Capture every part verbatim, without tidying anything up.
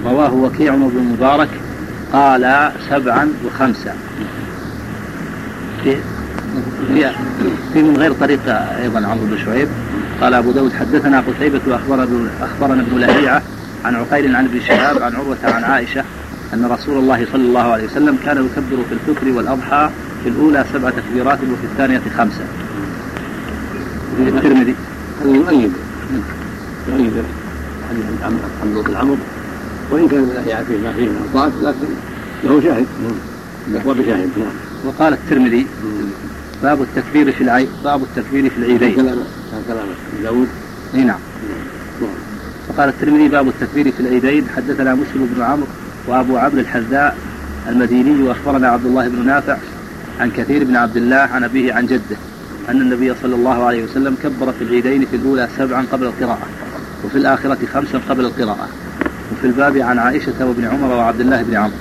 رواه وكيع بن المبارك قال سبعا وخمسة. في, في من غير طريقة أيضا عمرو بن شعيب. قال أبو داود حدثنا قتيبة أخبرنا ابن لهيعة عن عقيل عن ابن شهاب عن عروة عن عائشة أن رسول الله صلى الله عليه وسلم كان يكبر في الفطر والأضحى في الأولى سبع تكبيرات وفي الثانية خمسة. في الترمذي يؤيد يؤيد حديث عمرو بن عمرو وإن كان من الأحياء فيه ما فيه من الضعف لكن له شاهد يقوى بشاهد. وقال الترمذي باب التكبير في العيد باب التكبير في العيدين. كلام كلام داود. نعم. وقال الترمذي باب التكبير في العيدين. حدثنا مسلم بن عمرو وأبو عمرو الحذاء المديني وأخبرنا عبد الله بن نافع عن كثير بن عبد الله عن أبيه عن جده أن النبي صلى الله عليه وسلم كبر في العيدين في الأولى سبعا قبل القراءة وفي الآخرة خمسا قبل القراءة. وفي الباب عن عائشة وابن عمر وعبد الله بن عمرو.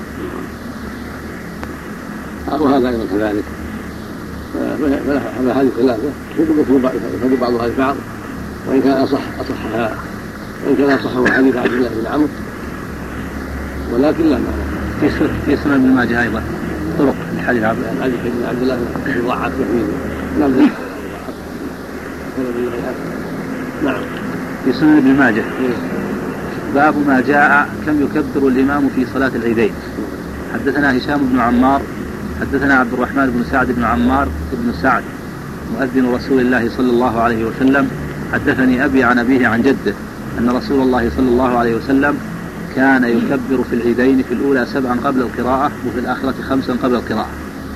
وهذا أيضا كذلك. فهذه ثلاثة يفرق بعضها البعض وإن كان أصح أصحها وإن كان أصحه حديث عبد الله بن عمرو ولكن لا في في سنن ابن ماجه أيضا طرق الحديث عبد عبد الله بن ضعف كثير. نعم. نعم. في سنن ابن ماجه باب ما جاء كم يكبر الإمام في صلاة العيدين. حدثنا هشام بن عمار حدثنا عبد الرحمن بن سعد بن عمار بن سعد مؤذن رسول الله صلى الله عليه وسلم حدثني أبي عن أبيه عن جده أن رسول الله صلى الله عليه وسلم كان يكبر في العيدين في الأولى سبعا قبل القراءة وفي الآخرة خمسا قبل القراءة.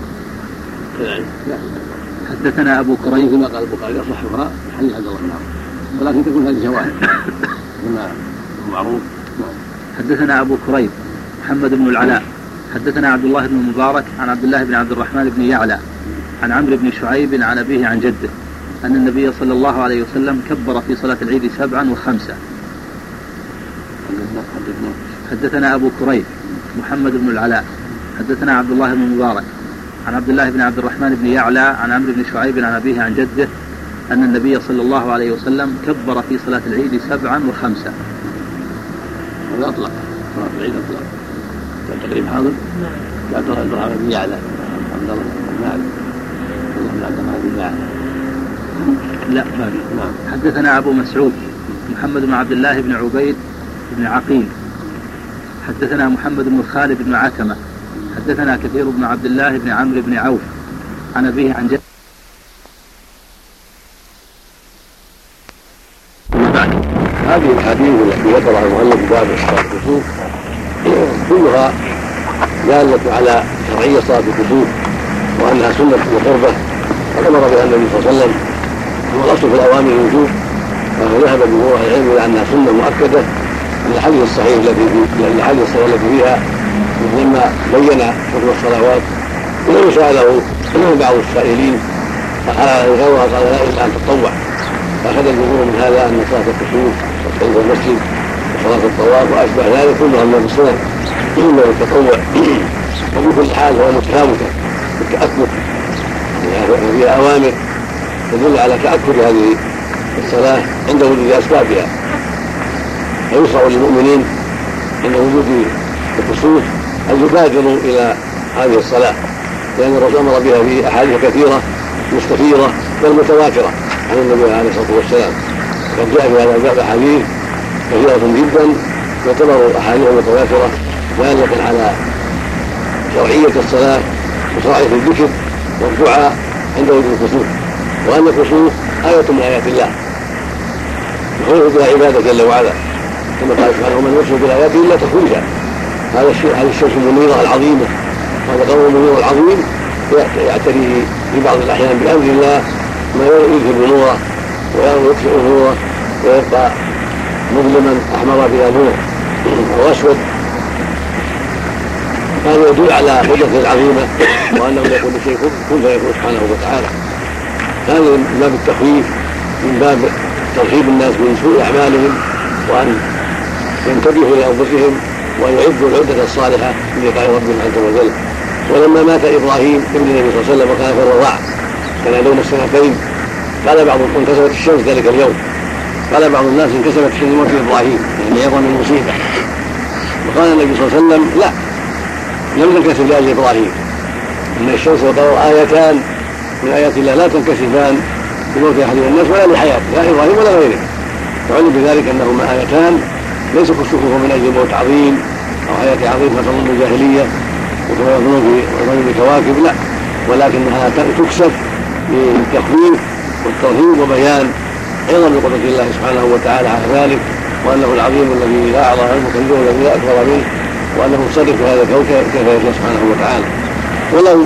حدثنا أبو كريب كما قال البخاري أصحها حديث عبد الله بن عمرو ولكن تكون هذه شواهد كما معروف. حدثنا أبو كريب محمد بن العلاء حدثنا عبد الله بن المبارك عن عبد الله بن عبد الرحمن بن يعلى عن عمرو بن شعيب عن أبيه عن جده أن النبي صلى الله عليه وسلم كبر في صلاة العيد سبعا وخمسة. حدثنا أبو كريب محمد بن العلاء حدثنا عبد الله بن المبارك عن عبد الله بن عبد الرحمن بن يعلى عن عمرو بن شعيب عن أبيه عن جده أن النبي صلى الله عليه وسلم كبر في صلاة العيد سبعا وخمسة. هذا أطلق صلاة العيد أطلق كان تقريب حاضر لا ترى عبد الرحمن بن يعلى عبد الله بن مالك بن عبد الرحمن بن يعلى لا مالك. حدثنا أبو مسعود محمد بن عبد الله بن عبيد بن عقيل حدثنا محمد بن خالد بن عتمة حدثنا كثير بن عبد الله بن عمرو بن عوف عن أبيه عن جده. هذه الحديث التي ذكرها المؤلف في باب صلاة الكسوف كلها دالة على شرعية صلاة الكسوف وأنها سنة وقربة قد أمر بها النبي صلى الله عليه وسلم. والأصل في الأوامر الوجوب وهو ذهب جمهور العلم إلى أنها سنة مؤكدة للحديث الصحيح الذي في الحديث الصحيح التي فيها لما بين حكم الصلوات ولو سأله بعض السائلين غيرها قال لا إلا أن تتطوع. فأخذ الجمهور من هذا أن صلاة الكسوف والصلاة المسجد وصلاة الطواف وأشبه ذلك كلها من السنن إلا التطوع. وفي كل حال هو متفاوتة بالتأكد يعني فيها أوامر تدل على تأكد هذه الصلاة عند وجود أسبابها. فيشرع للمؤمنين عند وجود الكسوف أن يبادروا إلى هذه الصلاة لأن الرسول أمر بها في أحاديث كثيرة مستفيضة بل متواترة عن النبي عليه الصلاة والسلام. وقد جاء في هذا الباب أحاديث كثيرة جدا تعتبر أحاديث متواترة دالة على شرعية الصلاة وشرعية الذكر والدعاء عند وجود الكسوف وأن الكسوف آية من آيات الله يخرج بها عبادة جل وعلا كما قال سبحانه ومن يرسل بالآيات إلا تخرجا. هذا هذه الشمس المنيرة العظيمة وهذا القمر المنير العظيم يعتريه في بعض الأحيان بأمر الله ما يذهب نوره ويطفئ نوره ويبقى مظلما أحمر بلا نور وأسود. هذا يدل على قدرته العظيمة وأنه يقول شيء كن فيكون سبحانه وتعالى. هذا من باب التخويف من باب ترهيب الناس من سوء أعمالهم وأن ينتبهوا لأنفسهم وأن يعدوا العدة الصالحة للقاء ربهم عز وجل. ولما مات إبراهيم ابن النبي صلى الله عليه وسلم وكان في الرضاعة كان يدوم السنتين قال بعض انكسرت الشمس ذلك اليوم قال بعض الناس انكسرت الشمس موت إبراهيم يعني عظم المصيبة وقال النبي صلى الله عليه وسلم لا، لم ننكسف لأجل إبراهيم، إن الشمس والقمر آيتان من آيات الله لا تنكسفان بموت أحد من الناس ولا لحياته، لا إبراهيم ولا غيره. وعلم بذلك أنهما آيتان ليس كسوفهما من أجل موت عظيم أو حياة عظيم كظن الجاهلية وكما يظنون في ظن الكواكب، لا، ولكنها تكسف للتخويف والترهيب وبيان عظم قدرة الله سبحانه وتعالى على ذلك، وأنه العظيم الذي لا أعظم منه كبير الذي لا أكبر منه، وأنه مصرف هذا الكوكب كيف يشاء سبحانه وتعالى. ولو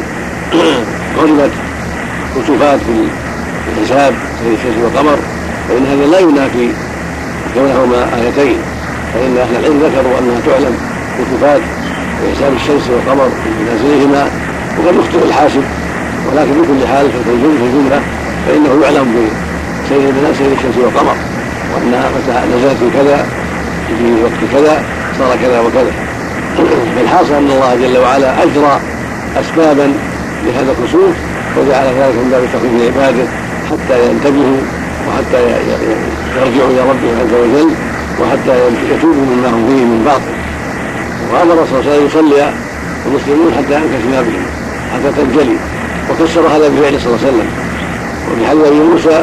علمت كسوفات في الحساب زي الشمس والقمر فإن هذا لا ينافي كونهما آيتين، فإن أهل العلم ذكروا أنها تعلم كسوفات في حساب الشمس والقمر في منازلهما، وقد يخطئ الحاسب، ولكن بكل حال في الجملة فإنه يعلم بسير سير الشمس والقمر، وأنها متى نزلت في كذا في وقت كذا صار كذا وكذا. فالحاصل أن الله جل وعلا أجرى أسبابا لهذا الكسوف وجعل ذلك من باب تخفيف عباده حتى ينتبهوا وحتى يرجعوا إلى ربهم عز وجل وحتى يتوبوا مما هم فيه من باطل. وأمر صلى الله عليه وسلم يصلي المسلمون حتى ينكشف بهم حتى تنجلي، وفسر هذا بفعله صلى الله عليه وسلم. وفي حديث أبي موسى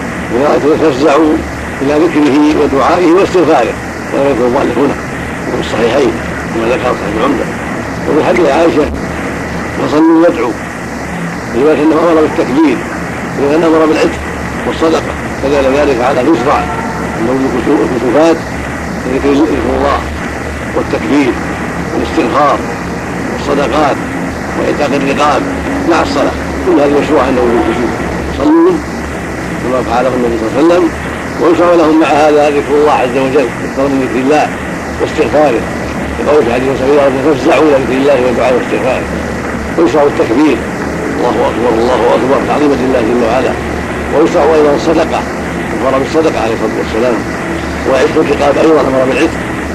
فافزعوا إلى ذكره ودعائه واستغفاره، ولا يذكر المؤلف هنا وفي الصحيحين كما ذكر صاحب العمدة. وفي حديث عائشة فصلوا وادعوا، لذلك أنه أمر بالتكبير وأن أمر بالعتق والصدقة، فدل ذلك على يشرع أنه الكسوفات ذكر الله والتكبير والاستغفار والصدقات وإعتاق الرقاب مع الصلاة، كل هذه مشروع أنه الكسوف صلوا كما فعله النبي صلى الله عليه وسلم، ويشرع لهم مع هذا ذكر الله عز وجل أكثر من ذكر الله واستغفاره، يقول في حديث سبيل فافزعوا إلى ذكر الله والدعاء واستغفاره. ويشرع التكبير الله أكبر الله أكبر تعظيما لله جل وعلا، ويشرع أيضا الصدقة، أمر بالصدقة عليه الصلاة والسلام، وعتق الرقاب أيضا أمر بالعتق.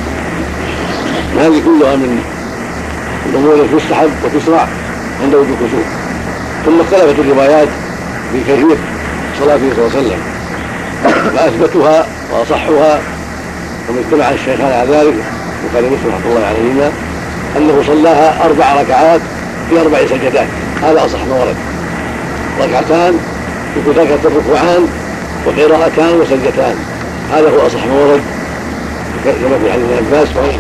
هذه كلها من الأمور التي تستحب وتشرع عند وجود الكسوف. ثم اختلفت الروايات في كيفية صلاته صلى الله عليه وسلم، فأثبتها وأصحها ومن اجتمع الشيخان على ذلك وقال مسلم رحمه الله عليهما أنه صلاها أربع ركعات في أربع سجدات، هذا أصح ما ورد، ركعتان يكون الركوعان وقراءتان وسجدتان، هذا هو أصح ما ورد كما في حديث ابن عباس وغيره.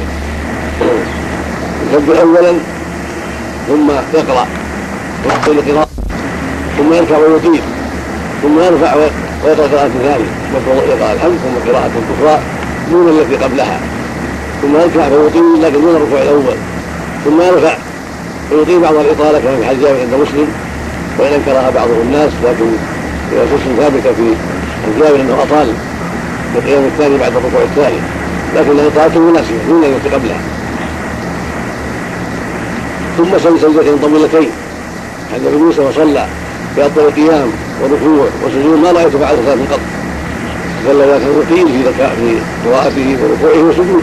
يكبر أولا ثم يقرأ ويقول القراءة ثم يرفع ويطيل ثم يرفع ويقرأ قراءة ثانية يقرأ الحمد ثم قراءة أخرى دون التي قبلها، ثم يرفع ويطيل لكن دون الركوع الأول، ثم يرفع ويطيل بعض الإطالة كما في حديث جابر عند مسلم، وإن أنكرها بعض الناس لكن الرسول ثابتة في الجابر أنه أطال في القيام الثاني بعد الركوع الثاني، لكن إطالته مناسبة دون التي قبلها. ثم صلى سجدتين طويلتين عند ابي موسى وصلى بأطول القيام وركوع وسجود ما رأيت بعد ثلاث قط، ظل ذاك الرقيم في في قراءته وركوعه وسجوده.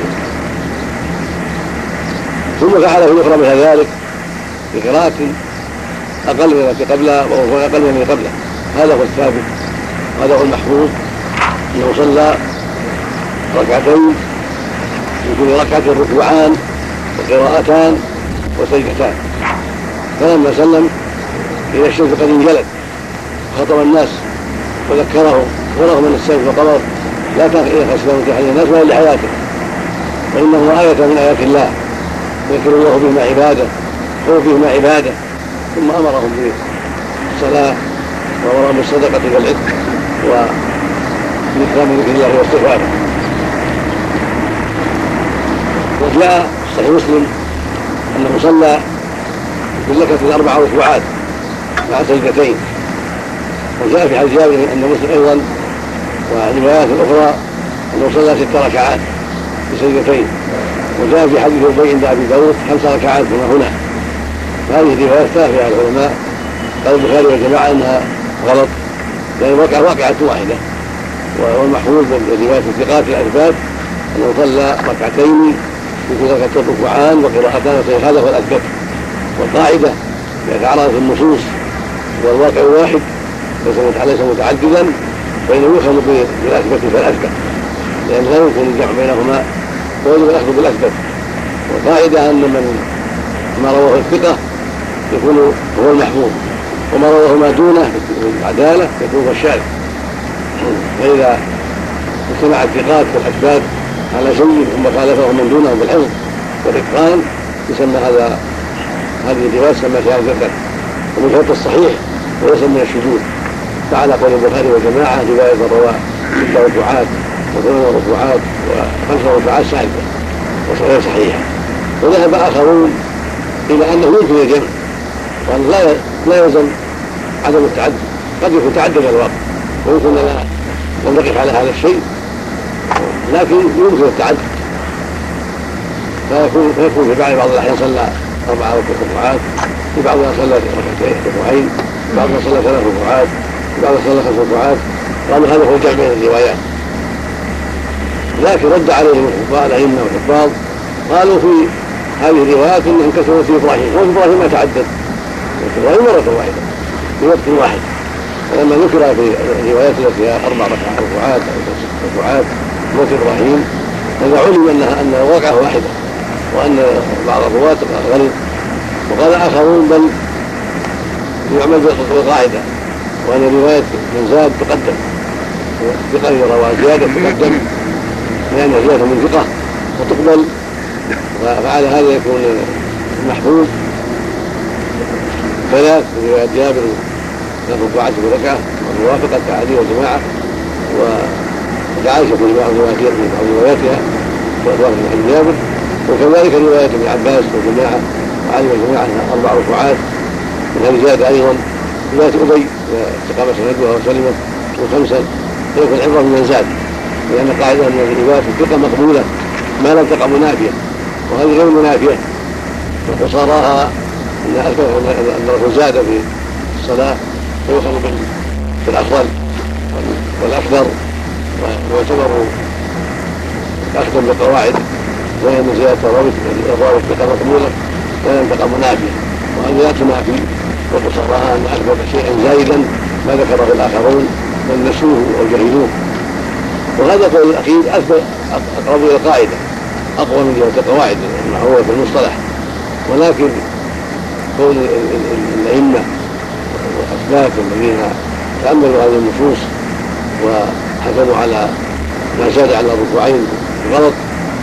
ثم فعل في الأخرى مثل ذلك بقراءة أقل من التي قبلها وركوع أقل من التي قبلها، هذا هو الثابت، هذا هو المحفوظ، أنه صلى ركعتين يكون ركعة ركوعان وقراءتان وسجدتان. فلما سلم إلى الشمس قد انجلت خطب الناس وذكرهم، ورغم أن الشمس والقمر لا تخسر من تحيي الناس ولا لحياته، وإنهما آية من آيات الله يذكر الله بهما عباده هو بهما عباده. ثم أمرهم بالصلاة وأمرهم بالصدقة والعتق وذكر من ذكر الله واستغفاره. وجاء صحيح مسلم أنه صلى في اللكة أربع ركوعات مع سجدتين، وجاء في حديث جابر أن مسلم أيضا وروايات أخرى أنه صلى ست ركعات في سجدتين، وجاء في حديث أبي عند أبي داود خمس ركعات كما هنا. هذه الروايات ثابتة على العلماء، قال البخاري والجماعة أنها غلط لأن يعني واقعة واحدة، والمحفوظ بالروايات الثقات الأثبات أنه صلى ركعتين يكون ركعتين ركوعان وقراءتان وسجدتان، هذا هو الأثبت. والقاعدة إذا تعرضت النصوص والواقع واحد ليس متعددا فإنه يؤخذ بالأثبت فالأثبت، لأن لا يمكن الجمع بينهما ويجب الأخذ بالأثبت. والقاعدة أن من ما رواه الثقة يكون هو المحفوظ، وما رواه ما دونه بالعدالة يكون هو الشاذ. فإذا اجتمع الثقات والأثبات على شيء ثم خالفه من دونهم بالحفظ والإتقان يسمى هذا هذه الرواية تسمى شاذة، ومن شرط الصحيح وليس من الشذوذ. فعلى قول البخاري وجماعة رواية رواه ستة ركوعات وثمان ركوعات وخمس ركوعات شاذة وغير صحيحة. وذهب آخرون إلى أنه يمكن الجمع، وأن لا لا يلزم عدم التعدد، قد يكون تعدد الوقت ويمكن أن نقف على هذا الشيء، لكن يمكن التعدد. فيكون فيكون في بعض الأحيان صلى أربع ركوعات، في بعضها صلى ركعتين ركوعين، في بعضها صلى ثلاث ركوعات، في بعضها صلى خمس ركوعات. قالوا هذا هو الجمع بين الروايات. لكن رد عليهم الحفاظ الأئمة والحفاظ قالوا في هذه الروايات انهم كثروا في ابراهيم، وابراهيم ما تعدد، ابراهيم مره واحده في وقت واحد. ولما ذكر في الروايات التي فيها اربع ركعات او ست ركعات موت ابراهيم فاذا علم انها ان الواقعه واحده وان بعض الرواه غلط. وقال اخرون بل يعمل بالقاعده وان روايه من زاد تقدم، ثقه اذا روى زياده تقدم لان زياده من ثقه وتقبل، فعلى هذا يكون المحفوظ ثلاث من رواية جابر ثلاث ركوعات بركعة والموافقة كعلي والجماعة، وعائشة في بعض رواياتها وأدوار من جابر، وكذلك رواية ابن عباس والجماعة وعلي والجماعة أربع ركوعات من هذه زيادة أيضا. رواية أبي استقام سندها وسلمت وخمسا فيكون العبرة من زاد، لأن قاعدة أن الروايات الثقة مقبولة ما لم تقع منافية، وهذه غير منافية. وصاراها أن الرجل زاد في الصلاة فيؤخذ بالأفضل والأكثر ويعتبر أخدم بالقواعد، وهي من زيادة الرابط الرابط بقى مقبولة لا لم تقع منافية، وهذه لا تنافي. وصاراها أن أكبر شيئا زائدا ما ذكره الآخرون بل نسوه أو جهلوه. وهذا قول الأخير أقرب إلى القاعدة أقوى من جهة القواعد المعروفة في المصطلح. ولكن قول الأئمة والأثبات الذين تأملوا هذه النصوص وحكموا على ما زاد على الركوعين غلط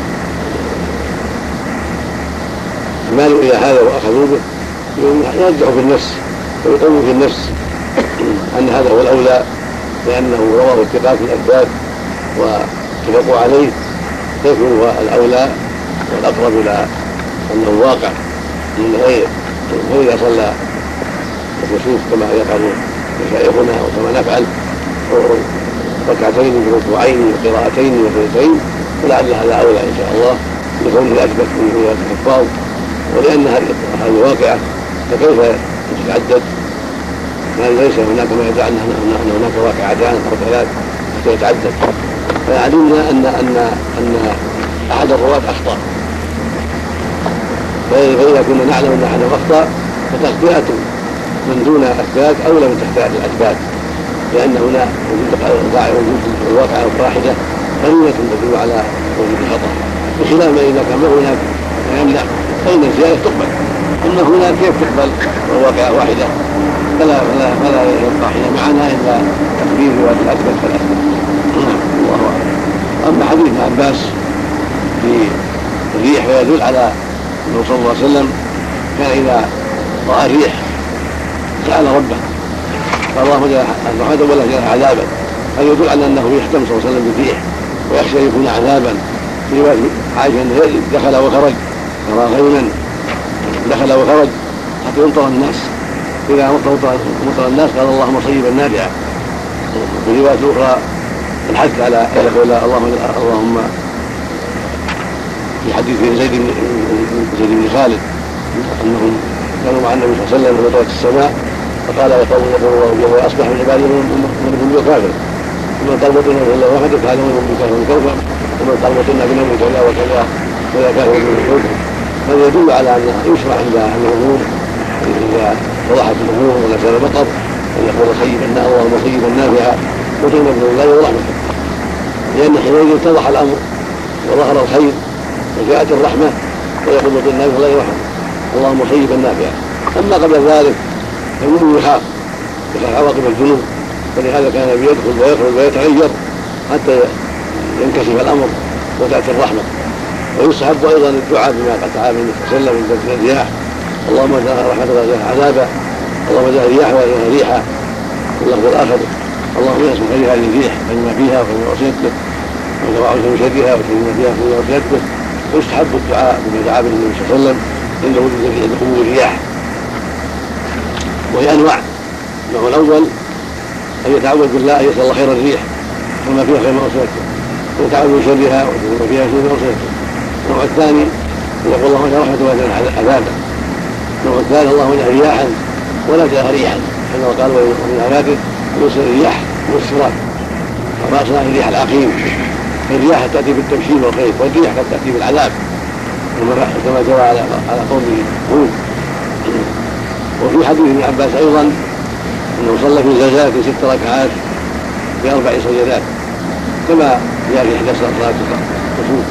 مالوا إلى هذا وأخذوا به، يرجعوا في النفس ويقولوا في النفس أن هذا هو الأولى، لأنه رواه الثقات الأثبات واتفقوا عليه، فيكون هو الأولى والأقرب إلى أنه واقع من غير. وإذا صلى الكسوف كما يفعل مشايخنا وكما نفعل ركعتين بركوعين وقراءتين وثلثين فلعل هذا أولى إن شاء الله لكونه أثبت من رواية الحفاظ، ولأن هذه واقعة فكيف تتعدد؟ ليس هناك ما يدعي أن هناك واقعتان أو ثلاث حتى يتعدد. فعلمنا أن أن أن أحد الرواة أخطأ، فإذا كنا نعلم أن أحد أخطأ فتخطئة من دون أثبات أولى من تخطئة الأثبات، لأن هنا وجود الواقعة واحدة قليلة تدل على وجود الخطأ، بخلاف ما إذا كان هناك ما يمنع فإن الزيادة تقبل. أما هنا كيف تقبل والواقعة واحدة؟ فلا فلا فلا يبقى حين معنا إلا تقدير رواية الأثبات فالأثبات. الله أعلم. أما حديث ابن عباس في الريح فيدل على أنه صلى الله عليه وسلم كان إذا رأى الريح سأل ربه قال اللهم اجعل رحمة ولا اجعل عذابا، هذا يدل على أنه يهتم صلى الله عليه وسلم بالريح ويخشى أن يكون عذابا. في رواية عائشة أنه دخل وخرج يرى غيما دخل وخرج حتى يمطر الناس، إذا مطر الناس قال اللهم صيبا نافعا. وفي رواية أخرى الحث على أن يقول اللهم اللهم في حديث زيد بن زيد بن خالد انهم كانوا مع النبي صلى الله عليه وسلم ومطرت السماء فقال يقول الله يوم اصبح من عباده من يكون بكافر ومن طلبتنا الا وحدك هذا من بكافر كوفا ومن طلبتنا بنوم كذا وكذا ولا كافر من كوفا. هذا يدل على ان يشرع عند الامور اذا وضحت الامور ولا كان مطر ان يقول صيبا اللهم صيبا نافعا وطيبا من الله ورحمته، لان حينئذ اتضح الامر وظهر الخير وجاءت الرحمة ويقول بطن النبي الله يرحمه اللهم صيبا نافعا. اما قبل ذلك فإنه يخاف يخاف عواقب الذنوب، فلهذا كان يدخل ويخرج ويتغير حتى ينكشف الامر وتاتي الرحمه. ويستحب ايضا الدعاء بما قد تعالى النبي صلى الله عليه وسلم من الرياح اللهم اجعل رحمتك واجعل عذابا، اللهم اجعل الرياح واجعل ريحا. واللفظ الاخر اللهم يسمح خير هذه الريح فإما فيها فإن وصيته وتوعد من شرها وتجد فيها فإن وصيته. ويستحب الدعاء بما دعا به النبي صلى الله عليه وسلم عند وجود دخول الرياح، وهي انواع. النوع الاول ان يتعوذ بالله ان يسال الله خير الريح وما فيها خير ما وصيته، ويتعوذ من شرها وما فيها شر ما وصيته. النوع الثاني يقول اللهم اجعل رحمته واجعل عذابا. النوع الثالث اللهم اجعل رياحا ولا تجعل ريحا، كما قال ومن اياته يرسل الرياح والسراب وراسها الريح العقيم. الرياح تاتي بالتبشير والخير، والريح قد تاتي بالعذاب كما جرى على على قوم هود. وفي حديث ابن عباس ايضا انه صلى في زلزال ست ركعات باربع سجدات كما جاء في احدى صلاه الكسوف.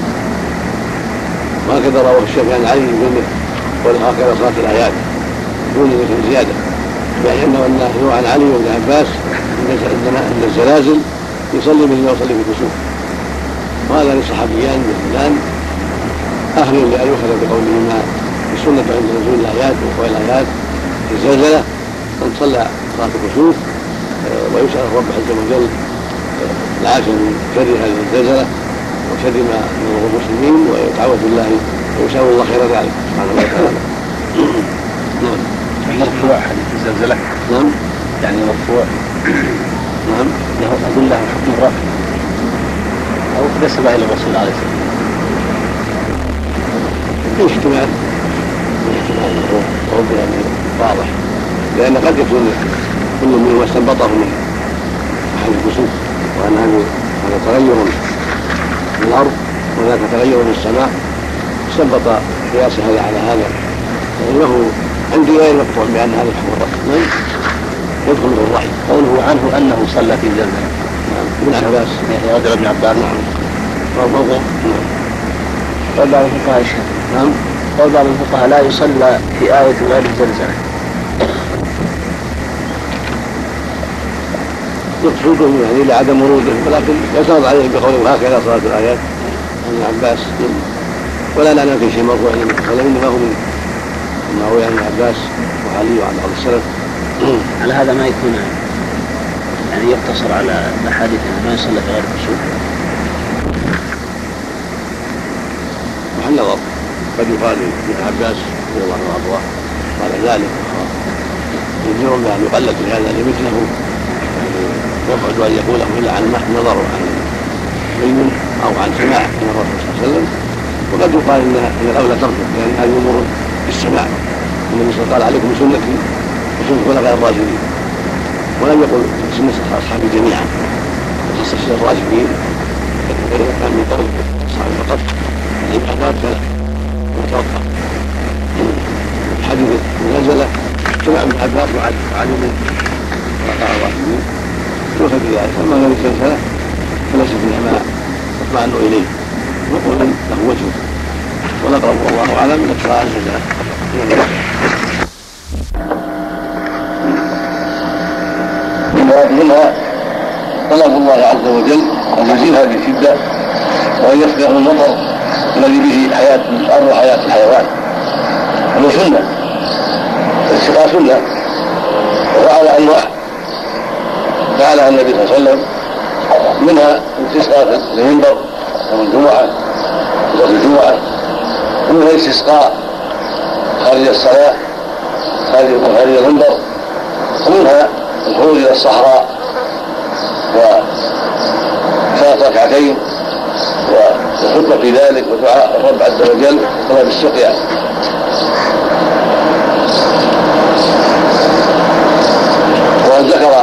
وهكذا رواه الشافعي عن علي بن وهكذا صلاه الايات دون زياده، يعني انه انه عن علي وابن عباس ان الزلازل يصلي مثل ما يصلي في الكسوف. وهذا للصحابيان جهلان اهل لان يؤخذ بقولهما السنه عند نزول الايات وقوع الايات في الزلزله ان صلى صلاه الكسوف ويسال الرب عز وجل العافيه من شر هذه الزلزله وشر ما يضر المسلمين، ويتعوذ بالله ويسال الله خير ذلك سبحانه وتعالى. نعم. مرفوع حديث الزلزله. نعم. يعني مرفوع. نعم. له ادله حكم الرفع او نسب الى الرسول عليه الصلاه والسلام. في احتمال في احتمال رب يعني واضح، لان قد يكون كل منهما استنبطه من احد الكسوف، وان هذا تغير في الارض وذاك تغير في السماء، استنبط قياس هذا على هذا، وانه عندي غير مقطوع بان هذا حكم الرفع يدخل في الرحم. قوله عنه انه صلى في زلزله. نعم. ابن عباس. يعني رجل ابن عباس. نعم. موضوع. نعم. قال بعض الفقهاء نعم. قال بعض الفقهاء لا يصلى في آية غير الزلزلة. يقصدهم يعني لعدم ورودهم، ولكن يعترض عليهم بقولهم هكذا صلاة الآيات عن ابن عباس، ولا لنا في شيء مرفوع عنه، قال انما هو من ما هو عن ابن عباس وعلي وعن بعض السلف. على هذا ما يكون يعني يقتصر على الاحاديث ما يصلى في غير الكسوف. محل نظر، قد يقال ابن عباس رضي الله عنه وارضاه قال ذلك، يجرون بان يقلد بهذا لمثله يبعد ان يقوله الا عن نظر عن علم او عن سماع من الرسول صلى الله عليه وسلم. وقد يقال ان الاولى تركه، لان هذه امور بالسماع. النبي صلى الله عليه وسلم قال عليكم بسنتي وسنه الخلفاء الراشدين، ولم يقل سنه اصحابي جميعا، وخصص الراشدين كان من قول الصحابه فقط. العبادات فلا وتوقع حديث نزل سمع ابن عباس وعلي من وقع الراشدين يؤخذ بذلك. اما هذه السلسله فليس فيها ما يطمئن اليه، نقول له وجهه، ونقرب والله اعلم من القراءه النزله. منها طلب الله عز وجل ان يزيل هذه الشده وان يصبح المطر الذي به حياه الارض وحياه الحيوان. هذا سنه، السقاء سنه، وعلى انواع فعلها النبي صلى الله عليه وسلم، منها الاستسقاء في المنبر يوم الجمعه صلاه الجمعه، ومنها الاستسقاء خارج الصلاه خارج المنبر، ومنها الخروج الى الصحراء وصلاه ركعتين والخطبه في ذلك ودعاء الرب عز وجل طلب السقيا. وقد ذكر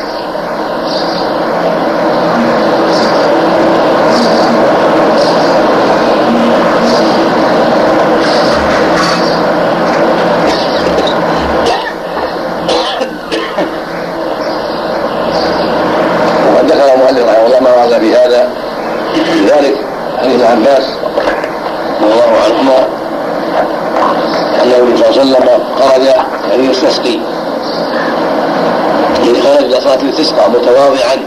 في هذا لذلك حديث ابن عباس رضي الله عنهما النبي صلى الله عليه وسلم خرج يعني يستسقي، خرج إلى صلاة الاستسقاء متواضعا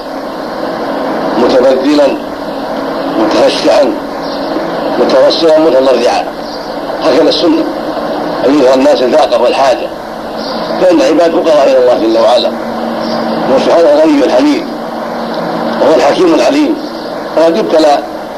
متبذلا متخشعا متوسلا متضرعا، هكذا السنة أيها الناس الفاقة والحاجة، فإن العباد فقراء إلى الله جل وعلا، وسبحانه الغني الحميد وهو الحكيم العليم. وقد ابتلى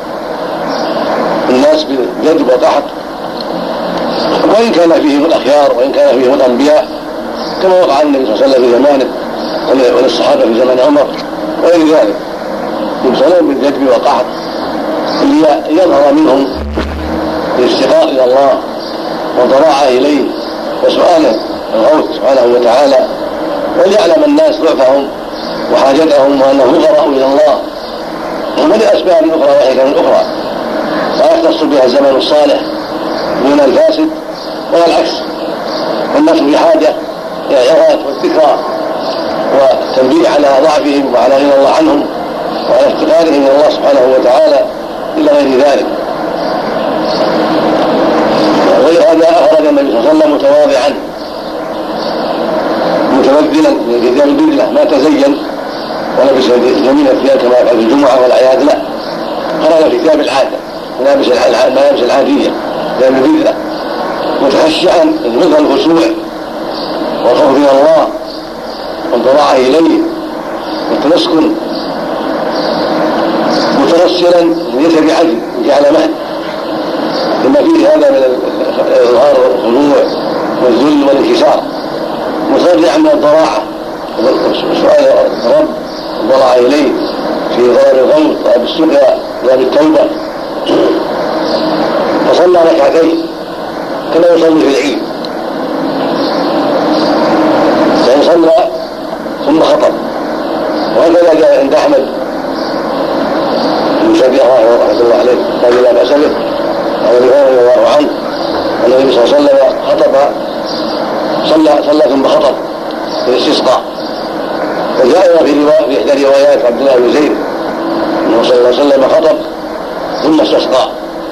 الناس بالجدب والقحط، وإن كان فيهم الأخيار وإن كان فيهم الأنبياء، كما وقع النبي صلى الله عليه وسلم في زمانه وللصحابة في زمن عمر وغير ذلك، يبتلون بالجدب والقحط ليظهر منهم الافتقار إلى الله والضراعة إليه وسؤاله الغوث سبحانه وتعالى، وليعلم الناس ضعفهم وحاجتهم وأنهم فقراء إلى الله، ومن لأسباب أخرى وحكم أخرى لا يختص بها الزمن الصالح دون الفاسد ولا العكس، والناس بحاجة إلى العظات والذكرى والتنبيه على ضعفهم وعلى غنى الله عنهم وعلى افتقارهم إلى الله سبحانه وتعالى إلى غير ذلك. وغير هذا أخرج النبي صلى الله عليه وسلم متواضعا متبذلا من كتاب البذلة، ما تزين ولبس جميل الثياب كما يفعل في الجمعة والأعياد، لا، خرج في ثياب العادة ملابس الملابس العادية ثياب البذلة متخشعا مثل الخشوع والخوف من الله والضراعة إليه والتمسكن، مترسلا ليس بعجل جعل مهد، لما فيه هذا من إظهار الخضوع والذل والانكسار، مترجعا من الضراعة وسؤال الرب والضراعة إليه في ضرر الغوث وبالسقيا وبالتوبة. فصلى ركعتين كما يصلي في العيد، يعني صلى ثم خطب، وهكذا جاء عند أحمد بن شبيه رحمه الله عليه قال لا بأس به عن ابي هريرة رضي الله عنه أن النبي صلى الله عليه وسلم خطب صلى صلى ثم خطب في الاستسقاء. وجاء في رواية في إحدى روايات عبد الله بن زيد أنه صلى الله عليه وسلم خطب ثم استسقى،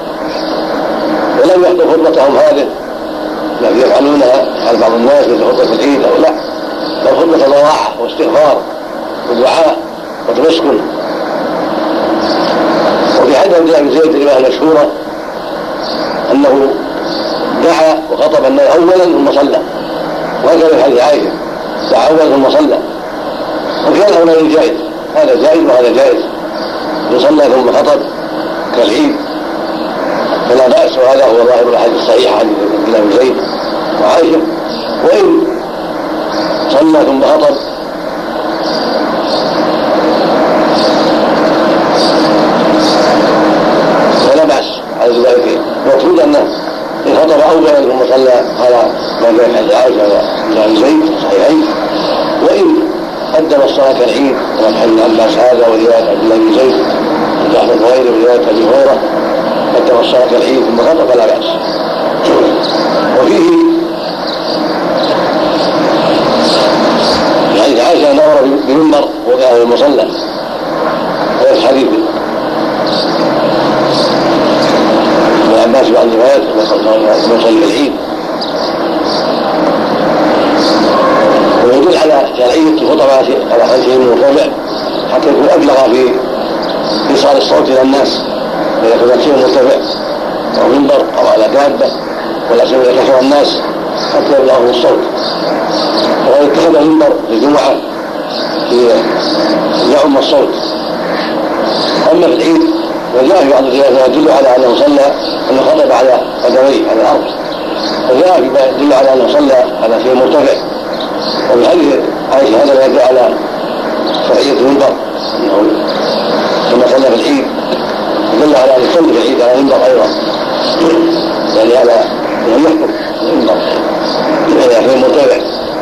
ولم يحضر خطبتهم هذه التي يفعلونها على بعض الناس مثل خطبة العيد أو لا، بل خطبة ضراعة واستغفار ودعاء وتمسكن. وفي حديث عبد الله بن زيد الرواية المشهورة أنه دعا وخطب الناس أولا ثم صلى، وهكذا في حديث عائشة دعا أولا ثم صلى، وكان هؤلاء جائز، هذا جائز وهذا جائز، إن صلى ثم خطب كالعيد فلا بأس، وهذا هو ظاهر الحديث الصحيح عن عبد الله بن زيد وعائشة. وإن صلى ثم خطب فلا بأس على ذلك، المقصود أنه إن خطب أولا ثم صلى على ما جاء في حديث عائشة وعبد الله بن زيد صحيحين، وإن قدم الصلاة كالعيد كما حديث عباس هذا ورواية عبد الله بن زيد وجعفر غيره ورواية أبي هريرة قدم الصلاة كالعيد ثم خطب فلا بأس. وفيه في حديث عائشة نظر بمنبر وقعه المصلى، هذا الحديث ابن عباس بعض الروايات يصلي العيد، ويدل على شرعية الخطبة على خلفه المرتفع حتى يكون أبلغ في إيصال الصوت إلى الناس، إذا كان شيء مرتفع أو منبر أو على دابة ولا سبب كثر الناس حتى يبلغه الصوت. وقد اتخذ المنبر في الجمعة يعم الصوت. أما في العيد وجاء في بعض الروايات يدل على أنه صلى أنه خطب على قدميه على الأرض، وجاء فيما يدل على أنه صلى على شيء مرتفع. وفي حديث عائشة هذا يدل على شرعية المنبر أنه كما صلى في العيد يدل على أن يصلي في العيد على المنبر أيضا، يعني على أن يحكم المنبر إذا كان مرتفع.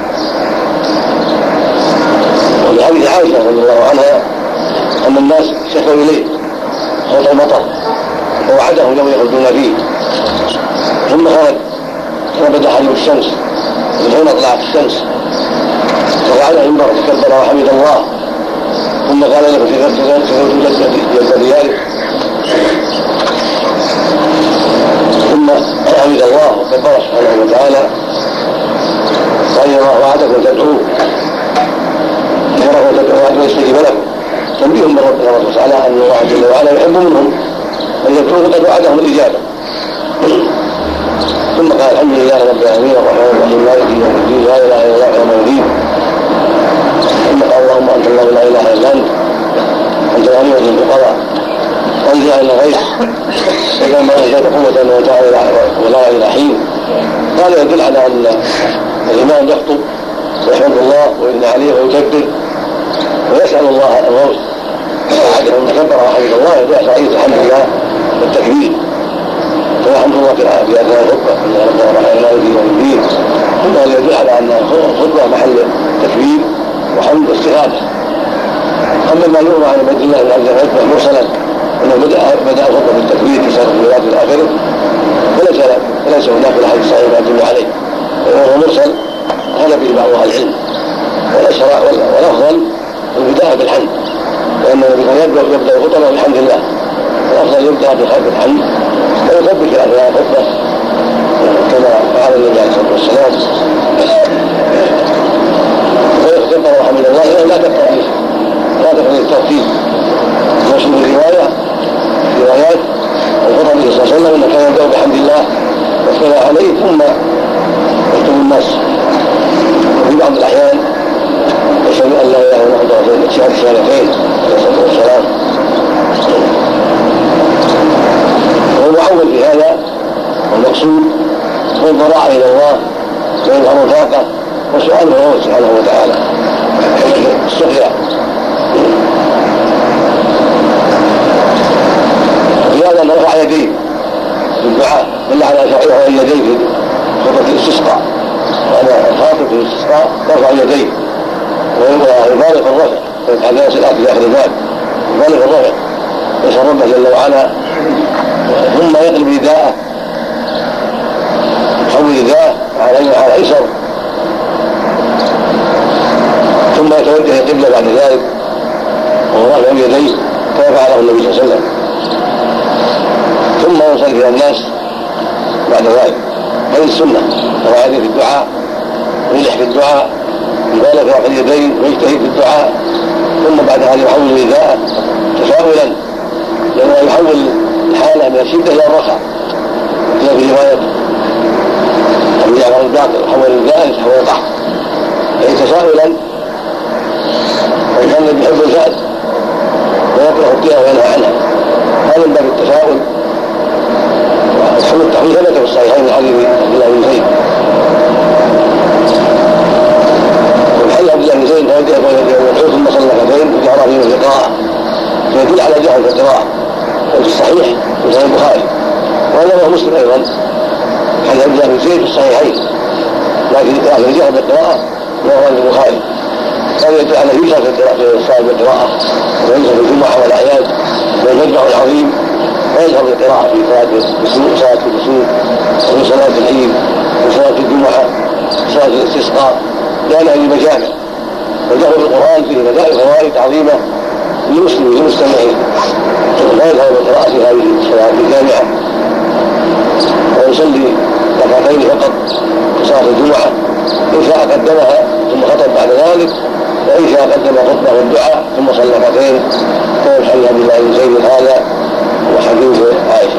وفي حديث عائشة رضي الله عنها أن الناس شكوا إليه خوف المطر ووعدهم يوم يخرجون فيه، ثم خرج فبدا حليب الشمس من حين طلعت الشمس فقعد المنبر تكبر وحمد الله، ثم قال له في ذلك جد ذلك، ثم حمد الله وكبر سبحانه وتعالى قال الله وعدكم تدعوه امركم تدعوه ان يستجيب لكم تنبيه من ربنا سبحانه وتعالى ان الله جل وعلا يحب منهم ان يدعوه قد وعدهم الاجابه. ثم قال الحمد لله رب العالمين الرحمن الرحيم مالك يوم الدين لا اله الا الله يوم الدين. ثم قال اللهم انت الله لا اله الا انت انت الغني ذو الفقراء وانزل الى الغيث اذا ما ازداد قوه ولا الى حين. قال يدل على ان الامام يخطب ويحمد الله ويثني عليه ويكبر ويسال الله الغوث وعده ان كبر وحمد الله يدعو عليه الحمد لله والتكبير والحمد لله في اثناء الخطبه ان ربنا الرحمن مالك يوم الدين. ثم يدل على ان الخطبه محل تكبير وحمد واستغاثه. اما ما يروى عن عبد الله بن عبد العزة مرسلا انه بدا بدا الخطبه بالتكبير في سائر الروايات الى اخره فليس فليس هناك احاديث صحيحه يدل عليه وهو مرسل قال به بعض اهل العلم. والاشرع والافضل البدايه بالحمد لان النبي يبدا يبدا الخطبه بالحمد لله والافضل يبدا بالحمد ويكبر في اثناء الخطبه كما فعل النبي عليه الصلاه والسلام ويكبر وحمد الله الا لا تقتضي لا تقتضي الترتيب. ومشهور الروايه روايات الخطب صلى الله عليه وسلم انه كان يبدا بحمد الله والثناء عليه ثم يكتب الناس. وفي بعض الاحيان يشهد ان لا اله الا الله شهاده شهادتين عليه الصلاه والسلام وهو محول في هذا. والمقصود هو الضراعه الى الله ويظهر الفاقه وسؤاله هو سبحانه وتعالى السقيا. ولهذا ان رفع يديه في الدعاء دل على رفع اليدين في خطبه الاستسقاء وانا الخاطب في الاستسقاء يرفع يديه ويبالغ الرفع في الحديث الاتي في اخر الباب يبالغ الرفع يسال ربه جل وعلا ثم يقلب رداءه يحول رداءه على ايسر ثم يتوجه القبله بعد ذلك وهو رافع يديه كما فعله النبي صلى الله عليه وسلم ثم يصلي الى الناس بعد ذلك. هذه السنه رفع يديه في الدعاء ويلح في الدعاء يبالغ في رفع اليدين ويجتهد في الدعاء ثم بعد هذا يحول رداءه تفاؤلا لانه يحول الحاله من الشده الى الرخاء كما في روايه ابي جعفر الباقر يحول رداءه يتحول القحط اي تفاؤلا وكان الذي يحب الفأل ويكره الدين وينهى عنها. هذا من باب التفاؤل. وحمد التحويل ثبت في الصحيحين من حديث عبد الله بن زيد والحديث عبد الله بن زيد يدعو ثم صلى ركعتين وجهر فيه القراءه فيدل على جهل في القراءه وفي الصحيح في صحيح البخاري وهذا هو مسلم ايضا حديث عبد الله بن زيد في الصحيحين لكن الجهل بالقراءه وهو عند البخاري كان يدل على يسر في الصلاه بالقراءه ويسر في الجمعه والاعياد والمجمع العظيم ويظهر بالقراءه في صلاه الكسوف صلاه الكسوف وفي صلاه العيد وفي صلاه الجمعه وفي صلاه الاستسقاء لان هذه مجامع وجهر القران فيه بدائل فوائد عظيمه للمسلم وللمستمعين لا يظهر بالقراءه في هذه الصلاه الجامعه ويصلي ركعتين فقط في صلاه الجمعه ان شاء قدمها ثم خطب بعد ذلك وإن شاء قدم خطبه والدعاء ثم صلى ركعتين كما في حديث عبد الله بن زيد هذا وحديث عائشه.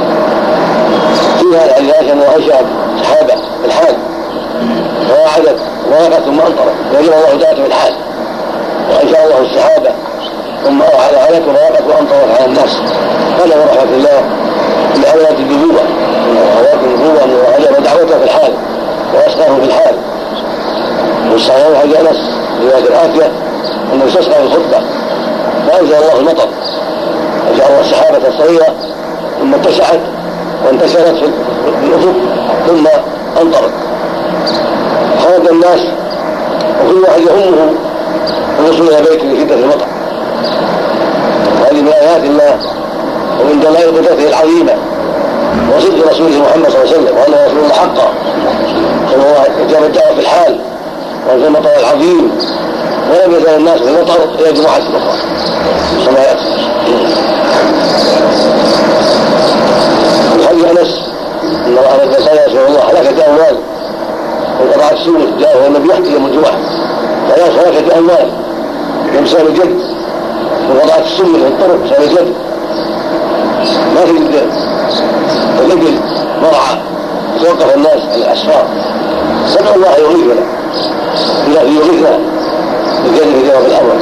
في هذا حديث عائشه انه انشا سحابه في الحال ووعدت ووقت ثم امطرت وجعل الله ذاته في الحال وانشا الله السحابه ثم اوعد عليك ووقت وامطرت على الناس. هذا من رحمه الله من اولاد النبوه من اولاد النبوه انه اجاب دعوته في الحال واسقاه في الحال. والصحيح حديث انس روايه الآتية أنه استسقى في الخطبة فأنزل الله المطر وجعل الله السحابة الصغيرة ثم اتسعت وانتشرت في الأفق ثم أمطرت خرج الناس وكل واحد يهمه الوصول إلى بيته من شدة المطر. وهذه من آيات الله ومن دلائل قدرته العظيمة وصدق رسوله محمد صلى الله عليه وسلم وأنه رسول الله حقا وهو إجابة الدعوة في الحال وفي المطر العظيم ولم يزال الناس في المطر الى جمعه اخرى كما ياتي. الحديث انس ان الله رجل قال يا رسول الله هلكت اموال وقطعت السنه جاءه النبي يحكي يوم الجمعه قال هلكت اموال يوم سال الجد وقطعت السنه في الطرق سال الجد ما في الابل مرعى توقف الناس على الاسفار سمع الله يغيثنا الا في يغيثنا بالجد في جواب الامر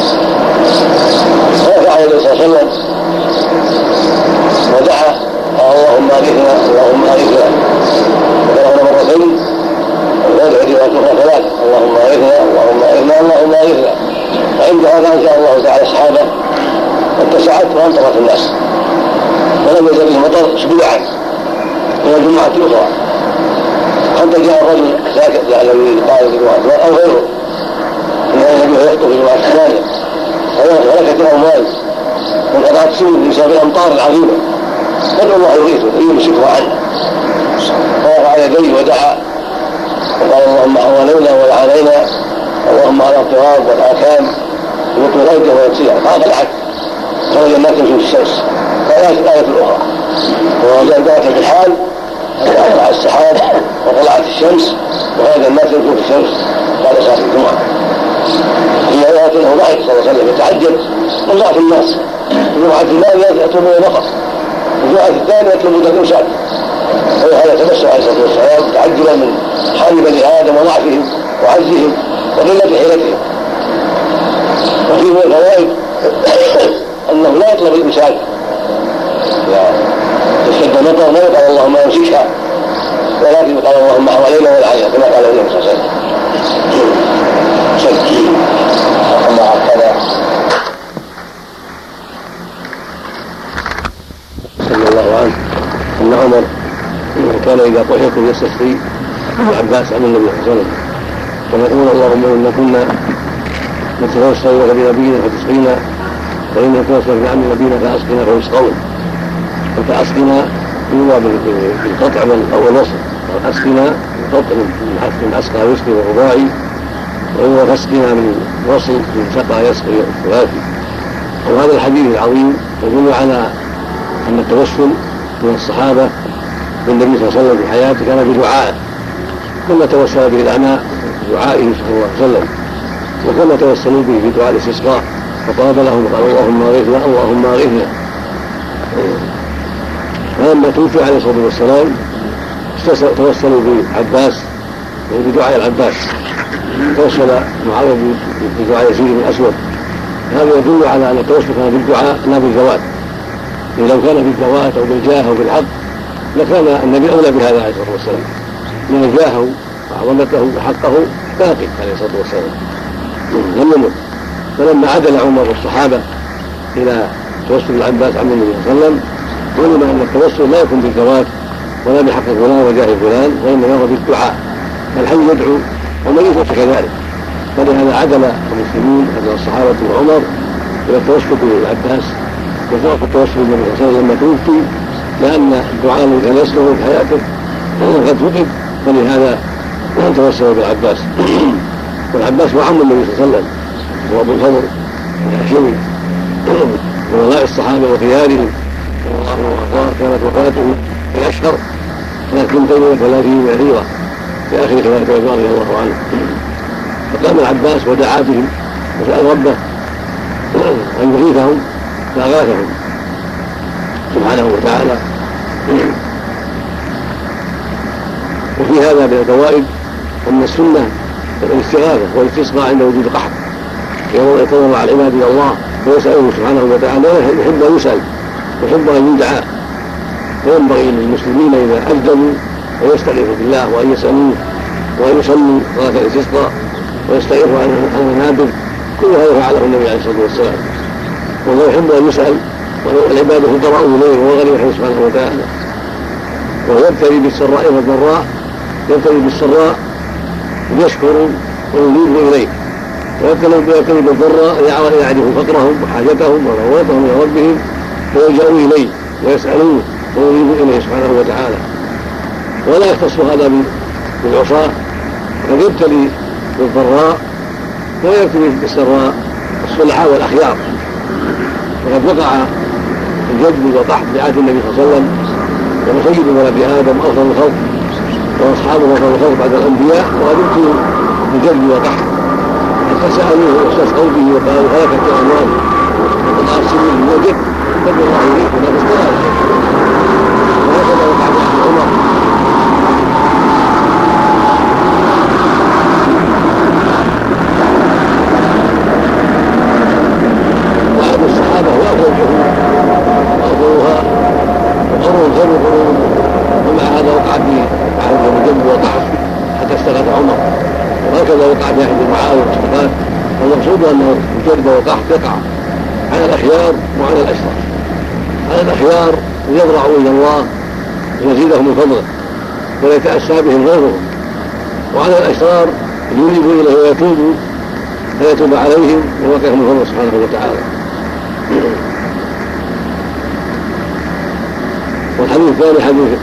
فرفع النبي صلى الله عليه وسلم ودعا اللهم اغثنا اللهم اغثنا وقال مرتين ويدعو دعواتها ثلاث اللهم اغثنا اللهم اغثنا اللهم اغثنا وعندها ما انزل الله تعالى الصحابه واتسعت وانطرت الناس ولم يزل المطر اسبوعا الى الجمعه الاخرى حتى جاء الرجل ساكت الذي قال في الجمعه او غيره انه النبي يخطب في الجمعه الثانيه هلكت الاموال وانقطعت السنه بسبب الامطار العظيمه فادعو الله يغيثه يمسكه عنه فرفع يديه ودعا وقال اللهم حوالينا ولا علينا اللهم على التراب والاكام ويطوي الارض ويبسيها فاطلعت خرج الناس في الشمس فآيات الآية الأخرى وجاء ذلك في الحال طلع السحاب وطلعت الشمس وهذا الناس يمشون في الشمس بعد صلاة الجمعة هي آيات أنه ضحك صلى الله عليه وسلم يتعجب من ضعف الناس الجمعة الثانية يطلبون نقص الجمعة الثانية يطلبون الإمساك وهذا يتبسم عليه الصلاة والسلام تعجبا من حال بني آدم وضعفهم وعجزهم وقلة حيلتهم. وفي من الفوائد أنه لا يطلب الإمساك تشتد المطر لا يقال اللهم امسكها ولكن يقال اللهم حوالينا ولا علينا كما قال النبي صلى الله عليه وسلم. الله هكذا صلى الله عنه ان عمر كان اذا طهرت يستسقي العباس عن النبي صلى الله عليه وسلم فنقول اللهم انا كنا نتوسل لك بنبينا فتسقينا وإن نتوسل بعم نبينا فاسقنا فيسقون فأسقنا يروى بالقطع والوصل أسقنا بالقطع من أسقى يسقي والرباعي وهو فاسقنا من وصل من سقى يسقي الثلاثي. وهذا الحديث العظيم يدل على أن التوسل من الصحابة بالنبي صلى الله عليه وسلم في حياته كان بدعائه كما توسل به الأعمى بدعائه صلى الله عليه وسلم وكما توسلوا به بدعاء الاستسقاء فطلب لهم قال اللهم اغثنا اللهم اغثنا. فلما توفي عليه الصلاه والسلام توسلوا بعباس بدعاء العباس توسل معاويه بدعاء يزيد بن الاسود. هذا يدل على ان التوسل كان بالدعاء لا بالذوات لو كان بالذوات او بالجاه او بالحق لكان النبي اولى بهذا عليه الصلاه والسلام لان جاهه وعظمته وحقه باقي عليه الصلاه والسلام لم يمت. فلما عدل عمر والصحابه الى توسل العباس عن النبي صلى الله عليه وسلم علم ان التوسل لا يكون بالذوات ولا بحق فلان وجاه فلان وانما هو بالدعاء فالحي يدعو ومن كذلك. فلهذا عدل المسلمين عدل الصحابه وعمر الى التوسل بالعباس وترك التوسل بالنبي صلى الله عليه وسلم لما توفي لان الدعاء الذي كان يسلمه في حياته قد فقد فلهذا توسل بالعباس. والعباس هو عم النبي صلى الله عليه وسلم هو ابو الفضل الهاشمي وولاء الصحابه وخيارهم كانت وفاته في اشهر سنه اثنتين وثلاثين بعيره في اخر خلافه عمر رضي الله عنه. فقام العباس ودعا بهم وسال ربه ان يغيثهم فاغاثهم سبحانه وتعالى. وفي هذا من الفوائد ان السنه الاستغاثه والاستسقاء عند وجود قحط يتضرع على العباد الى الله ويساله سبحانه وتعالى يحب ان يسال ويحب ان يدعى. فينبغي للمسلمين اذا اجدموا ويستغيثوا بالله وان يسالوه وان يصلوا صلاه الاستسقاء ويستغيثوا عن المنابر كل هذا فعله النبي عليه الصلاه والسلام. والله يحب ان يسال والعباد فقراء اليه وهو غني سبحانه وتعالى. ويبتلي بالسراء والضراء يبتلي بالسراء ليشكروا وينيبوا اليه ويبتلي بالضراء يعرفوا فقرهم وحاجتهم ورغبتهم الى ربهم ويلجأوا اليه ويسألوه وينيبوا اليه سبحانه وتعالى. ولا يختص هذا بالعصاة قد يبتلي بالضراء ويبتلي بالسراء الصلحاء والاخيار. وقد وقع الجد والقحط في عهد النبي صلى الله عليه وسلم وسيد ولد ادم افضل الخلق واصحابه افضل الخلق بعد الانبياء وقدمت بجد وقحط حتى سالوه واستسقوا به وقالوا هلكت الاموال وقد ارسلوا من وجد فضل الله اليك ولا تستطيع وهكذا وقع في عمر واحد الصحابه هو افضل الجهود وافضلها وقرون خير القرون ومع هذا وقع في عهد الجد وقحط حتى استغاث عمر وهكذا وقع في عهد معاويه واستغاث والمقصود انه الجد وقحط يقع على الاخيار وعلى الاشرار. على الاخيار يضرعوا الى الله ويزيدهم من فضله ولا يتاسى بهم غيرهم، وعلى الاشرار ينيبوا اليه ويتوبوا فيتوب عليهم ويوقعهم من فضله سبحانه وتعالى. والحديث الثاني حديث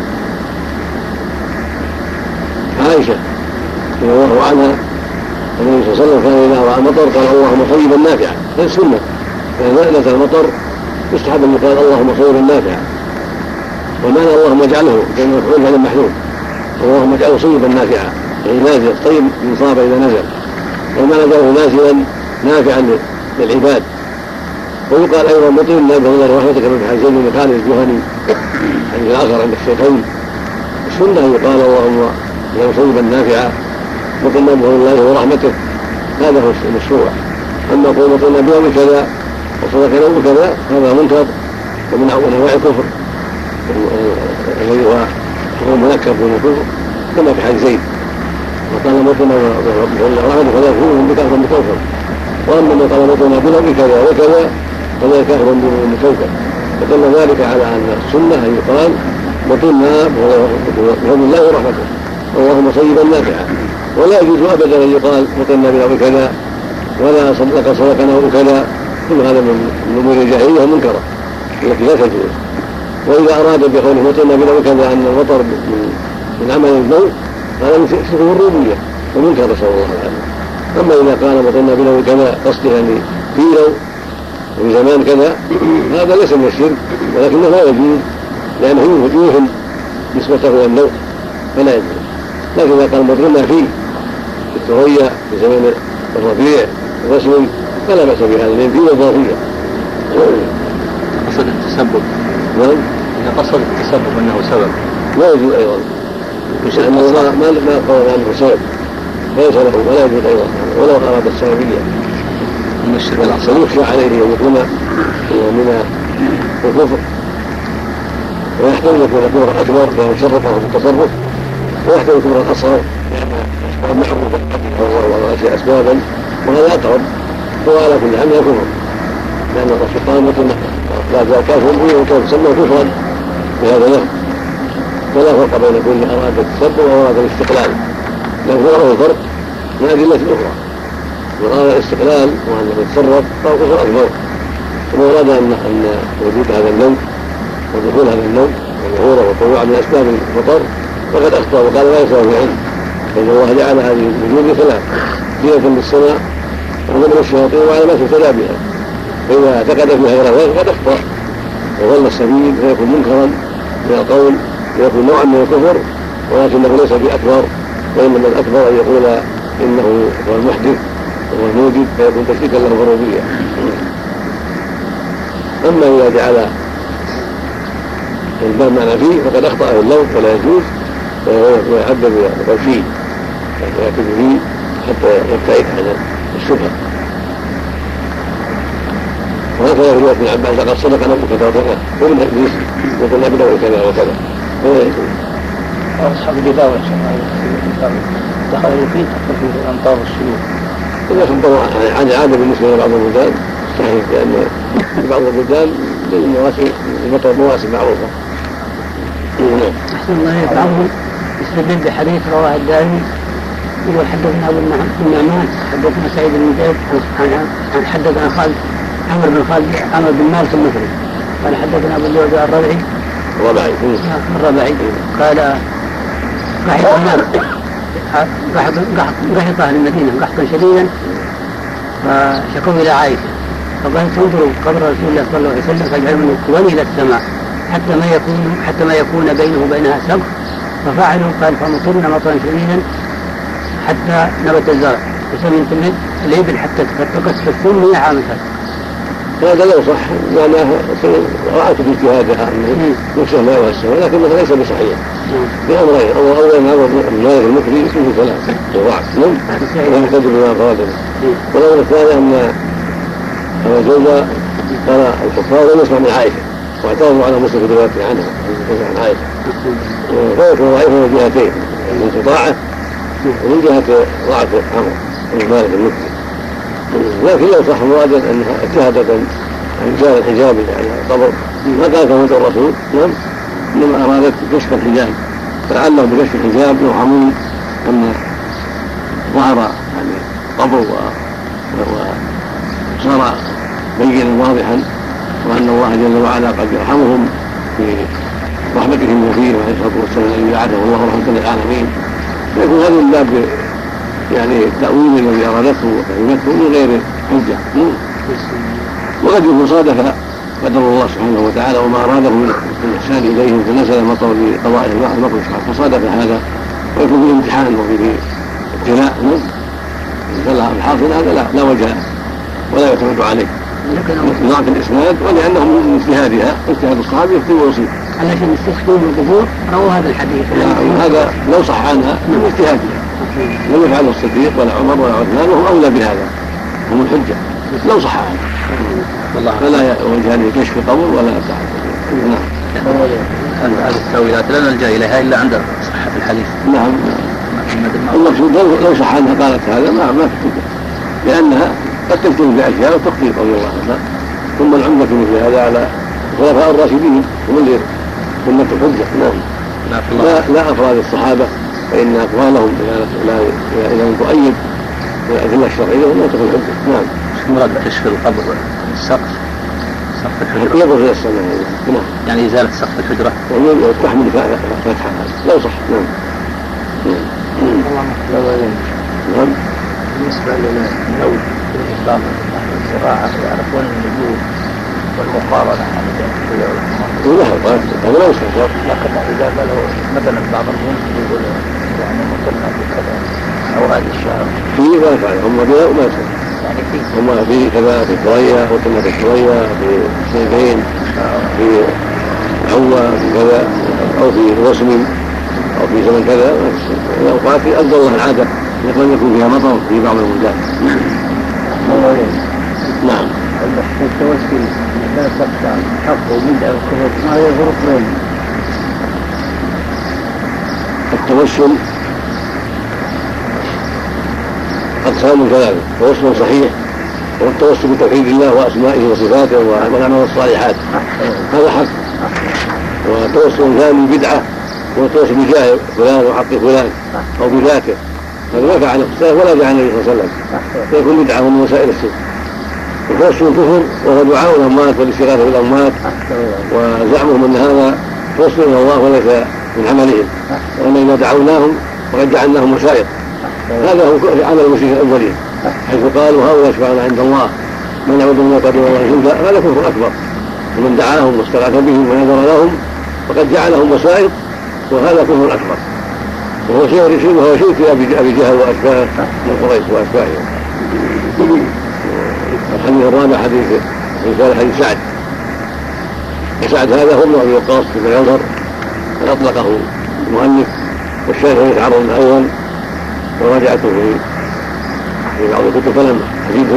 عائشه رضي الله عنها النبي صلى الله عليه وسلم كان اذا راى المطر قال اللهم طيبا نافعا. هذه السنه فاذا نزل المطر يستحب ان يقال اللهم طيبا نافعا، ومعنى اللهم اجعله كان مفعول على المحذوف اللهم اجعله صيبا نافعا يعني نازل طيب من صاب اذا نزل، ومعنى اجعله نازلا نافعا للعباد. ويقال ايضا مطرنا بفضل رحمتك من حديث زيد بن خالد الجهني حديث الاخر عند الشيخين. السنه يقال اللهم اجعله صيبا نافعا مطرنا بفضل الله ورحمته، هذا هو المشروع. اما قول مطرنا بيوم كذا وصدق يوم كذا هذا منكر ومن انواع الكفر الذي هو هو منكر دون الكفر كما في حديث زيد وقال مطرنا ورحمته فلا يكون بكافر بكوكب، واما من قال مطرنا بلغ كذا وكذا فلا كافر دون كوكب. فدل ذلك على ان السنه ان يقال مطرنا بفضل الله ورحمته اللهم صيبا نافعا، ولا يجوز ابدا ان يقال مطرنا بلغ كذا ولا صدق صدقنا وكذا، كل هذا من امور الجاهليه ومنكره التي لا تجوز. واذا اراد بقوله مطرنا بلغ كذا ان المطر من عمل النوم هذا من شرك الربوبيه ومنكر نسال الله العافيه. اما اذا قال مطرنا بلغ كذا قصده يعني في لو وفي زمان كذا هذا ليس من الشرك ولكنه لا يجوز لانه يوهم نسبته الى النوم فلا يجوز. لكن اذا قال مطرنا فيه في الثريا في زمن الربيع الرسم فلا بأس بهذا لأن فيه وظافية. قصد التسبب نعم إذا قصد التسبب أنه سبب لا يجوز أيضا لأنه ما ما قول عنه سبب ليس له ولا يجوز أيضا ولو أراد السببية من الشرك الأصغر يخشى عليه أن يكون من الكفر، ويحتمل أن يكون كفرا أكبر فهو شرفه في التصرف، ويحتمل كفرا أصغر لأن محروفا وأشياء أسبابا وهذا أقرب. هو على كل حال كفر لأن الرسول قال مطلنا لا زال كافر به وكان سمى كفرا بهذا له، ولا فرق بين كل أراد التسبب وأراد الاستقلال، لأنه له الفرق من أدلة أخرى. من أراد الاستقلال وأنه يتصرف فهو كفر أكبر، ومن أراد أن وجود هذا النوم ودخول هذا النوم وظهوره وطلوعه من أسباب المطر فقد أخطأ وقال لا يسوى في علم، فإن الله جعل هذه الوجود ثلاث زينة للسماء ومن الشياطين وعلامات اهتدى بها، فإذا اعتقد فيها غير ذلك قد أخطأ وظل السبيل فيكون منكرا من القول ويكون نوعا من الكفر، ولكنه ليس بأكبر، وإنما الأكبر أن يقول إنه هو المحدث وهو الموجد فيكون تشريكا له في الربوبية. أما إذا جعل الباب معنى فيه فقد أخطأ في اللوم ولا يجوز ويعذب بالفيل ويكتب فيه حتى يبتعد عن الشبهة. وهكذا في رواية ابن عباس لقد صدق نبوك توبته ومن ابليس وقلنا بدور كذا وكذا ولا يجوز. أصحاب الجداوة دخلوا فيه في الأمطار والسيول. إذا كنت عن عادة بالنسبة لبعض البلدان صحيح، لأن في بعض البلدان المواسم المطر مواسم معروفة. أحسن الله بعضهم يستدل بحديث رواه الدارمي يقول حدثنا أبو النعمان حدثنا سعيد بن زيد عن حدثنا خالد عمرو بن خالد عمرو بن مالك المصري قال حدثنا أبو الجود الربعي الربعي الربعي قال قحط الناس قحط أهل المدينة قحطا شديدا فشكوا إلى عائشة فقالت انظروا قبر رسول الله صلى الله عليه وسلم فاجعلوا من الكوان إلى السماء حتى ما يكون حتى ما يكون بينه وبينها سقف، ففعلوا قال فمطرنا مطرا شديدا حتى نبت الزرع وسمنت الإبل حتى تفتقت فالثمن عام الفتح. هذا لو صح يعني رأت باجتهادها أن نفسه ما يوسع، لكن هذا ليس بصحيح. بأمرين، أولا هذا المالك المكري فيه ثلاث وضعف نم ويحتج بما أفراده. والأمر الثاني أن الزوجة قال الكفار لم يسمع من عائشة واعترضوا على مسلم في روايته عنها عن عائشة، فيكون ضعيفا من جهتين، من انقطاعه ومن جهة ضعف عمرو بن مالك المكري. لكن لو صح مرادا انها اجتهدت عن جار الحجاب يعني القبر ما قالت مدى الرسول، نعم، انما ارادت كشف الحجاب، فلعله بكشف الحجاب يوهمون ان ظهر يعني قبر وصار بينا واضحا، وان الله جل وعلا قد يرحمهم في رحمته الوفيه عليه الصلاه والسلام الذي بعثه الله رحمه للعالمين، فيكون هذا من باب يعني التأويل الذي أرادته وفهمته من غير حجة. وقد يكون صادف قدر الله سبحانه وتعالى وما أراده من الإحسان إليهم فنزل مطر لقضاء المطر فصادف هذا، ويكون فيه امتحان وفيه ابتلاء. فلا الحاصل هذا لا, لا وجه ولا يعتمد عليه لضعف الإسناد، ولأنه من اجتهادها اجتهاد الصحابي يفتي ويصيب. علشان يستشفون القبور رووا هذا الحديث. هذا لو صح عنها من اجتهادها، لم يفعله الصديق ولا عمر ولا عثمان وهم أولى بهذا، هم الحجة لو صح عنها، فلا وجه لكشف قبر ولا أبتعد. نعم. هذه التأويلات لا نلجأ إليها إلا عند صحة الحديث. نعم. المقصود لو صح عنها قالت هذا ما ما في حجة، لأنها قد تكتب بأشياء وتخطئ رضي الله عنها. ثم العمدة في مثل هذا على الخلفاء الراشدين هم اللي سنة الحجة. نعم. لا لا أفراد الصحابة، فإن أقوالهم إذا لم تؤيد الأدلة الشرعية ولا تكون حجة. نعم. مراد كشف القبر السقف سقف الحجرة يقف إلى السماء. نعم. يعني إزالة سقف الحجرة وتحمل فتحة لو صح. نعم. نعم. بالنسبة للنوم في الإسلام الزراعة يعرفون النجوم والمقارنة عن لا هذا لا يستشعر، لكن إذا قالوا مثلا بعض المنزل يقول يعني مثلنا بكذا أو هذا الشهر فيه ما يفعل هم بلا وما يفعل يعني فيه هم في كذا في شوية وكنا في شوية في سيفين في عوة في كذا أو في رسم أو في زمن كذا الأوقات أفضل الله العادة يقول يكون فيها مطر في بعض المدات. نعم. التوسل لا تقطع حق وبدع وكفر ما يفرق بين التوسل أقسام ثلاثة: توسل صحيح، والتوسل بتوحيد الله وأسمائه وصفاته والأعمال الصالحات هذا حق، وتوسل ثاني بدعة والتوسل بجاه فلان وحق فلان أو بذاته، هذا ما فعله السلف ولا فعل النبي صلى الله عليه وسلم، فيكون بدعة من وسائل الشرك. وتوسل الكفر وهو دعاء الأموات والاستغاثة بالأموات وزعمهم أن هذا توسل إلى الله وليس من عملهم، وأننا دعوناهم وقد جعلناهم وسائط. هذا هو عمل المشركين الأولين حيث قالوا هؤلاء يشفعون عند الله من يعبد من قدر الله جندا، هذا كفر أكبر. ومن دعاهم واستغاث بهم ونذر لهم فقد جعلهم وسائط، وهذا كفر أكبر، وهو شيء وهو شرك أبي جهل وأشباه من قريش وأشباههم. الحديث الرابع حديث رسالة حديث سعد، وسعد هذا هو ابن أبي وقاص فيما يظهر أطلقه المؤلف، والشيخ يتعرض الأول وراجعته في في بعض الكتب فلم أجده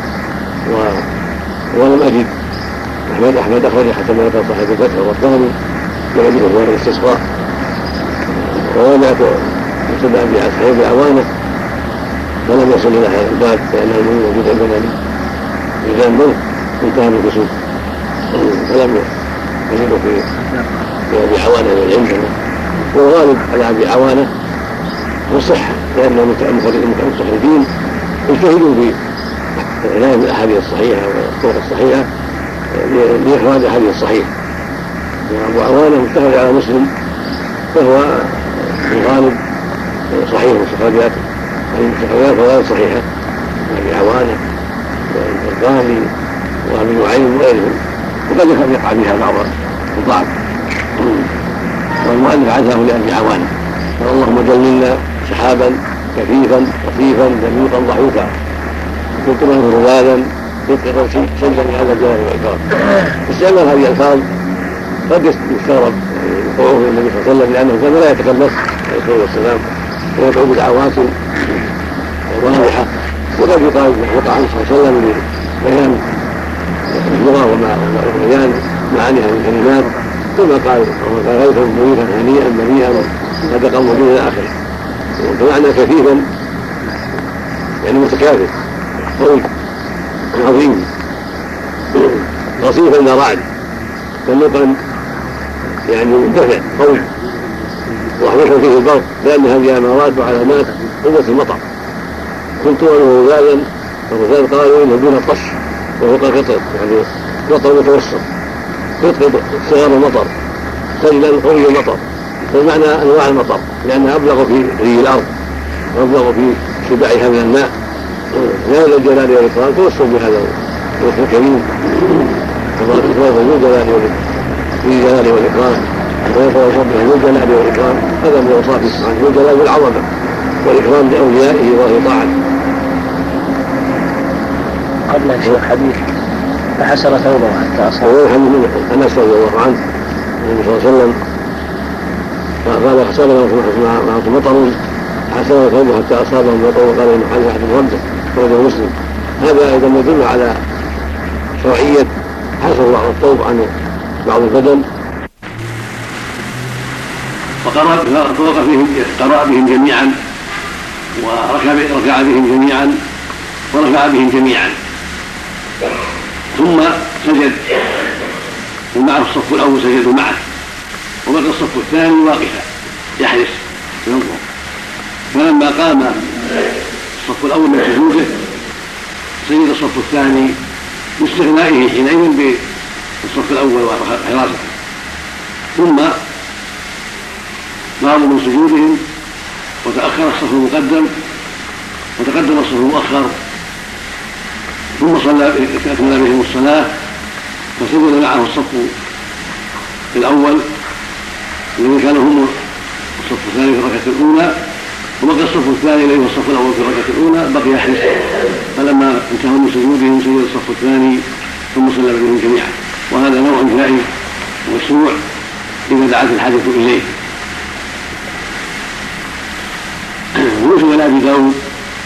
ولم أجد أحمد أحمد أخرج حتى ما يقال صاحب الفتح والرباني لم أجده هو الاستسقاء، وراجعت مستدعى في صحيح بعوانة فلم يصل إلى هذا الباب لأنه موجود عندنا في جانبه انتهى من كسوف فلم يجده في في أبي عوانة عندنا. والغالب على أبي عوانة والصحة، لأن المستخرجين يجتهدوا في العناية بالأحاديث الصحيحة والطرق الصحيحة لإخراج الأحاديث الصحيحة. وأبو عوانة مستخرج على مسلم فهو في الغالب صحيح مستخرجات المستخرجات فغالب صحيحة، أبي عوانة والغالي وأبي نعيم وغيرهم، وقد يقع بها بعض الضعف. والمؤلف عزاه لأجل عوانه. اللهم جللنا سحابا كثيفا خفيفا دميقا ضحوكا مطرا روادا مطرا سجدا على الجلال والاكرام. استعمال هذه الالفاظ قد يستغرب وقوعه النبي صلى الله عليه وسلم لانه كان لا يتكلف عليه الصلاه والسلام ويدعو بدعوات واضحه، وقد يقال وقع عنه صلى الله عليه وسلم لبيان اللغه وبيان معانيها من الكلمات، ثم قال غيثا مريفا هنيئا مريئا صدقا موجودا الى اخره. ومعنى كثيفا يعني متكافئ قوي عظيم، رصيفا لا رعد، دميقا يعني مندفع قوي، رحمة فيه البرق لأن هذه أمارات وعلامات قوة المطر. كنت وأنه رجالا الرجال قالوا إنه دون الطش وفوق القطر يعني مطر متوسط، قطر صغار المطر سجلا قوي المطر، فالمعنى أنواع المطر لأنها أبلغ في ري الأرض وأبلغ في شبعها من الماء. لا إلى الجلال والإكرام توسل بهذا الوصف الكريم الله سبحانه ذو الجلال والجلال والإكرام ويتوصف به ذو الجلال والإكرام. هذا من أوصافه سبحانه ذو الجلال والعظمة والإكرام لأوليائه وطاعته. قبل شيخ حديث فحسر ثوبه حتى أصاب. والحمد لله أنس رضي الله عنه النبي صلى الله عليه وسلم قال حسن معه مطر حسن ثوبه حتى أصابه المطر وقال إنه حديث أحد ربه رواه مسلم. هذا أيضا يدل على شرعية حسن بعض الثوب عن بعض البدن. فوقف بهم قرأ بهم جميعا وركع بهم جميعا ورفع بهم جميعا ثم سجد ومعه الصف الأول سجدوا معه وبقى الصف الثاني واقفا يحرس ينظر. فلما قام الصف الأول من سجوده سجد الصف الثاني باستغنائه حينئذ بالصف الأول وحراسته، ثم قاموا من سجودهم وتأخر الصف المقدم وتقدم الصف المؤخر، ثم صلى أكمل بهم الصلاة فسجد معه الصف الأول الذين كانوا هم الصف الثاني في الركعة الأولى، وبقي الصف الثاني الذي هو الصف الأول في الركعة الأولى بقي يحرس. فلما انتهوا من سجودهم سجد الصف الثاني ثم صلى بهم جميعا. وهذا نوع جائز مشروع إذا دعت الحاجة إليه. ونسب لأبي داود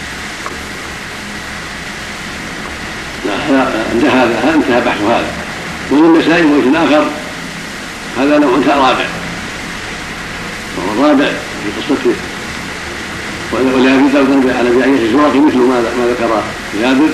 انتهى انتهى بحث هذا. وللنسائي وجه آخر هذا نوع رابع وهو الرابع في قصته. ولأبي داود على أبي عياش الزرقي مثل ما ذكر جابر،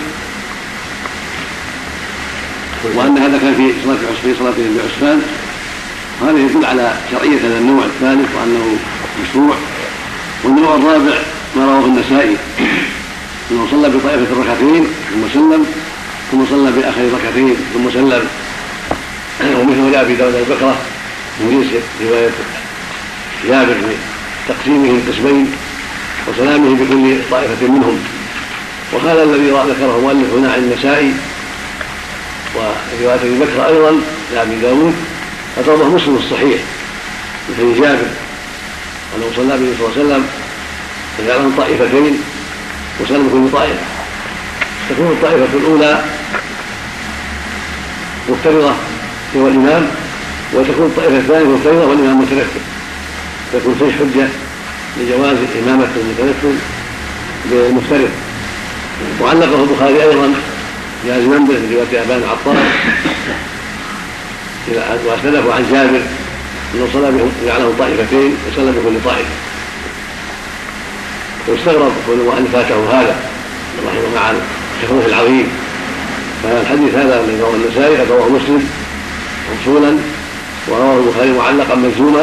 وأن هذا كان في صلاة في صلاة بعسفان. هذا يدل على شرعية هذا النوع الثالث وأنه مشروع. والنوع الرابع ما رواه النسائي أنه صلى بطائفة الركعتين ثم سلم ثم صلى بآخر ركعتين ثم سلم. ومثل لأبي داود البكرة من جنس رواية جابر بتقسيمه قسمين وسلامه بكل طائفة منهم. وهذا الذي ذكره مؤلف هنا عن النسائي ورواية ابي بكر أيضا لأبي داود قد رواه مسلم الصحيح مثل جابر أنه صلى به صلى الله عليه وسلم فجعلهم طائفتين وسلم كل طائفة. تكون الطائفة الأولى مفترضة هو الإمام، وتكون الطائفة الثانية مفترضة والإمام متنفل، تكون فيه حجة لجواز إمامة المتنفل بالمفترض. وعلقه البخاري أيضا جاز منبه في رواية أبان عطار وأسنده عن جابر أنه صلى بهم جعلهم طائفتين وصلى بكل طائفة. واستغرب وأن فاته هذا رحمه مع الحفظ العظيم. فالحديث هذا الذي رواه النسائي قد رواه مسلم موصولا ورواه البخاري معلقا مجزوما،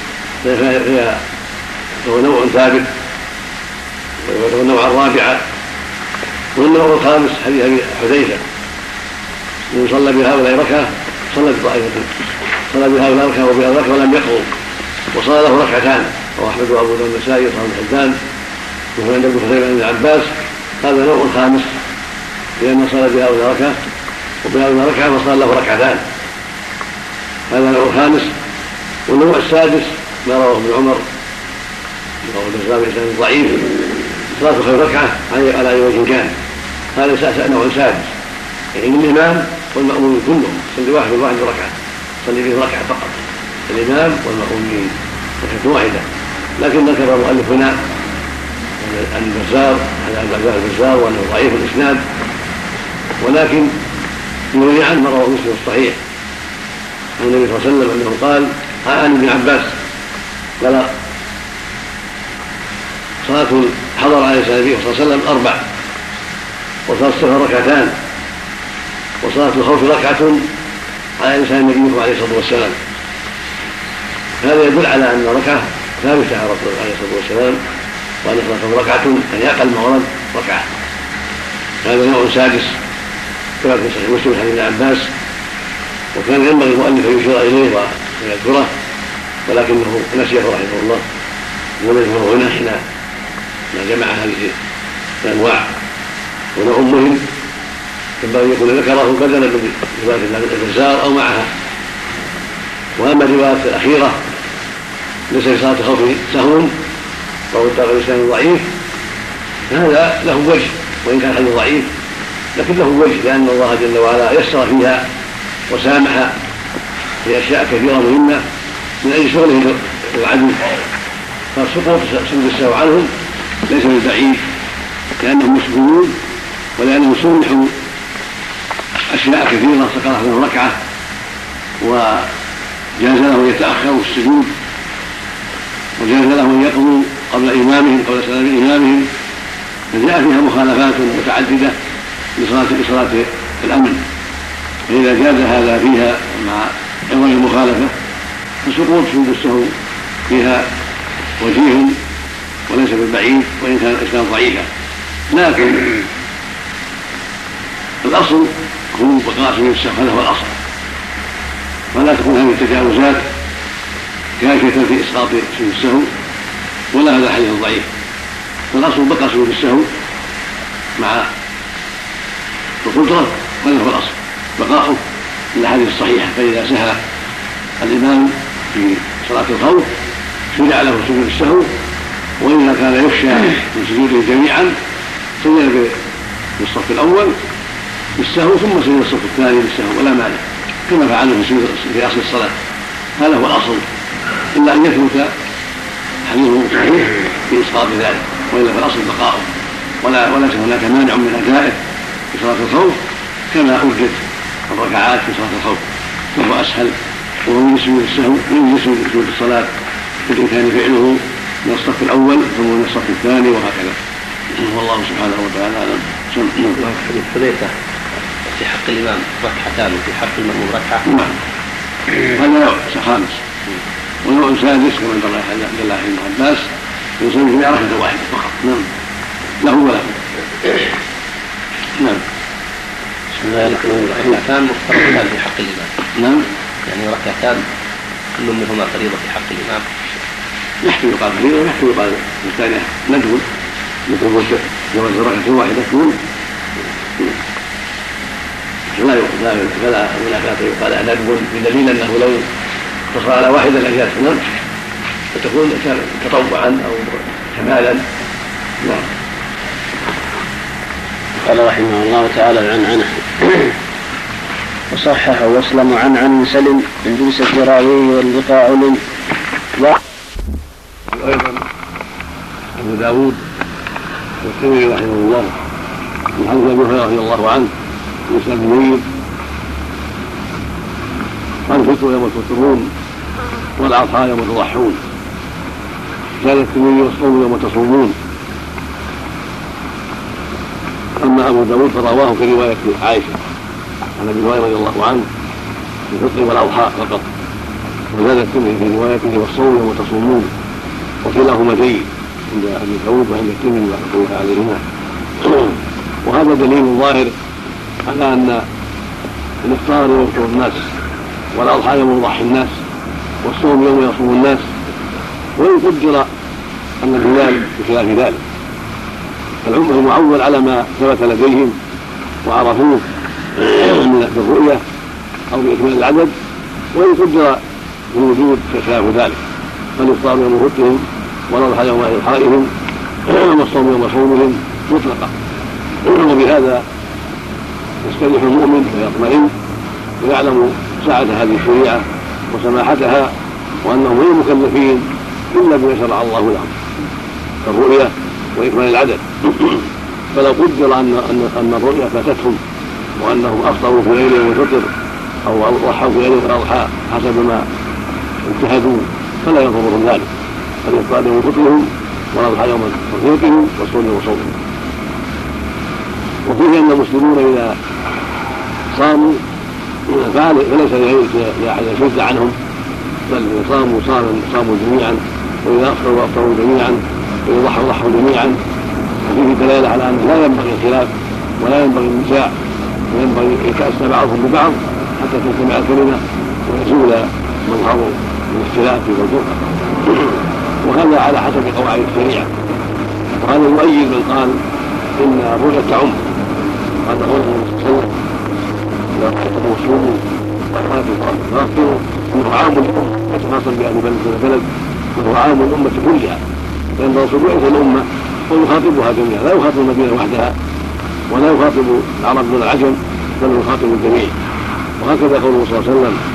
فهو نوع ثابت وهو النوع الرابع. والنوع الخامس حديث ابي حذيفه من صلى بهؤلاء ركعه صلى بطائفه صلى بهؤلاء ركعه وبهؤلاء ركعه ولم يقروا وصلى له ركعتان. رواه احمد وابو داود والنسائي وصححه ابن حبان وهو عند ابن خزيمه بن عباس. هذا نوع خامس لأنه صلى بهؤلاء ركعه وبهؤلاء ركعه وصلى له ركعتان. هذا نوع خامس. والنوع السادس ما رواه ابن عمر رواه البزار بإسناد ضعيف صلاة الخوف ركعة على أي وجه كان، هذا نوع سادس، يعني الإمام والمأمومين كلهم صلي واحد والواحد ركعة، صلي به ركعة فقط الإمام والمأمومين ركعة واحدة. لكن ذكر المؤلف هنا عن البزار عن عبد الله البزار وأنه ضعيف الإسناد، ولكن يروي عنه ما رواه مسلم الصحيح عن النبي صلى الله عليه وسلم أنه قال عن ابن عباس قال صلاة حضر عليه النبي صلى الله عليه وسلم أربع، وصلاة السفر ركعتان، وصلاة الخوف ركعة على لسان النبي عليه الصلاة والسلام. هذا يدل على أن ركعة ثابتة على رسول الله عليه الصلاة والسلام، وأن صلاة ركعة يعني أقل ما ورد ركعة. هذا نوع سادس كما في صحيح مسلم عن ابن عباس، وكان ينبغي المؤلف أن يشير إليه ويذكره ولكنه نسيه رحمه الله، ولم يذكره هنا حين ما جمع هذه الأنواع. ونوع مهم ينبغي يكون ذكره بدلا من رواية البزار أو معها. وأما الرواية الأخيرة ليس في صلاة الخوف سهو وهو الداخل الإسلام ضعيف، هذا له وجه وإن كان حديث ضعيف لكن له وجه، لأن الله جل وعلا يسر فيها وسامح في أشياء كثيرة مهمة من أجل شغله العدو، فسقوط سجود السهو عنهم ليس بالبعيد لأنهم مسلمون، ولأنهم سمحوا أشياء كثيرة سقطت لهم ركعة وجاز لهم يتأخروا السجود، وجاز لهم يقضوا قبل إمامهم قبل سلام إمامهم، فجاء فيها مخالفات متعددة لصلاة لصلاة الأمن. فإذا جاز هذا فيها مع عوض المخالفة فسقوط سجود السهو فيها وجيه وليس بالبعيد وإن كان الإسلام ضعيفا. لكن الأصل هو بقاء سجود السهو، هذا هو الأصل، ولا تكون هذه التجاوزات كافية في إسقاط سجود السهو، ولا هذا الحديث ضعيف. فالأصل بقاء سجود السهو مع القدرة، وهذا هو الأصل بقاؤه الأحاديث الصحيحة. فإذا سهى الإمام في صلاة الخوف شرع له سجود السهو، وإذا كان يخشى من سجوده جميعا سجد بالصف الأول بالسهو ثم سجد الصف الثاني بالسهو ولا مانع، كما فعله في أصل الصلاة. هذا هو الأصل، إلا أن يثبت حديث صحيح في إسقاط ذلك، وإلا فالأصل بقاؤه، ولا وليس هناك مانع من أدائه في صلاة الخوف كما أوجد الركعات في صلاة الخوف، فهو أسهل، وهو من سجود السهو من سجود الصلاة بالإمكان فعله من الصف الأول ثم من الصف الثاني وهكذا. والله سبحانه وتعالى أعلم. حديث حذيفة في حق الإمام ركعتان وفي حق المأموم ركعة. نعم، هذا نوع خامس. ونوع سادس كما قال عبد الله بن عباس يصلي في ركعة واحدة فقط. نعم، له وله. نعم. بسم الله الرحمن الرحيم. ركعتان مفترضتان في حق الإمام. نعم. يعني ركعتان كل منهما فريضة في حق الإمام. يحتمل يقال فريضة ويحتمل يقال الثانية ندب، مثل جواز ركعة واحدة تكون لا يقال فلا منافاة يقال ندب بدليل أنه لو اقتصر على واحدة لأجاز نعم فتكون تطوعا أو كمالا. نعم. قال رحمه الله تعالى العنعنة وصححه واسلم عن عن سلم من جلسة راويه واللقاء لم. وأيضا أبو داود والترمذي رحمه الله من حديث أبي هريرة رضي الله عنه وإسناد جيد الفطر يوم تفطرون والأضحى يوم تضحون، كان الترمذي والصوم يوم تصومون. أما أبو داود فرواه في رواية عائشة عن أبي هريرة رضي الله عنه في الفطر والأضحى فقط، وزاد الترمذي في روايته والصوم يوم تصومون، وكلاهما جيد عند أبي داود وعند الترمذي رحمه الله عليهما. وهذا دليل ظاهر على أن الإفطار يوم يفطر الناس، والأضحى يوم يضحي الناس، والصوم يوم يصوم الناس، وإن قدر أن الهلال بخلاف ذلك، فالعمر معول على ما ثبت لديهم وعرفوه بالرؤية أو بإكمال العدد، وإن قدر الوجود خلاف ذلك. فالإفطار يوم فطرهم والأضحى يوم إضحائهم والصوم يوم صومهم مطلقة. وبهذا يستريح المؤمن ويطمئن ويعلم سعة هذه الشريعة وسماحتها وأنهم غير مكلفين إلا بما شرع الله لهم كالرؤية وإكمال العدد. فلو قدر أن أن الرؤيا فاتتهم وأنهم أفطروا في ليلة يوم الفطر أو ضحوا في ليلة الأضحى حسب ما اجتهدوا فلا يضرهم ذلك، فالإفطار يوم فطرهم والأضحى يوم تفريقهم والصوم يوم صومهم. وفيه أن المسلمون إذا صاموا فليس لأحد يشد عنهم، بل إذا صاموا صاموا جميعا، وإذا أفطروا أفطروا جميعا، وإذا ضحوا ضحوا جميعا. وفيه دلالة على أنه لا ينبغي الخلاف ولا ينبغي النزاع، وينبغي يتأسى بعضهم ببعض حتى تجتمع الكلمة ويزول مظهر الاختلاف والفرقة. وهذا على حسب قواعد الشريعة. وهذا يؤيد من قال إن الرؤيا تعم. هذا هو المتصور إذا رأيتم صوموا فأفطروا إنه عام الأمة ليس خاصا بأهل بلد ولا بلد، وهو عام الأمة كلها، فإن الرسول بعث الأمة ويخاطبها جميعا، لا يخاطب المدينة وحدها ولا يخاطب العرب دون العجم، بل يخاطب الجميع. وهكذا قوله صلى الله عليه وسلم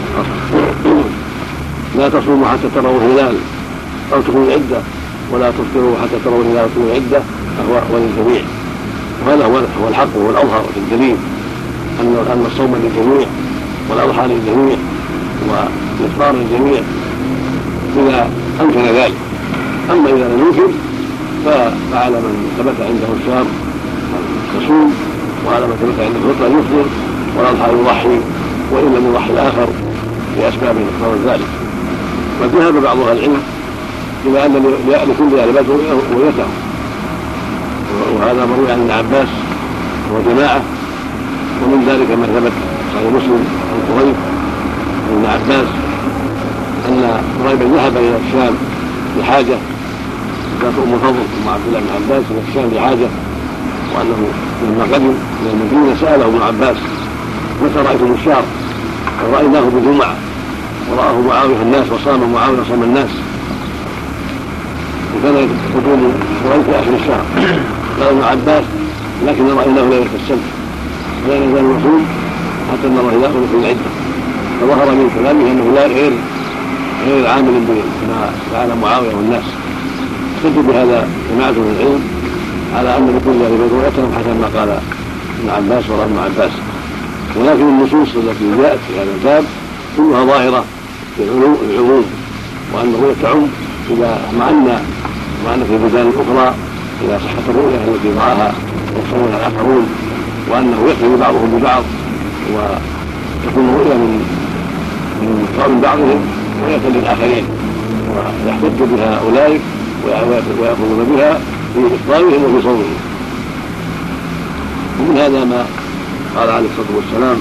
لا تصوموا حتى تروا الهلال أو تكونوا العدة ولا تفطروا حتى تروا الهلال أو تكونوا العدة، فهو وللجميع. وهذا هو الحق وهو الأظهر والدليل أن أن الصوم للجميع والأضحى للجميع والإفطار للجميع إذا أمكن ذلك. أما إذا لم يمكن فعلى من ثبت عنده الشهر يصوم، وعلى من ثبت عنده الفطر يفطر، والأضحى يضحي وإن لم يضحي الآخر لأسباب اختار ذلك. وذهب بعض أهل العلم إلى أن لكل أهل بدر رؤيته، وهذا مروي عن ابن عباس وجماعة. ومن ذلك ما ثبت صحيح مسلم عن قريب ابن عباس أن قريبا ذهب إلى الشام بحاجة، كانت أم فضل أم عبد الله بن عباس إلى الشام بحاجة، وأنه لما قدم إلى المدينة سأله ابن عباس متى رأيتم الشهر؟ ورأيناه بجمعة ورآه معاوية الناس وصام معاوية صام الناس، وكان قدوم قريب في آخر الشهر. قال ابن عباس لكن رأيناه ليلة السبت لا يزال يصوم حتى نرى هلاله في العدة. فظهر من كلامه أنه لا غير غير عامل بما فعل معاوية والناس. استدل بهذا جماعة من العلم على أن لكل أهل بدر رؤيتهم حسب ما قال ابن عباس ورأى ابن عباس. ولكن النصوص التي جاءت في هذا الباب كلها ظاهرة بالعموم، وأن الرؤيا تعم إذا اطمأن وأن في بلدان أخرى إذا صحت الرؤيا التي رآها يصورها الآخرون، وأنه يقتدي بعضهم ببعض وتكون الرؤيا من من قول بعضهم ويقتدي الآخرين، ويحتج بها أولئك ويأخذون بها في إفطارهم وفي صومهم. ومن هذا ما قال عليه الصلاة والسلام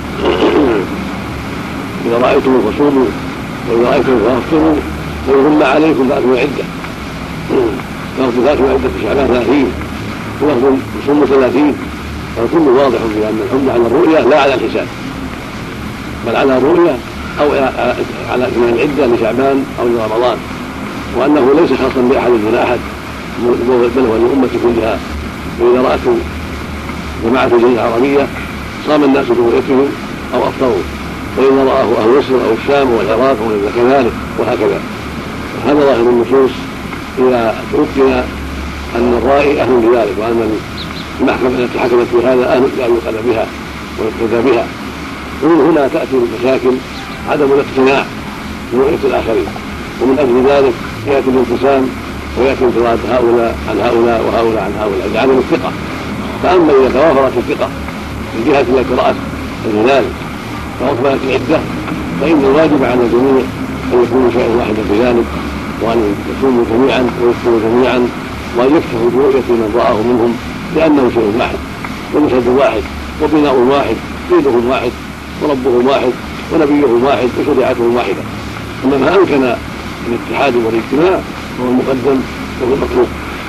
إذا رأيتم فصوموا وإذا رأيتم فأفطروا ويغم عليكم فأتوا عدة، فأخذوا فأتوا عدة في شعبان ثلاثين ولفظ صوموا ثلاثين. فالكل واضح في أن الحمد على الرؤيا لا على الحساب، بل على الرؤيا أو على إكمال العدة لشعبان أو لرمضان، وأنه ليس خاصا بأحد دون أحد بل هو للأمة كلها. وإذا رأته جماعة الجزيرة العربية صام الناس برؤيتهم أو أفطروا، وإذا رآه أهل مصر أو الشام والعراق كذلك وهكذا. هذا ظاهر النصوص إذا تمكن أن الرائي أهل لذلك، وأن المحكمة التي حكمت بهذا أهل لا يقال بها ويقتدى بها. ومن هنا تأتي المشاكل عدم الاقتناع برؤية الآخرين، ومن أجل ذلك يأتي الانقسام ويأتي انفراد هؤلاء عن هؤلاء وهؤلاء عن هؤلاء لعدم الثقة. فأما إذا توافرت الثقة في الجهة التي رأت الهلال فأكملت العدة فإن الواجب على الجميع أن يكونوا شيئا واحدا في ذلك، وأن يصوموا جميعا ويفطروا جميعا، وأن يكتفوا برؤية من رآه منهم، لأنه شيء واحد ومشهد واحد وبناء واحد دينهم واحد وربهم واحد ونبيهم واحد وشريعتهم واحدة. أما ما أمكن الاتحاد والاجتماع هو المقدم وهو المطلوب.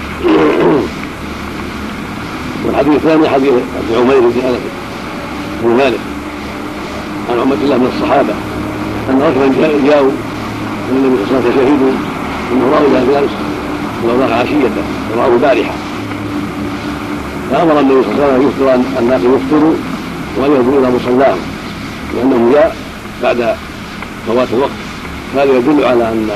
والحديث الثاني حديث ابن عمير بن انس بن مالك عن عمة الله من الصحابة أن رجلا جاءوا ان النبي صلى الله عليه وسلم شهدوا انه راوا ذلك بالامس ولو ذاك عشيه وراه البارحه، فامر النبي صلى الله عليه وسلم يفطر الناس يفطروا وان يهدوا الى مصلاهم لانه جاء بعد فوات الوقت. هذا يدل على ان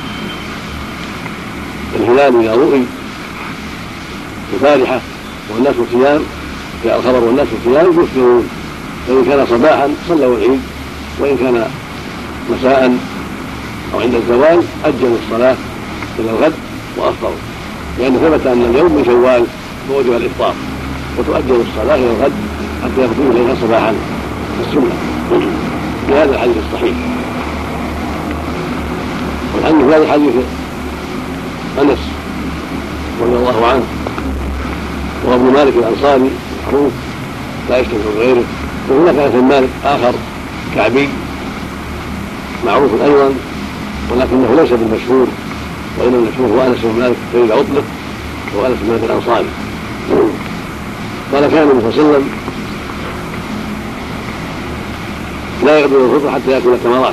الهلال اذا رؤي البارحه والناس صيام، جاء الخبر والناس صيام يفطرون، فان كان صباحا صلوا العيد، وان كان مساء او عند الزوال اجلوا الصلاه الى الغد وافطروا، لان ثبت ان اليوم من شوال ووجب الافطار، وتؤجل الصلاه الى الغد حتى يخرجوا اليها صباحا السنه في هذا الحديث الصحيح. والحديث في هذا الحديث انس رضي الله عنه وابن مالك الانصاري معروف لا يشتبه بغيره، وهناك انس بن مالك اخر كعبي معروف ايضا ولكنه ليس بالمشهور، وانما المشهور هو انس بن مالك فاذا اطلق هو انس بن مالك الانصاري. قال كان النبي صلى الله عليه وسلم لا يقبل الفطر حتى ياكل التمرات.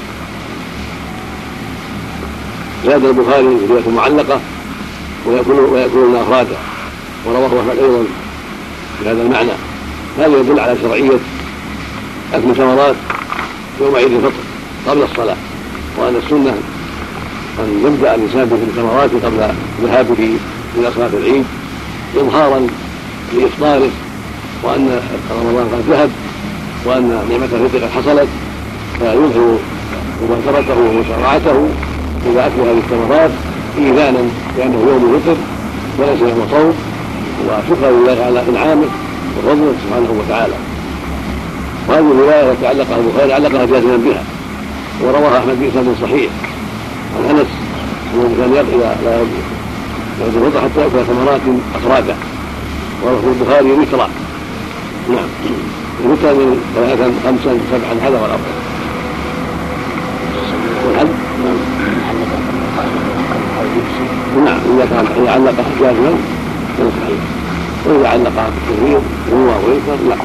زاد البخاري في روايه معلقه ويأكلون افرادا، ورواه احمد ايضا بهذا المعنى. هذا يدل على شرعيه اكل التمرات يوم عيد الفطر قبل الصلاه، وان السنه ان يبدا الانسان بالتمرات قبل ذهابه الى صلاه العيد اظهارا لافطاره وان رمضان قد ذهب وان نعمه الفطر قد حصلت، فيظهر مباشرته ومشرعته الى اكل هذه التمرات ايذانا بانه يوم الفطر وليس يوم صوم، وشكرا لله على انعامه وفضله سبحانه وتعالى. وهذه الروايه التي علقها البخاري علقها جازما بها، ورواها احمد بن صحيح عن انس انه كان لا يقضي الفطر حتى ياكل ثمرات افرادا، ولفظ البخاري وترا. نعم، الوتر من ثلاثا خمسا سبعا هذا هو الافضل. والحد نعم اذا كان اذا علقها جازما فهو صحيح، واذا علقها بالتغيير هو ويسر لا.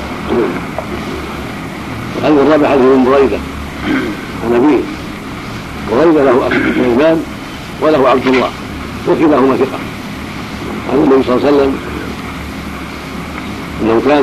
الحديث الرابع حديث ابن بريده عن ابيه. بريده له اخ سليمان وله عبد الله وكلاهما ثقه عن النبي صلى الله عليه وسلم انه كان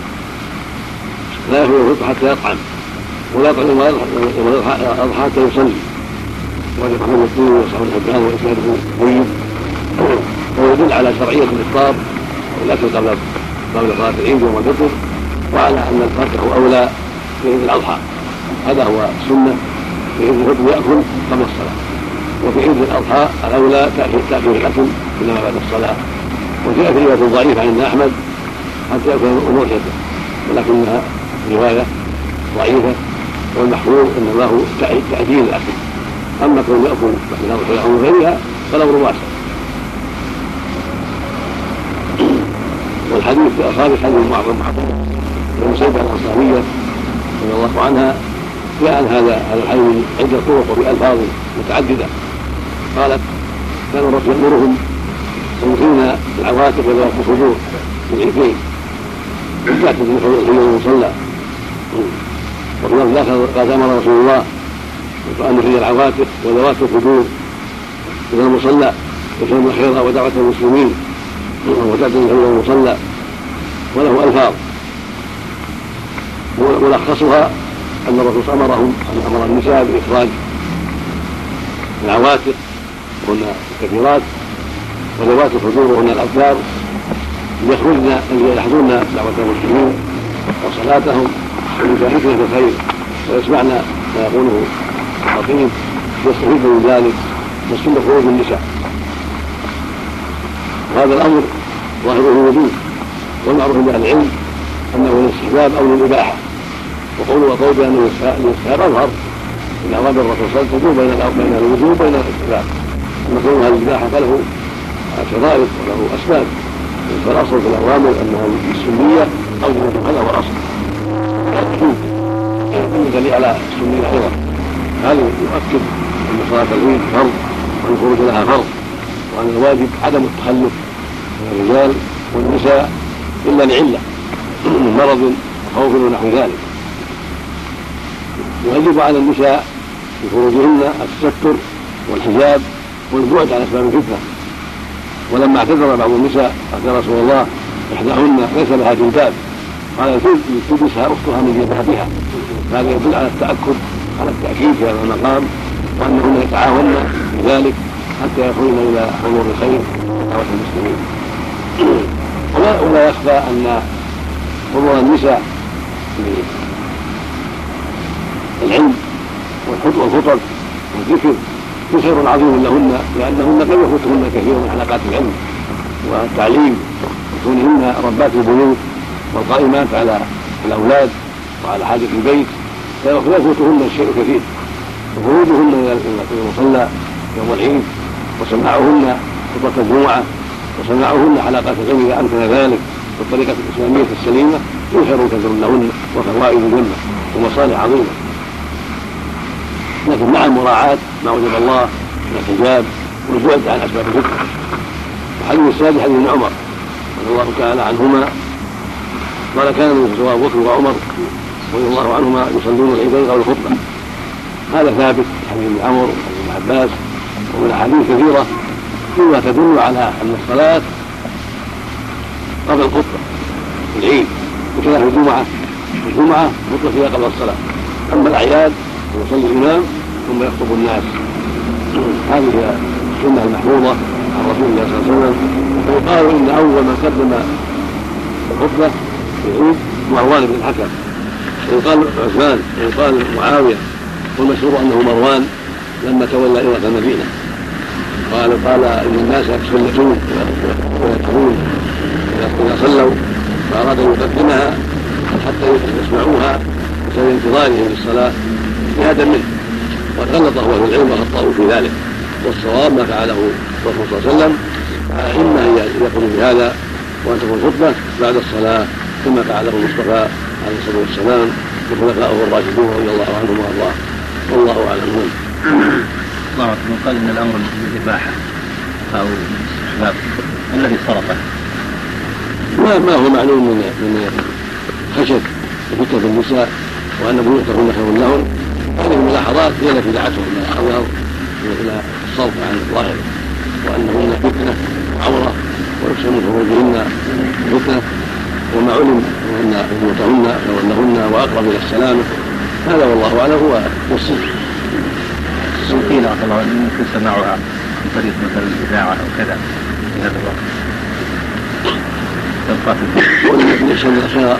لا ياكل الفطر حتى يطعم ولا يطعم يوم الاضحى حتى يصلي، وهذا محمد الدين وصحبه الحبان واسناده طيب، ويدل على شرعيه الافطار والاكل قبل قبل صلاه العيد يوم الفطر، وعلى ان الفطر اولى في عيد الاضحى. هذا هو السنه، في عيد الفطر ياكل قبل الصلاه، وفي عيد الاضحى الاولى تاخير الاكل انما بعد الصلاه. وجاء في روايه ضعيفه عند احمد حتى ياكل اضحيته، ولكنها روايه ضعيفه، والمحفوظ ان له تعديل الاكل، اما كون ياكل بعد الاضحيه او غيرها فالامر واسع. والحديث الخامس حديث معظم محفوظ عن سيدة الانصاريه رضي الله عنها جاء عن هذا هذا الحديث عده طرق وبالفاظ متعدده. قالت كان الرسول يامرهم يمكن العواتق وذوات الخدور في العيدين وجاءت في المصلى، وفي اللفظ الاخر قال امر رسول الله ان نخرج العواتق وذوات الخدور الى المصلى يشهدن الخير ودعوه المسلمين وتأتي الى المصلى، وله الفاظ ملخصها ان الرسول امرهم ان امر النساء باخراج العواتق وهن الكثيرات وذوات الخدور وهن الابكار يخرجن يحضرن دعوه المسلمين وصلاتهم ويشاركن في الخير ويسمعن ما يقوله الخطيب يستفيد من ذلك، والسنه خروج النساء. وهذا الامر ظاهره وجود، والمعروف عند اهل العلم انه للاستحباب او للاباحه، وقوله وقول بانه الاستحباب اظهر ان اراد الرسول صلى الله عليه وسلم بين الوجوب وبين الاستحباب، اما كونها الاباحه فله شرائط وله اسباب، فالاصل في الاوامر انها السنيه او هذا هو الاصل. دليل على السنيه ايضا هذا يؤكد ان صلاه العيد فرض وان الخروج لها فرض، وان الواجب عدم التخلف من الرجال والنساء الا لعله من مرض وخوف ونحو ذلك. ويجب على النساء في خروجهن التستر والحجاب والبعد عن اسباب الفتنه. ولما اعتذر بعض النساء قال يا رسول الله احداهن ليس لها جلباب، قال تلبسها اختها من جلبابها. هذا يدل على التاكد على التاكيد في هذا المقام، وانهن يتعاونن في ذلك حتى يخرجن الى امور الخير ودعوه المسلمين. ولا, ولا يخفى ان حضور النساء للعلم والخطب والذكر في خير عظيم لهن، لانهن قد يفوتهن كثير من حلقات العلم والتعليم، وكونهن ربات البيوت والقائمات على الاولاد وعلى حاجه البيت، فيفوتهن الشيء كثير. وخروجهن الى المصلى يوم العيد وسماعهن خطبه الجمعه وسماعهن حلقات العلم اذا امكن ذلك بالطريقه الاسلاميه السليمه في خير كثير لهن وفوائد جنه ومصالح عظيمه، لكن مع مراعاه ما وجب الله من الحجاب والبعد عن اسباب الفتنه. الحديث السادس حديث ابن عمر رضي الله تعالى عنهما قال كان ابو بكر وعمر رضي الله عنهما يصلون العيدين قبل الخطبه. هذا ثابت حديث ابن عمر وابن عباس ومن احاديث كثيره فيما تدل على ان الصلاه قبل الخطبه في العيد، وكذا في الجمعه في الجمعه خطبه فيها قبل الصلاه. اما الاعياد فيصلي الامام ثم يخطب الناس. هذه هي السنه المحفوظه عن رسول الله صلى الله عليه وسلم. ويقال ان اول من قدم الخطبه في العيد مروان بن الحكم، ويقال عثمان، ويقال معاويه، والمشهور انه مروان لما تولى إمارة المدينه قال قال ان الناس يتسلسون ويدخلون اذا صلوا، فاراد ان يقدمها حتى يسمعوها بسبب انتظارهم للصلاه اجتهادا منه، وغلط هو اهل العلم وخطاوا في ذلك. والصواب ما فعله الرسول صلى الله عليه وسلم، اما ان يقوموا بهذا وان تكون خطبه بعد الصلاه كما فعله المصطفى عليه الصلاه والسلام وخلفائه الراشدون رضي الله عنهم وارضاه، والله اعلم. الله اكبر. قال ان الامر بالاباحه او الاستحباب الذي صرفه ما ما هو معلوم من من خشيه وفتنه النساء وان بيوتهن خير لهن. هذه الملاحظات هي التي دعتهم الى الحذر والى الصرف عن الظاهر، وانهن فتنه وعوره ويخشى من خروجهن فتنه، وما علم ان بيوتهن خير لهن واقرب الى السلامه. هذا والله اعلم هو الصدق. قيل الله يمكن سماعها عن طريق مثل الاذاعه او كذا في هذا الوقت تبقى في يشهد الخير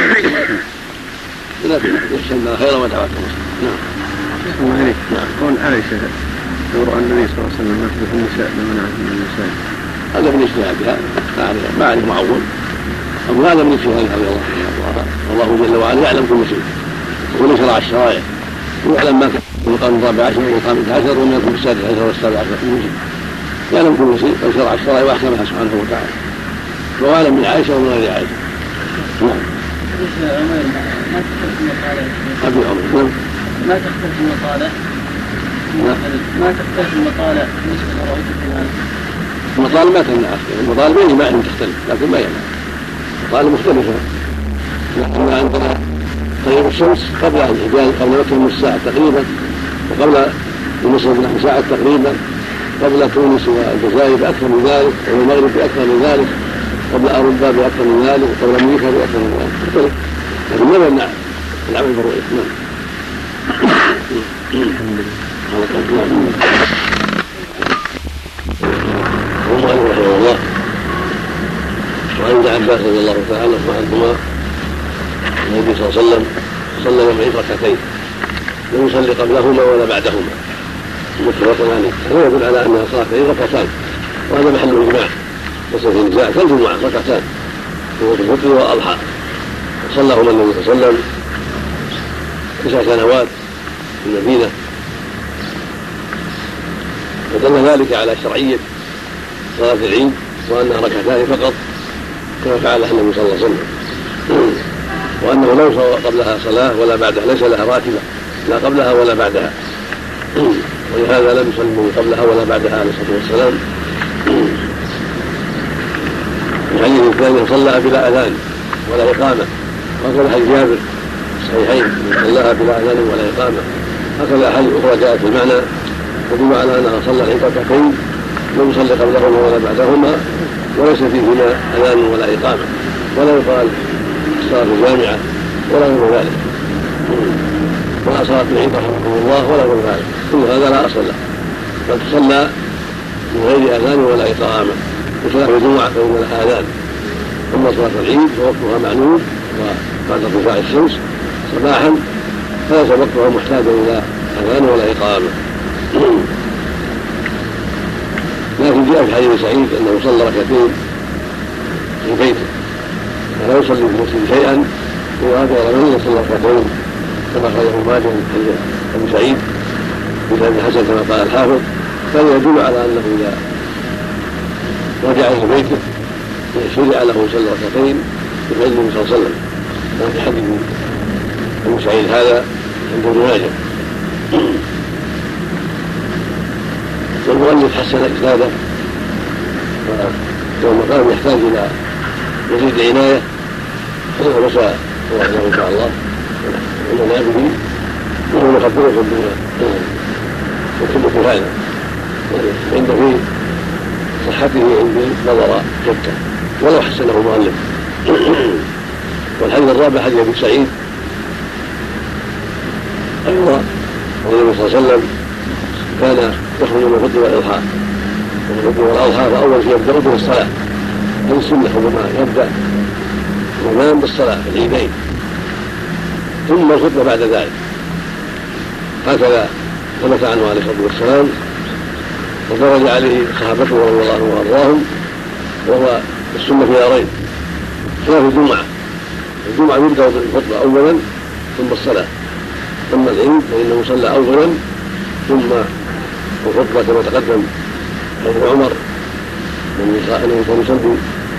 يشهد الخير ودعوات المسلمين. نعم. نعم. قول عائشه لو راى النبي صلى الله عليه وسلم يكتب النساء لمنعه من النساء. هذا من اجتهادها ما اعرف معول، أقول هذا من اجتهادها رضي الله عنها. الله جل وعلا يعلم كل شيء، وهو شرع الشرائع ويعلم ما كان في القرن الرابع عشر والخامس عشر وما يكون في السادس عشر والسابع عشر كل شيء، يعلم كل شيء وشرع الشرائع واحكمها سبحانه وتعالى، وأعلم من عائشة ومن غير عائشة. نعم. أبي عمر ما تختلف المطالع ما تختلف المطالع بالنسبة لرؤية المطالب ما تمنع، المطالب بين ما أن تختلف لكن ما يمنع، المطالب مختلفة. نحن عندنا طيب الشمس قبل الحجاز قبل مكة نص ساعة تقريبا، وقبل مصر بنحو ساعة تقريبا، قبل تونس والجزائر بأكثر من ذلك، قبل المغرب بأكثر من ذلك، قبل أوروبا بأكثر من ذلك، وقبل أمريكا بأكثر من ذلك، مختلف، لكن ما يمنع العمل بالرؤية. نعم. والله رحمه الله. وعن ابن عباس رضي الله تعالى عنهما النبي صلى الله عليه وسلم صلى يوم العيد ركعتين لم يصلي قبلهما ولا بعدهما، متفق عليه. هذا يدل على انها صلاه العيد ركعتان، وهذا محل الاجماع ليس في نزاع، كالجمعه ركعتان في وقت الفطر والاضحى، صلىهما النبي صلى الله عليه وسلم تسع سنوات في المدينه، ودل ذلك على شرعيه صلاه العيد وانها ركعتان فقط كما فعلها النبي صلى الله عليه وسلم، وانه لا يصلى قبلها صلاه ولا بعدها، ليس لها راتبه لا قبلها ولا بعدها، ولهذا لم يصلوا قبلها ولا بعدها عليه الصلاه والسلام. الحديث الثاني صلىها بلا اذان ولا اقامه، وقال حديث جابر الصحيحين صلىها بلا اذان ولا اقامه، هكذا أحاديث أخرى جاءت في المعنى تدل على أنها صلى العيد ركعتين لم يصلي قبلهما ولا بعدهما وليس فيهما أذان ولا إقامة ولا يقال الصلاة الجامعة ولا غير ذلك ولا صلاة العيد رحمه الله ولا غير ذلك كل هذا لا أصل له بل تصلى من غير أذان ولا إقامة وصلاة الجمعة فإن لها أذان أما صلاة العيد فوقتها معلوم وبعد ارتفاع الشمس صباحا فليس وقتها محتاجا إلى أذان ولا إقامة. لكن جاء في حديث سعيد أنه صلى ركعتين في بيته ولا يصلي في المسجد شيئا وهذا رجل صلى ركعتين كما أخرجه ماجه من حديث أبي سعيد بسند حسن كما قال الحافظ فهذا يدل على أنه إذا رجع إلى بيته شرع له صلى ركعتين بفعل النبي صلى الله عليه وسلم في حديث أبي سعيد هذا عند ابن ماجه. والمؤلف حسن إسناده ويوم قال يحتاج إلى مزيد عناية وساء الله إن شاء الله إننا به وهو نخبركم وكلكم هذا عند في صحته عندي نظر شكا ولو حسنه المؤلف. والحديث الرابع حديث أبي سعيد أيضا النبي صلى الله عليه وسلم كان يخرج من الفطر والإضحى ومن الفطر والأضحى فأول شيء يبدأ بالصلاة هذه السنة ربما يبدأ الإمام بالصلاة في العيدين ثم الخطبة بعد ذلك هكذا ثبت عنه عليه الصلاة والسلام ودرج عليه صحابته رضي الله عنهم وأرضاهم وهو السنة في دارين صلاة الجمعة الجمعة يبدأ بالخطبة أولا ثم الصلاة أما العيد فإنه صلى أولا ثم الخطبة كما تقدم حديث عمر من أنه كان يصلي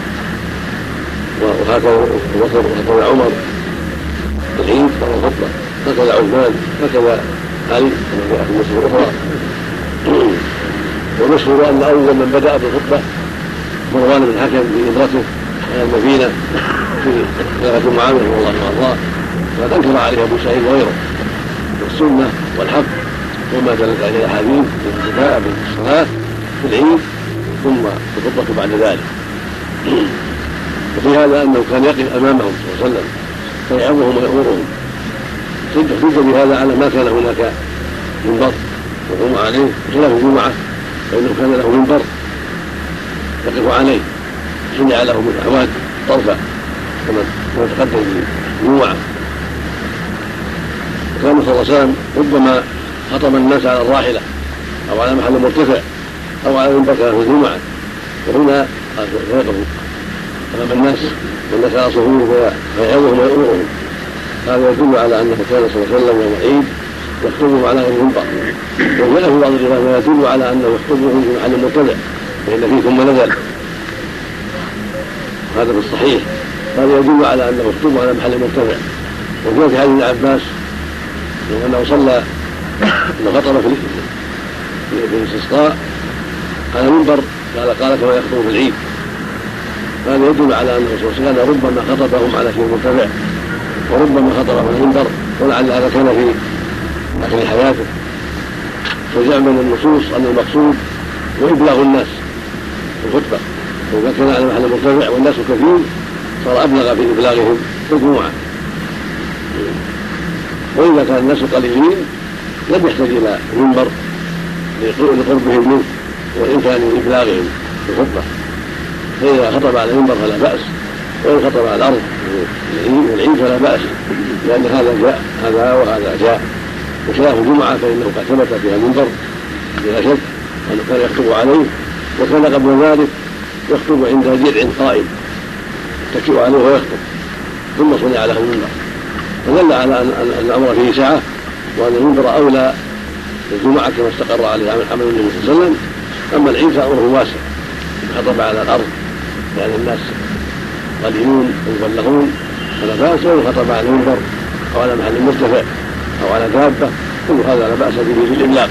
وهكذا وهكذا عمر العيد والخطبة هكذا عثمان هكذا علي كما جاء في النصوص الأخرى. والمشهور أن أول من بدأ بالخطبة مروان بن الحكم بإدرته على المدينة في غزوة معاوية رضي الله عنه وأرضاه وقد أنكر عليه أبو سعيد وغيره والسنة والحق وما دلت عليه الأحاديث بالابتداء بالصلاة في العيد ثم الخطبة بعد ذلك. وفي هذا أنه كان يقف أمامهم صلى الله عليه وسلم فيعظهم ويأمرهم احتج بهذا على ما كان هناك منبر وقوم عليه خلاف الجمعة فإنه كان له منبر يقف عليه صنع له من أعواد طرفة كما تقدم في الجمعة. كان صلى الله عليه وسلم ربما خطب الناس على الراحلة أو على محل مرتفع أو على منبر في الجمعة وهنا يقف أمام الناس والناس على صفوفهم فيعظهم ويأمرهم. هذا يدل على أنه كان صلى الله عليه وسلم يوم العيد يخطبهم على غير منبر وجاء في بعض الروايات ما يدل على أنه يخطبهم في محل مرتفع فإن فيه ثم نزل هذا في الصحيح. هذا يدل على أنه يخطبهم على محل مرتفع. وجاء في حديث ابن عباس أنه صلى أنه خطب في الاستسقاء على منبر قال قال كما يخطب في العيد. هذا يدل على أنه صلى الله عليه وسلم ربما خطبهم على شيء مرتفع وربما خطبهم على المنبر ولعل هذا كان في آخر حياته. وجاء من النصوص أن المقصود وإبلاغ الناس في الخطبة وإذا كان على محل مرتفع والناس كثير صار أبلغ في إبلاغهم في الجمعة. وإذا كان الناس قليلين لم يحتاج إلى المنبر لقربهم منه وإمكان إبلاغهم في الخطبة. فإذا خطب على المنبر فلا بأس وإن خطب على الأرض والعيد فلا بأس لأن هذا جاء هذا وهذا جاء. وخلاف الجمعة فإنه قد ثبت فيها المنبر بلا شك أنه كان يخطب عليه وكان قبل ذلك يخطب عند جذع قائم يتكئ عليه ويخطب ثم صنع له المنبر فدل على أن الأمر فيه سعة وأن المنبر أولى الجمعة كما استقر عليه عمل النبي صلى الله عليه وسلم. أما العيد فأمره واسع خطب على الأرض لأن يعني الناس قليلون ويبلغون فلا بأس وإن خطب على المنبر أو على محل مرتفع أو على دابة كل هذا لا بأس به في الإبلاغ.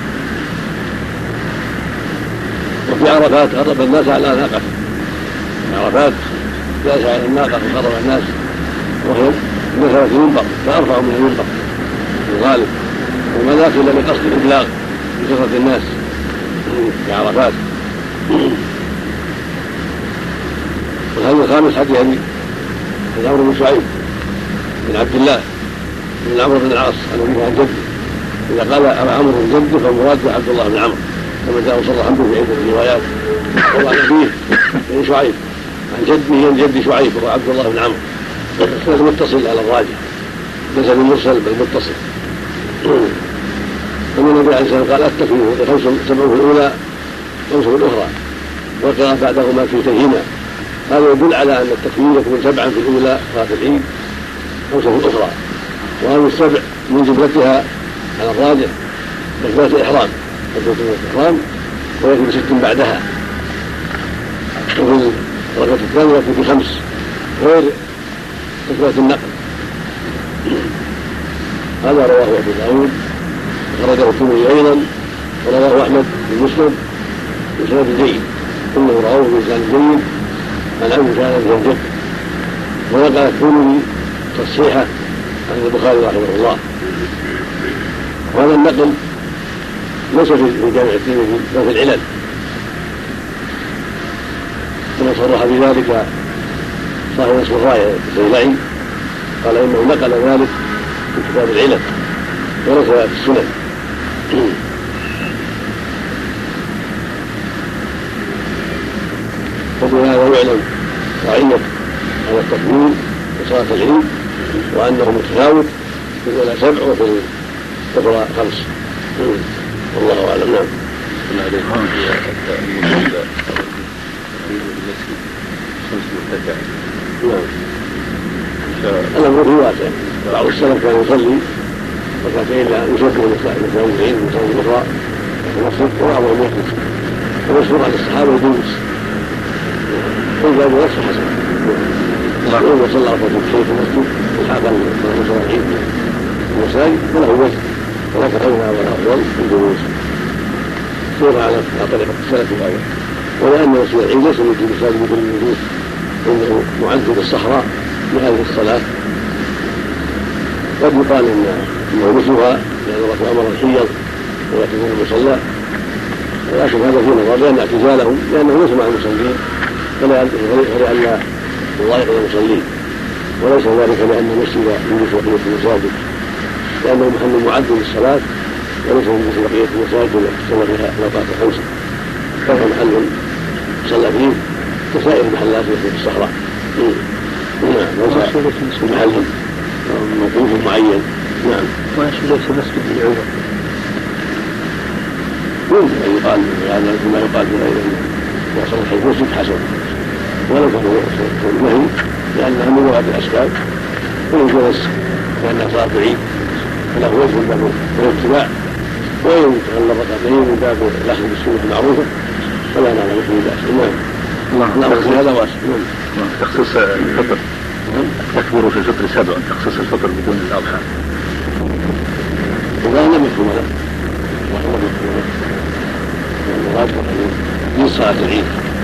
وفي عرفات خطب الناس على ناقة في عرفات جالس على الناقة وخطب الناس وهي مثلا في المنبر فأرفع من المنبر في الغالب وما ذاك الا بقصد الابلاغ بكثره الناس في عرفات. والحديث الخامس حديث ابي عمرو بن شعيب بن عبد الله بن عمرو بن العاص عن ابيه عن جده. اذا قال ابا عمرو بن جده فالمراد عبد الله بن عمرو كما جاء صرح به في عده الروايات. وعن ابيه بن شعيب عن جده عن جد شعيب وهو عبد الله بن عمرو. الاسناد متصل على الراجح ليس بالمرسل بل متصل. ثم النبي عليه الصلاه والسلام قال التكبير خمس سبع في الاولى خمس في الاخرى وقرأ بعدهما كلتيهما. هذا يدل على ان التكبير يكون سبعا في الاولى صلاه العيد خمسه في الاخرى. وهذه السبع من جملتها على الراجح تكبيرة الإحرام تكبيرة الإحرام ويكون ست بعدها. وفي الركعة الثانية يكون بخمس غير تكبيرة النقل. هذا رواه أبو داود وخرجه الترمذي أيضا ورواه أحمد في مسلم بإسناد جيد ثم رواه بإسناد جيد عن عبد الله بن جد. ونقل الترمذي تصحيحه عن البخاري رحمه الله. وهذا النقل ليس في جامع الترمذي بل في العلل كما صرح بذلك صاحب نصب الرايه الزيلعي قال انه نقل ذلك في كتاب العلل وليس في السنن. وبهذا يعلم شرعية على التكبير في صلاة العيد وأنه متفاوت في الأولى سبع وفي الأخرى خمس. والله أعلم. نعم. الأمر في واسع. بعض السلف كان يصلي ركعتين لا يشبه مساجد العيد ومساجد الأخرى في المسجد وبعضهم يخلص ومشهور عن الصحابة يجوز والباب نفسه حسن. يقول وصلى ركعتين في المسجد الحاكم من صلاة العيد المساجد وله وجه وركعتين ولا أفضل الجلوس سير على طريقة السلف الأول. ولأن رسول العيد ليس في المساجد بدون الجلوس إنه معد بالصحراء لهذه الصلاة. قد يقال إن إنه مثلها لأن الرسول أمر الحيض ويعتزل المصلى ولكن هذا في نظر لأن اعتزالهم لأنه ليس مع المصلين فلئلا يضايق المصلين وليس ذلك لأن المسجد يجلس بقية المساجد لأنه محل معد للصلاة وليس يجلس بقية المساجد التي تصلى فيها الأوقات الخمسة فهو محل صلى فيه كسائر المحلات التي في الصحراء. نعم ليس محل موقوف معين. نعم. ويشهد في مسجد العمر يمكن أن يقال هذا كما يقال في غير وصل الحي مسجد حسن ولو كان النهي لأنها من لغة الأسباب والجلس لأنها صلاة العيد فله وجه من باب الاتباع وإن تغلب ركعتين من باب الأخذ بالسنة المعروفة فلا نعلم فيه بأس. نعم. نعم. هذا واسع. تخصيص الفطر التكبير في الفطر سبع تخصيص الفطر بدون الأضحى ولا لم يكن له ولا يكون له المراد من صلاة العيد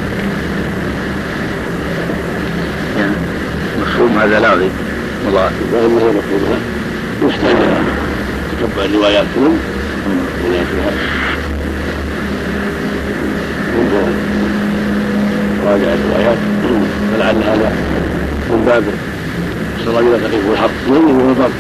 يعني مفهوم هذا لاغي مضاعف وإنه هو مفهومها يحتاج إلى تتبع الروايات كلهم ولا فيها راجع الروايات فلعل هذا من باب الصلاة إلى تقييم الحق من هو الباب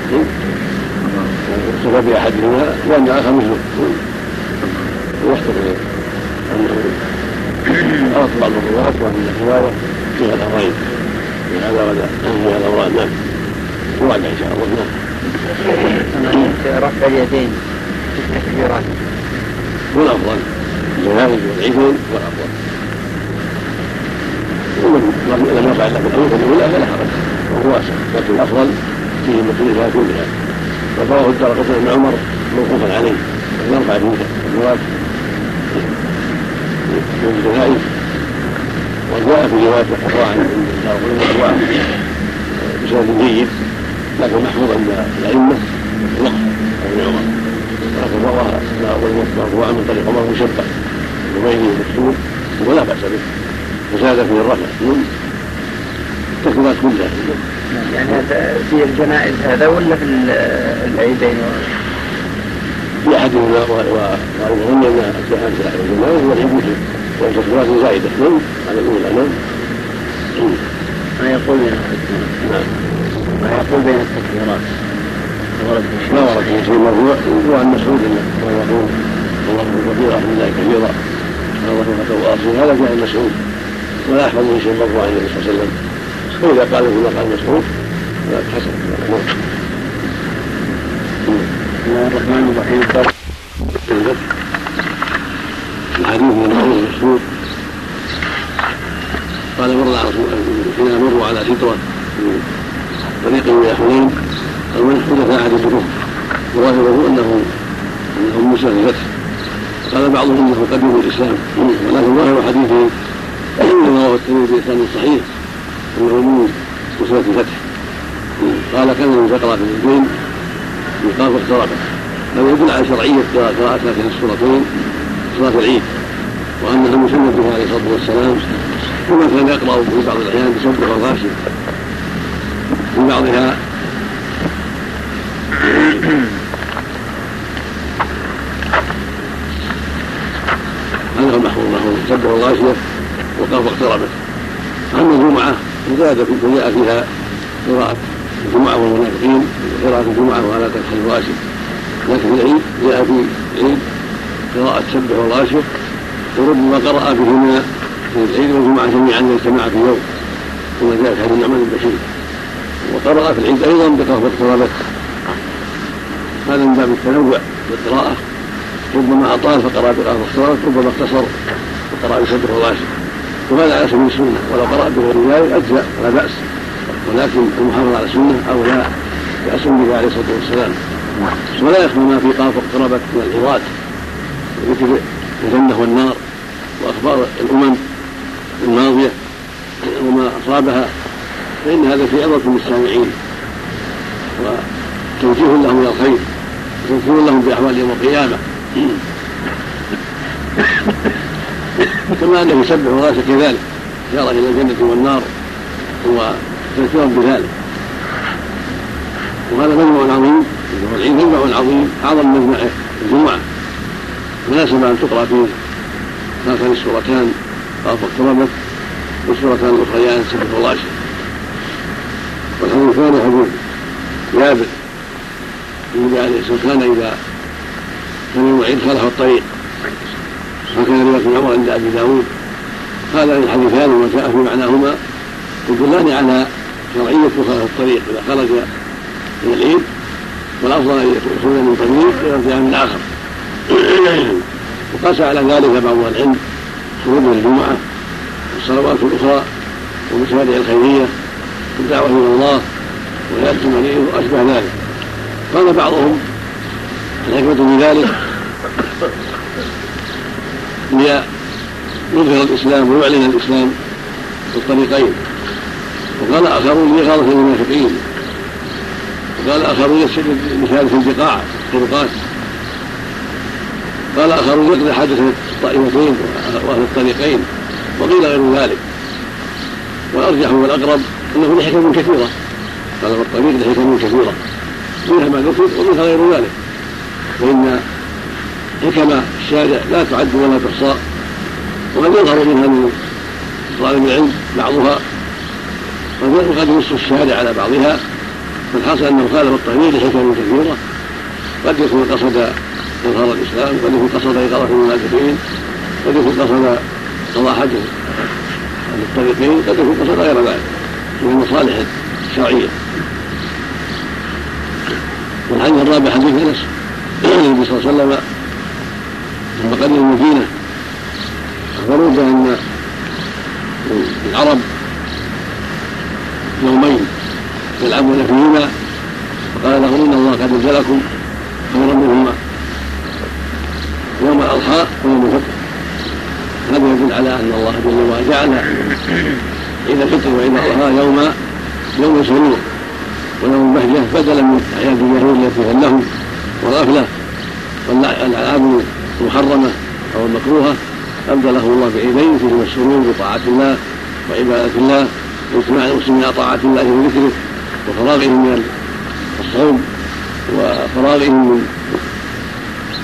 صفة بأحدهما لأن الآخر مثله ويحتمل أنه أرد بعض الروايات وأن الرواية فيها الأمرين في هذا ولا فيها الأمران. نعم. وراجع إن شاء الله. نعم. رفع اليدين في التكبيرات هو الأفضل الجنائز والعيدين هو الأفضل ومن لم يقع إلا في الأول فالأولى فلا حرج وهو واسع لكن الأفضل فيه مثلها كلها. ورواه الدارقطني بن عمر موقوفا عليه أن يرفع فيه الأموات من الجنائز وجاء في رواية أخرى عن الدارقطني بسند جيد لكن محفوظ عند الأئمة الوقف ابن عمر ولكن رواه مرفوعا من طريق عمر بن شبه وغيره مكتوب ولا بأس به وزاد فيه الرفع من التكبيرات كلها. يعني هذا في الجنائز هذا ولا في العيدين؟ في احدهما وظن ان الجماعه هو العيد مثل وان تكبيرات زائده اثنين على الاولى. نعم. ما يقول بين التكبيرات. نعم. ما يقول بين التكبيرات. ما ورد في شيء مرفوع وعن مسعود انه يقول الله كبير الحمد لله كبيرا الله اكبر واصيل، هذا جاء مسعود ولا يحفظ من شيء مرفوع عن النبي صلى الله عليه وسلم، واذا قال كما قال مسعود فلا حسن. بسم الله الرحمن الرحيم. الحديث من المعروف المشهور قال مر على حين مروا على سترة طريق الى حنين ومن حدث احد الظروف وظاهره انه انهم موسى الفتح. قال بعضهم انه قدموا الاسلام، ولكن ظاهر حديثه كما رواه الترمذي بإسناد صحيح انه من موسى الفتح. قال كان من تقرا في الاثنين يقال واقتربت، لو يدل على شرعيه قراءه هاتين السورتين صلاه العيد، وانها مسنده عليه الصلاه والسلام كما كان يقرا في بعض الاحيان بسبح والغاشيه، في بعضها هذا المحفوظ له سبح والغاشيه وقاف واقتربت. اما الجمعه فزاد فجاء فيها قراءه الجمعه والمنافقين قراءه الجمعه ولا تكفي الغاشيه، لكن في العيد جاء في العيد قراءه سبح والغاشيه، وربما قرأ بهما في العيد والجمعه جميعا اجتماعا في يوم كما جاء في حديث النعمان بن بشير، وقرأ في العيد ايضا بقاف واقتربت. هذا من باب التنوع بالقراءه، ربما اطال فقرأ بقاف واقتربت، ربما اختصر وقرأ بسبح والغاشيه، وهذا على سبيل السنه، ولو قرأ بغير ذلك اجزاء ولا باس، ولكن المحافظه على السنه اولى بأسم به عليه الصلاه والسلام. ولا يخفى ما في قاف واقتربت من العظات وذكر الجنه والنار واخبار الامم الماضيه وما اصابها، فان هذا في عظه للسامعين وتوجيه لهم الى الخير وتذكير لهم باحوال يوم القيامه. كما انه يسبح والغاشيه كذلك اشاره الى الجنه والنار وتذكيرا بذلك. وهذا مجمع عظيم، والعيد مجمع عظيم اعظم من مجمع الجمعه، مناسب ان تقرا فيه هاتان السورتان قاف واقتربت والسورتان الاخريان سبح والغاشيه. والحديث الثاني حديث جابر النبي عليه الصلاه والسلام كان اذا كان يوم العيد خلف الطريق، وكان روايه عمر عند ابي داود. هذا الحديثان وما جاء في معناهما يدلان على شرعيه خلف الطريق اذا خرج من العيد، والافضل ان يخرج من طريق ويرجع من اخر. وقاس على ذلك بعض العلم شهود الجمعه والصلوات الاخرى والمشاريع الخيريه والدعوه الى الله وياتي عليه واشبه ذلك. قال بعضهم الحكمه من ذلك ليظهر الاسلام ويعلن الاسلام في الطريقين، وقال اخرون لإغاظة المنافقين، وقال اخرون لشهاده البقاع الطرقات، قال اخرون يقضي حاجه الطائفتين واهل الطريقين، وقيل غير ذلك. والارجح والاقرب انه لحكم كثيره، قال الطريق لحكم كثيره منها ما ذكر ومنها غير ذلك، وان حكم الشارع لا تعد ولا تحصى، وقد يظهر منها من طالب العلم بعضها، وقد ينص الشارع على بعضها، فالحاصل انه خالف الطريق لحكم كثيره، قد يكون قصد إظهار الإسلام، قد يكون قصد إغاظة المنافقين، قد يكون قصد قضاء حاجة الطريقين، قد يكون قصد غير ذلك من المصالح الشرعية. والحديث الرابع حديث أنس النبي صلى الله عليه وسلم لما قدم المدينة أخبروه بأن العرب يومين يلعبون فيهما، فقال لهم إن الله قد نزلكم خيرا منهما يوم الأضحى ويوم الفطر. هذا يدل على أن الله جل وعلا جعل عيد الفطر وعيد الأضحى يوم يوم سرور ويوم بهجة بدلا من أعياد اليهود التي فيها اللهو والغفلة والألعاب المحرمة أو المكروهة، أبدله الله بعيدين فيهما السرور بطاعة الله وعبادة الله واجتماع المسلمين على طاعة الله وذكره وفراغهم من الصوم وفراغهم من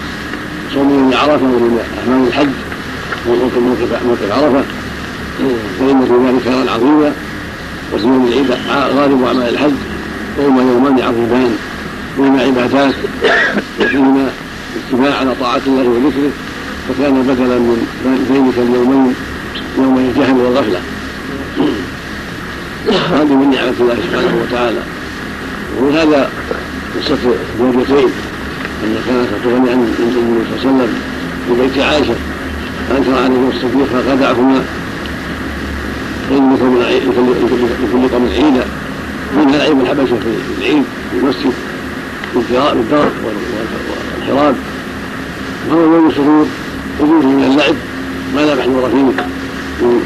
صوم يوم عرفة ومن أعمال الحج موقف عرفة، فإن في ذلك خيرا عظيما. وفي يوم العيد غالب أعمال الحج وهما يومان عظيمان وهما عبادات وفيهما اتباع على طاعة الله وذكره، فكان بدلا من ذلك اليومين يوم الجهل والغفلة. هذه من نعمة الله سبحانه وتعالى. وهذا قصة زوجتين أن كانت تغني عن النبي صلى الله عليه وسلم في بيت عائشة، فأنكر عليه الصديق فخدعهما إن لكل قوم عيدا، منها العيب الحبشة في العيد في المسجد بالدار والحراب، وهو يوم السرور وجوده من اللعب ما لا محذور فيه من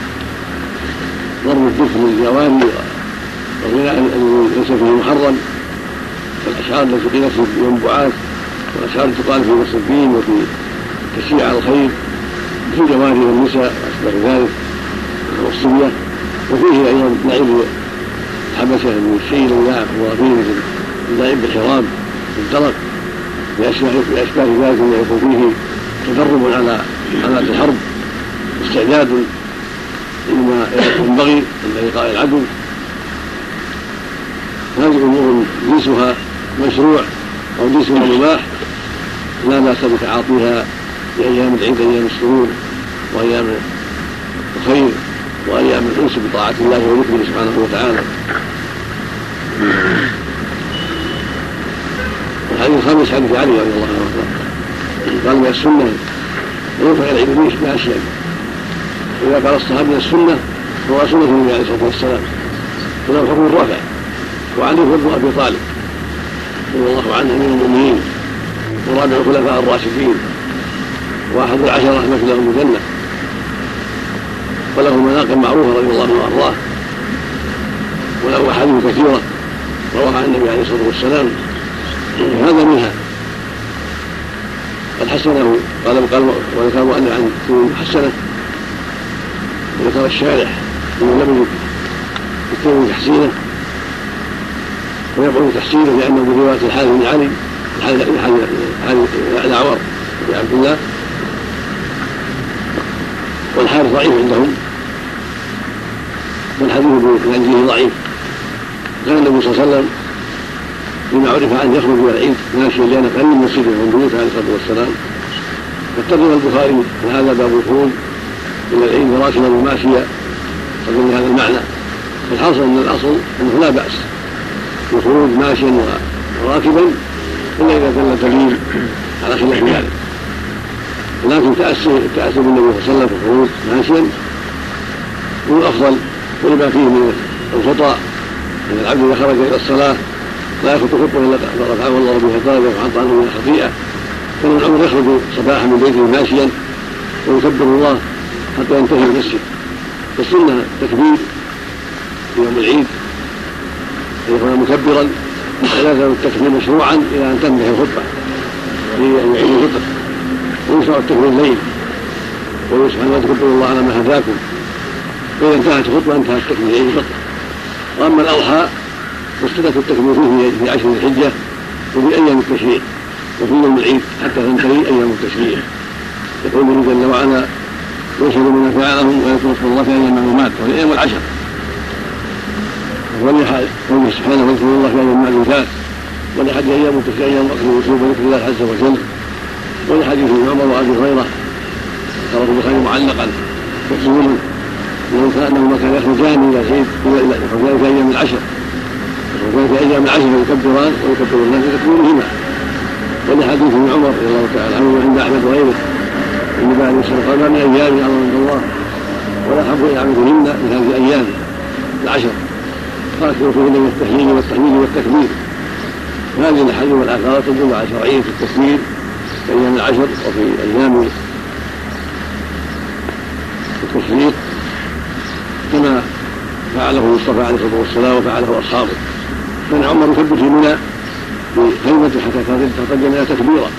ضرب الدف للجواري والغناء الذي ليس فيه محرم، والأشعار التي قيلت في يوم بعاث، والأشعار التي تقال في المسلمين وفي التشريع على الخير في الجواري والنساء وأشبه ذلك والصبية. وفيه أيضا لعب الحبشة من الشيء الذي لا محذور فيه مثل اللعب بالحراب والدرق بأشباه ذلك الذي يكون فيه تدرب على آلات الحرب واستعداد لما ينبغي عند لقاء العدو. هذه امور جنسها مشروع او جنسها مباح لا باس بتعاطيها بايام العيد، ايام السرور وايام الخير وايام الانس بطاعه الله وذكره سبحانه وتعالى. الحديث الخامس حديث علي رضي الله عنه قال من السنه يرفع العيد باشياء، واذا قال الصحابه من السنه فهو سنه النبي عليه الصلاه والسلام، فله حكم الرفع. وعلي بن ابي طالب رضي الله عنه امير المؤمنين ورابع الخلفاء الراشدين واحد العشره رحمه لهم الجنه، وله مناقب معروفه رضي الله عنه وارضاه، وله احاديث كثيره رواها عن النبي عليه الصلاه والسلام. هذا منها قد حسنه قال قال وذكر مؤلف عن حسنه، وذكر الشارح انه لم يجد يكتب تحسينه ويقول تحسينه لانه من روايه الحارث بن علي الاعور بن عبد الله، والحارث ضعيف عندهم والحديث بنجيه ضعيف. كان النبي صلى الله عليه وسلم لما عرف ان يخرج الى العيد ماشيا لان قريب من مسجده من بيوته عليه الصلاه والسلام، فاتخذ البخاري من هذا باب الخروج الى العيد راكبا وماشيا فمن هذا المعنى. الحاصل ان الاصل انه لا باس بالخروج ماشيا وراكبا الا اذا دل دليل على خلاف ذلك، لكن تاسي التاسي بالنبي صلى الله عليه وسلم في الخروج ماشيا هو الافضل، ولما فيه من الخطا ان العبد اذا خرج الى الصلاه لا يخطو خطوه الا رفعه الله به درجه وحط عنه من الخطيئه. كان العمر يخرج صباحا من بيته ماشيا ويكبر الله حتى ينتهي المسجد. فالسنه تكبير في يوم العيد ان يكون مكبرا، ولا يزال التكبير مشروعا الى ان تنتهي الخطبه في عيد الفطر، ويشرع التكبير الليل ويقول سبحانه واذكروا الله على ما هداكم، فاذا انتهت الخطبه انتهى التكبير عيد الفطر. واما الاضحى فالسنه التكبير فيه في عشر ذي الحجه وفي ايام التشريع وفي يوم العيد حتى تنتهي ايام التشريع. يقول الله جل وعلا ويشهد من فعلهم ويذكر اسم الله في ايام معلومات وفي ايام العشر، قوله سبحانه واذكروا الله في ايام معلومات، ولحديث ايام التشريع ايام اكل وشرب وذكر الله عز وجل، ولحديث ابن عمر وابي هريره رواه البخاري معلقا مقصودا انه ما كان يخرجان الى العيد يخرجان في ايام العشر يخرجان في ايام العشر يكبران ويكبر الناس بتكبيرهما. ولحديث ابن عمر رضي الله تعالى عنه عند احمد وغيره ان بعد السنه قال ما من ايام اعظم عند الله ولا احب الى عبدهن من هذه الايام العشر، فاكثروا فيهن من التهليل والتحميد والتكبير. هذه الاحاديث والاثار تدل على شرعيه التكبير في ايام العشر وفي ايام التشريق كما فعله المصطفى عليه الصلاه والسلام وفعله اصحابه. كان عمر يكبر في منى بخيمته حتى ترتج منها تكبيرا.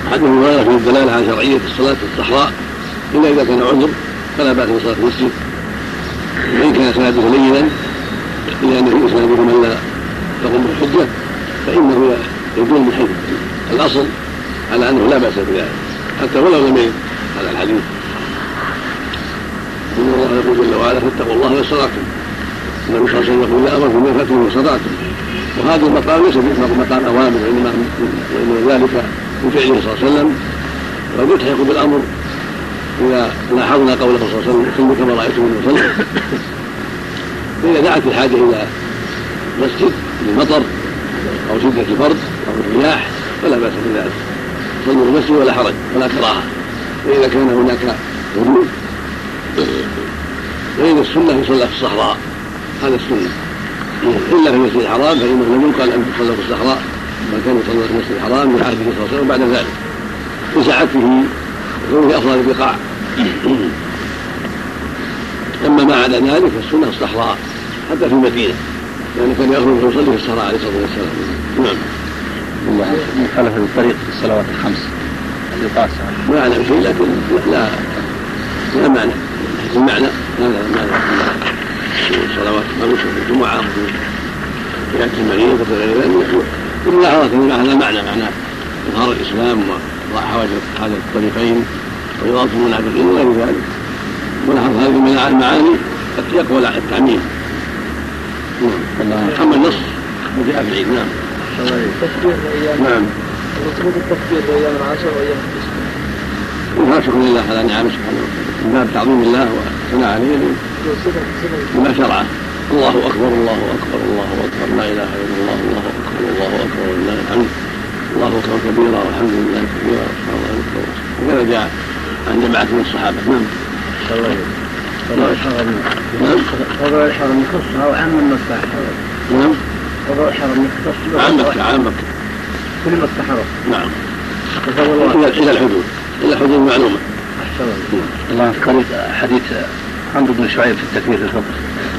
حديث هريرة في الدلالة على شرعية الصلاة في الصحراء إلا إذا كان عذر فلا بأس بصلاة المسجد، وإن كان سنده لينا إلا أن في إسناده من لا تقوم الحجة فإنه يدور من حيث الأصل على أنه لا بأس بذلك حتى ولو لم يرد هذا الحديث. إن الله يقول جل وعلا فاتقوا الله ما استطعتم، النبي صلى الله عليه وسلم يقول لا أمركم بما فاتكم ما استطعتم، وهذا المقام ليس مقام أوامر وإنما ذلك من فعله صلى الله عليه وسلم، وقد يلتحق بالأمر إذا لاحظنا قوله صلى الله عليه وسلم صلوا كما رأيتموني أصلي. فإذا دعت الحاجة إلى مسجد للمطر أو شدة البرد أو الرياح فلا بأس بذلك، صلوا في المسجد ولا حرج ولا كراهة. وإذا كان هناك وجود غير السنة يصلى في الصحراء، هذا السنة، إلا في المسجد الحرام فإنه لم يقال أن تصلى في الصحراء، وكان يصلى في المسجد الحرام من عهده صلى الله عليه وسلم بعد ذلك لسعته وكونه أفضل البقاع. أما ما عدا ذلك فالسنة الصحراء حتى في المدينة، يعني كان يخرج ويصلي في الصحراء عليه الصلاة والسلام. نعم. الله مخالفة في الطريق في الصلوات الخمس القاسة ما أعلم شيء، لكن لا لا معنى المعنى لا لا معنى الصلوات الخمس في الجمعة في يأتي المريض وفي غير ذلك كل لحظات هذا المعنى معنى إظهار الإسلام وحوادث هذا الطريقين ويواصل المنافقين وغير ذلك. ونحن هذه من المعاني قد يقوى التعميم. أما النص وجاء في العيد. نعم. نعم. وثبوت التكبير بأيام العشر وأيام التسعة. شكر لله على نعمه سبحانه وتعالى من باب تعظيم الله وثناء عليه بما شرعه. الله أكبر الله أكبر الله أكبر لا إله إلا الله الله أكبر الله أكبر ولله الحمد الله أكبر كبيرا والحمد لله كبيرا سبحان الله أكبر. وكذا جاء عن جماعة من الصحابة. نعم. وضع الحرم يخصها أو عام المكة؟ نعم. وضع الحرم يخص عام مكة عام مكة كل مكة حرم. نعم. إلى الحدود إلى الحدود معلومة. الله يذكر حديث عمرو بن شعيب في التكبير في الفطر.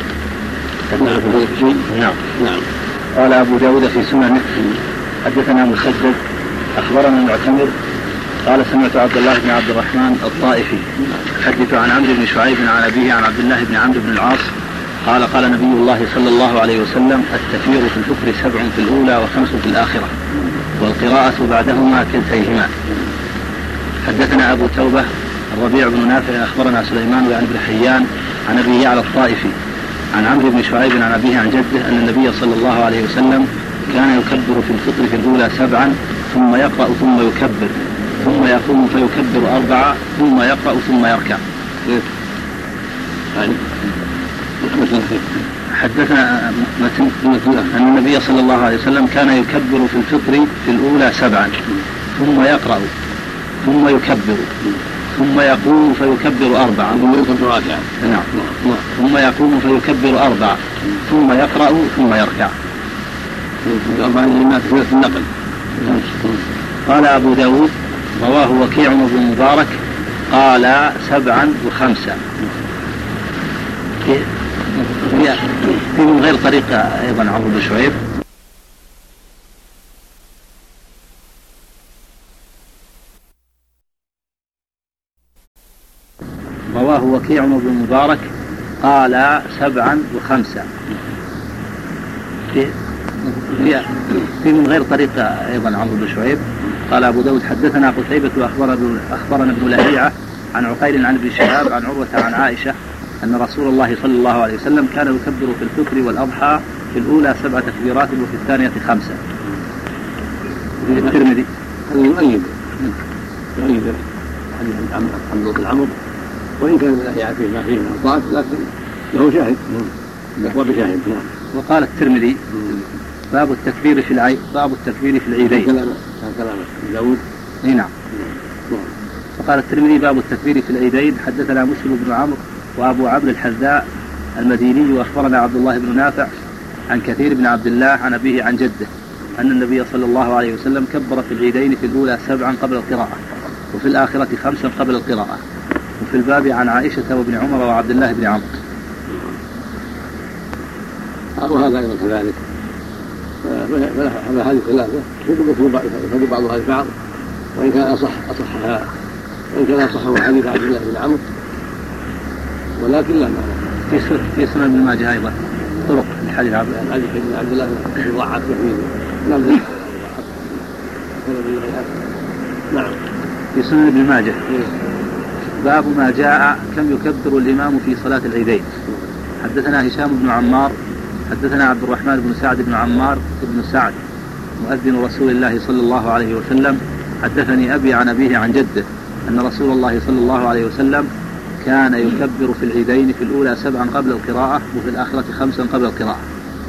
نعم. نعم. قال أبو داود في سننه حدثنا مسدد أخبرنا المعتمر قال سمعت عبد الله بن عبد الرحمن الطائفي يحدث عن عمرو بن شعيب عن أبيه عن عبد الله بن عمرو بن العاص قال قال نبي الله صلى الله عليه وسلم التكبير في الفطر سبع في الأولى وخمس في الآخرة والقراءة بعدهما كلتيهما. حدثنا أبو توبة الربيع بن نافع أخبرنا سليمان يعني بن حيان عن أبي يعلى الطائفي عن عمرو بن شعيب عن أبيه عن جده أن النبي صلى الله عليه وسلم كان يكبر في الفطر في الأولى سبعا ثم يقرأ ثم يكبر ثم يقوم فيكبر أربعة ثم يقرأ ثم يركع. حدثنا أن النبي صلى الله عليه وسلم كان يكبر في الفطر في الأولى سبعا ثم يقرأ ثم يكبر ثم يقوم فيكبر أربعة ثم يكبر ركعة. نعم. ثم يقوم فيكبر أربعة ثم يقرأ ثم يركع. أربعة لما في النقل. قال أبو داود رواه وكيع بن مبارك قال سبعا وخمسة في من غير طريقة أيضا عمرو بن شعيب. رواه وكيع بن مبارك قال سبعا وخمسة في في من غير طريقة أيضا عمرو بن شعيب. قال أبو داود حدثنا قتيبة أخبرنا ابن لهيعة عن عقيل عن ابن شهاب عن عروة عن عائشة أن رسول الله صلى الله عليه وسلم كان يكبر في الفطر والأضحى في الأولى سبع تكبيرات وفي الثانية خمسة. في الترمذي يؤيد يؤيد عمرو بن عمرو وإن كان من الأحياء فيه ما فيه من الضعف لكن له شاهد يقوى بشاهد. وقال الترمذي باب التكبير في العيد باب التكبير في العيدين. كلام كلام داود. نعم. وقال الترمذي باب التكبير في العيدين. حدثنا مسلم بن عمرو وأبو عمرو الحذاء المديني وأخبرنا عبد الله بن نافع عن كثير بن عبد الله عن أبيه عن جده أن النبي صلى الله عليه وسلم كبر في العيدين في الأولى سبعا قبل القراءة وفي الآخرة خمسا قبل القراءة. وفي الباب عن عائشة وابن عمر وعبد الله بن عمرو. وهذا أيضا كذلك. فهذه خلافه يفيد بعضها البعض وإن كان أصح أصحها وإن كان أصحه حديث عبد الله بن عمرو، ولكن لا معنى. في سنن ابن ماجه أيضا طرق الحديث عبد عبد الله بن ضعف يحمله. نعم. نعم. في سنن ابن ماجه باب ما جاء كم يكبر الإمام في صلاة العيدين. حدثنا هشام بن عمار حدثنا عبد الرحمن بن سعد بن عمار بن سعد مؤذن رسول الله صلى الله عليه وسلم حدثني أبي عن أبيه عن جده أن رسول الله صلى الله عليه وسلم كان يكبر في العيدين في الأولى سبعا قبل القراءة وفي الآخرة خمسا قبل القراءة.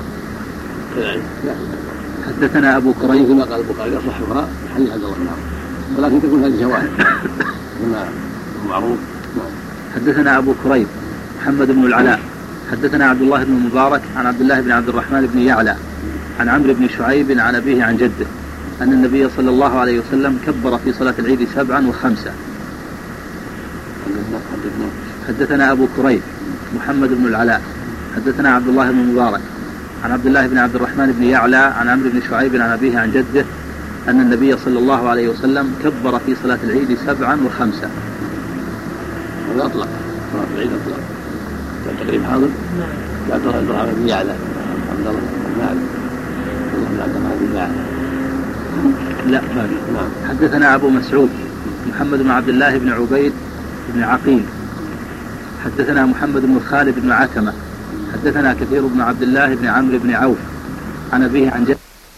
حدثنا أبو كريب كما قال البخاري أصحها حديث عبد الله بن عمرو، ولكن تكون هذه شواهد كما هو معروف. حدثنا أبو كريب محمد بن العلاء حدثنا عبد الله بن المبارك عن عبد الله بن عبد الرحمن بن يعلى عن عمرو بن شعيب عن أبيه عن جده أن النبي صلى الله عليه وسلم كبر في صلاة العيد سبعا وخمسا. حدثنا أبو كريب محمد بن العلاء حدثنا عبد الله بن المبارك عن عبد الله بن عبد الرحمن بن يعلى عن عمرو بن شعيب عن أبيه عن جده أن النبي صلى الله عليه وسلم كبر في صلاة العيد سبعا وخمسا. هذا أطلق صلاة العيد أطلق. التقريب حاضر؟ لا عبد الله بن يعلى عبد الله بن يعلى عبد الله بن يعلى لا باقي. نعم. حدثنا أبو مسعود محمد بن عبد الله بن عبيد بن عقيل حدثنا محمد بن خالد بن عتمة حدثنا كثير بن عبد الله بن عمرو بن عوف عن أبيه عن جده.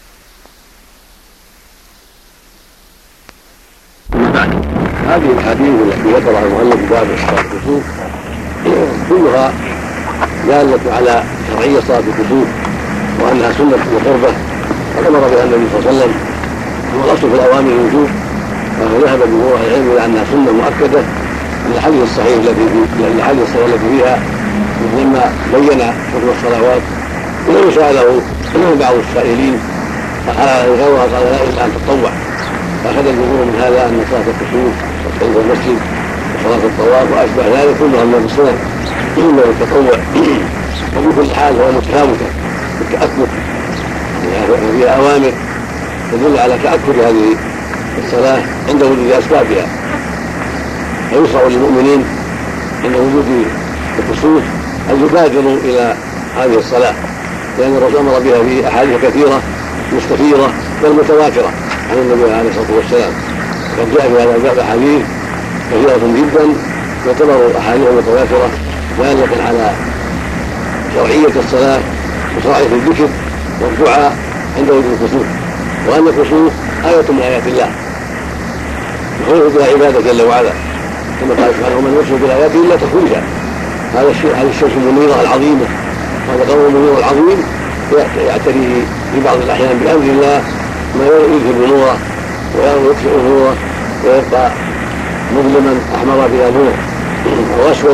هذه الحديث التي ذكرها المؤلف باب صلاة الكسوف كلها دالة على شرعية صلاة الكسوف وأنها سنة وقربة، وأمر بها النبي صلى الله عليه وسلم. والأصل في الأوامر الوجوب، فذهب جمهور العلم إلى أنها سنة مؤكدة للحديث الصحيح الذي في الحديث الصحيح التي فيها لما بين حكم الصلوات. ولو سأله بعض السائلين غيرها قال لا إلا أن تتطوع، فأخذ الجمهور من هذا أن صلاة الكسوف وصلاة المسجد وصلاة الطواف وأشبه ذلك كلها من السنن إلا التطوع. وبكل حال هو متفاوتة بالتأكد، يعني فيها أوامر تدل على تأكد هذه الصلاة عند وجود أسبابها. فيشرع للمؤمنين عند وجود الكسوف أن يبادروا إلى هذه الصلاة، لأن الرسول أمر بها في أحاديث كثيرة مستفيضة بل متواترة عن النبي عليه الصلاة والسلام. وقد جاء في هذا الباب أحاديث كثيرة جدا تعتبر أحاديث متواترة دالة على شرعية الصلاة وشرعية الذكر والدعاء عند وجود الكسوف، وأن الكسوف آية من آيات الله يخلق بها عبادة جل وعلا، كما قال سبحانه ومن يشرك بالآيات إلا تخرجها. هذا هذه الشمس المنيرة العظيمة، هذا القمر المنير العظيم يعتريه في بعض الأحيان بأمر الله ما يذهب نوره ويطفئ نوره ويبقى مظلما أحمر بلا نور أو أسود.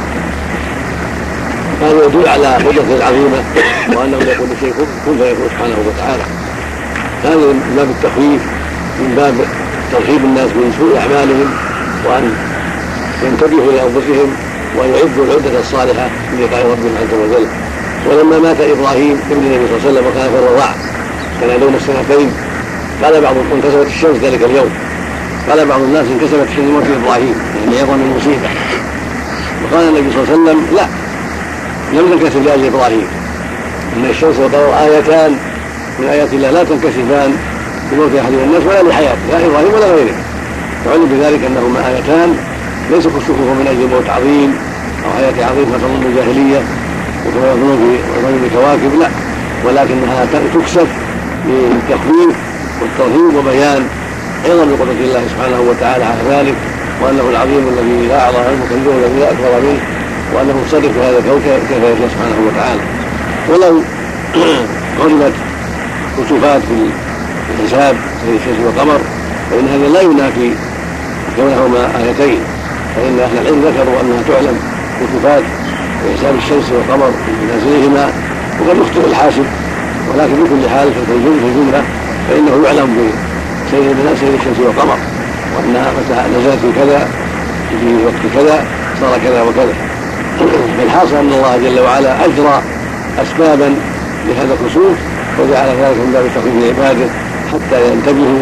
هذا يدل على قدرته العظيمة وأنه لا يكون شيء كن فيكون سبحانه وتعالى. هذا من باب التخويف، من باب ترهيب الناس من سوء أعمالهم، وأن ينتبهوا لأنفسهم وأن يعدوا العدة الصالحة للقاء ربهم عز وجل. ولما مات إبراهيم ابن النبي صلى الله عليه وسلم وكان في الرضاعة كان يدوم السنتين، قال بعض انكسبت الشمس ذلك اليوم، قال بعض الناس انكسبت الشمس موت إبراهيم يعني عظم المصيبة. وقال النبي صلى الله عليه وسلم لا، لم تنكسب لأجل إبراهيم، إن الشمس والقمر آيتان من آيات الله لا تنكسفان لموت أحد من الناس ولا لحياته لا إبراهيم ولا غيره. فعلم بذلك أنهما آيتان ليس كسوفهما من أجل موت عظيم أو حياة عظيم كظن الجاهلية وكما يظنون في ظن الكواكب، لا، ولكنها تكسب للتخويف والترهيب وبيان عظم قدرة الله سبحانه وتعالى على ذلك، وأنه العظيم الذي لا أعظم منه كبير الذي لا أكبر منه، وأنه مصرف هذا الكوكب كيف يشاء سبحانه وتعالى. ولو علمت كسوفات في الحساب زي الشمس والقمر فإن هذا لا ينافي كونهما آيتين، فإن أهل العلم ذكروا أنها تعلم كسوفات في حساب الشمس والقمر في منازلهما، وقد يخطئ الحاسب، ولكن بكل حال في الجملة فإنه يعلم بسير سير الشمس والقمر، وأنها متى نزلت في كذا في وقت كذا صار كذا وكذا. فالحاصل أن الله جل وعلا أجرى أسبابا لهذا الكسوف وجعل ذلك من باب تخويف عباده حتى ينتبهوا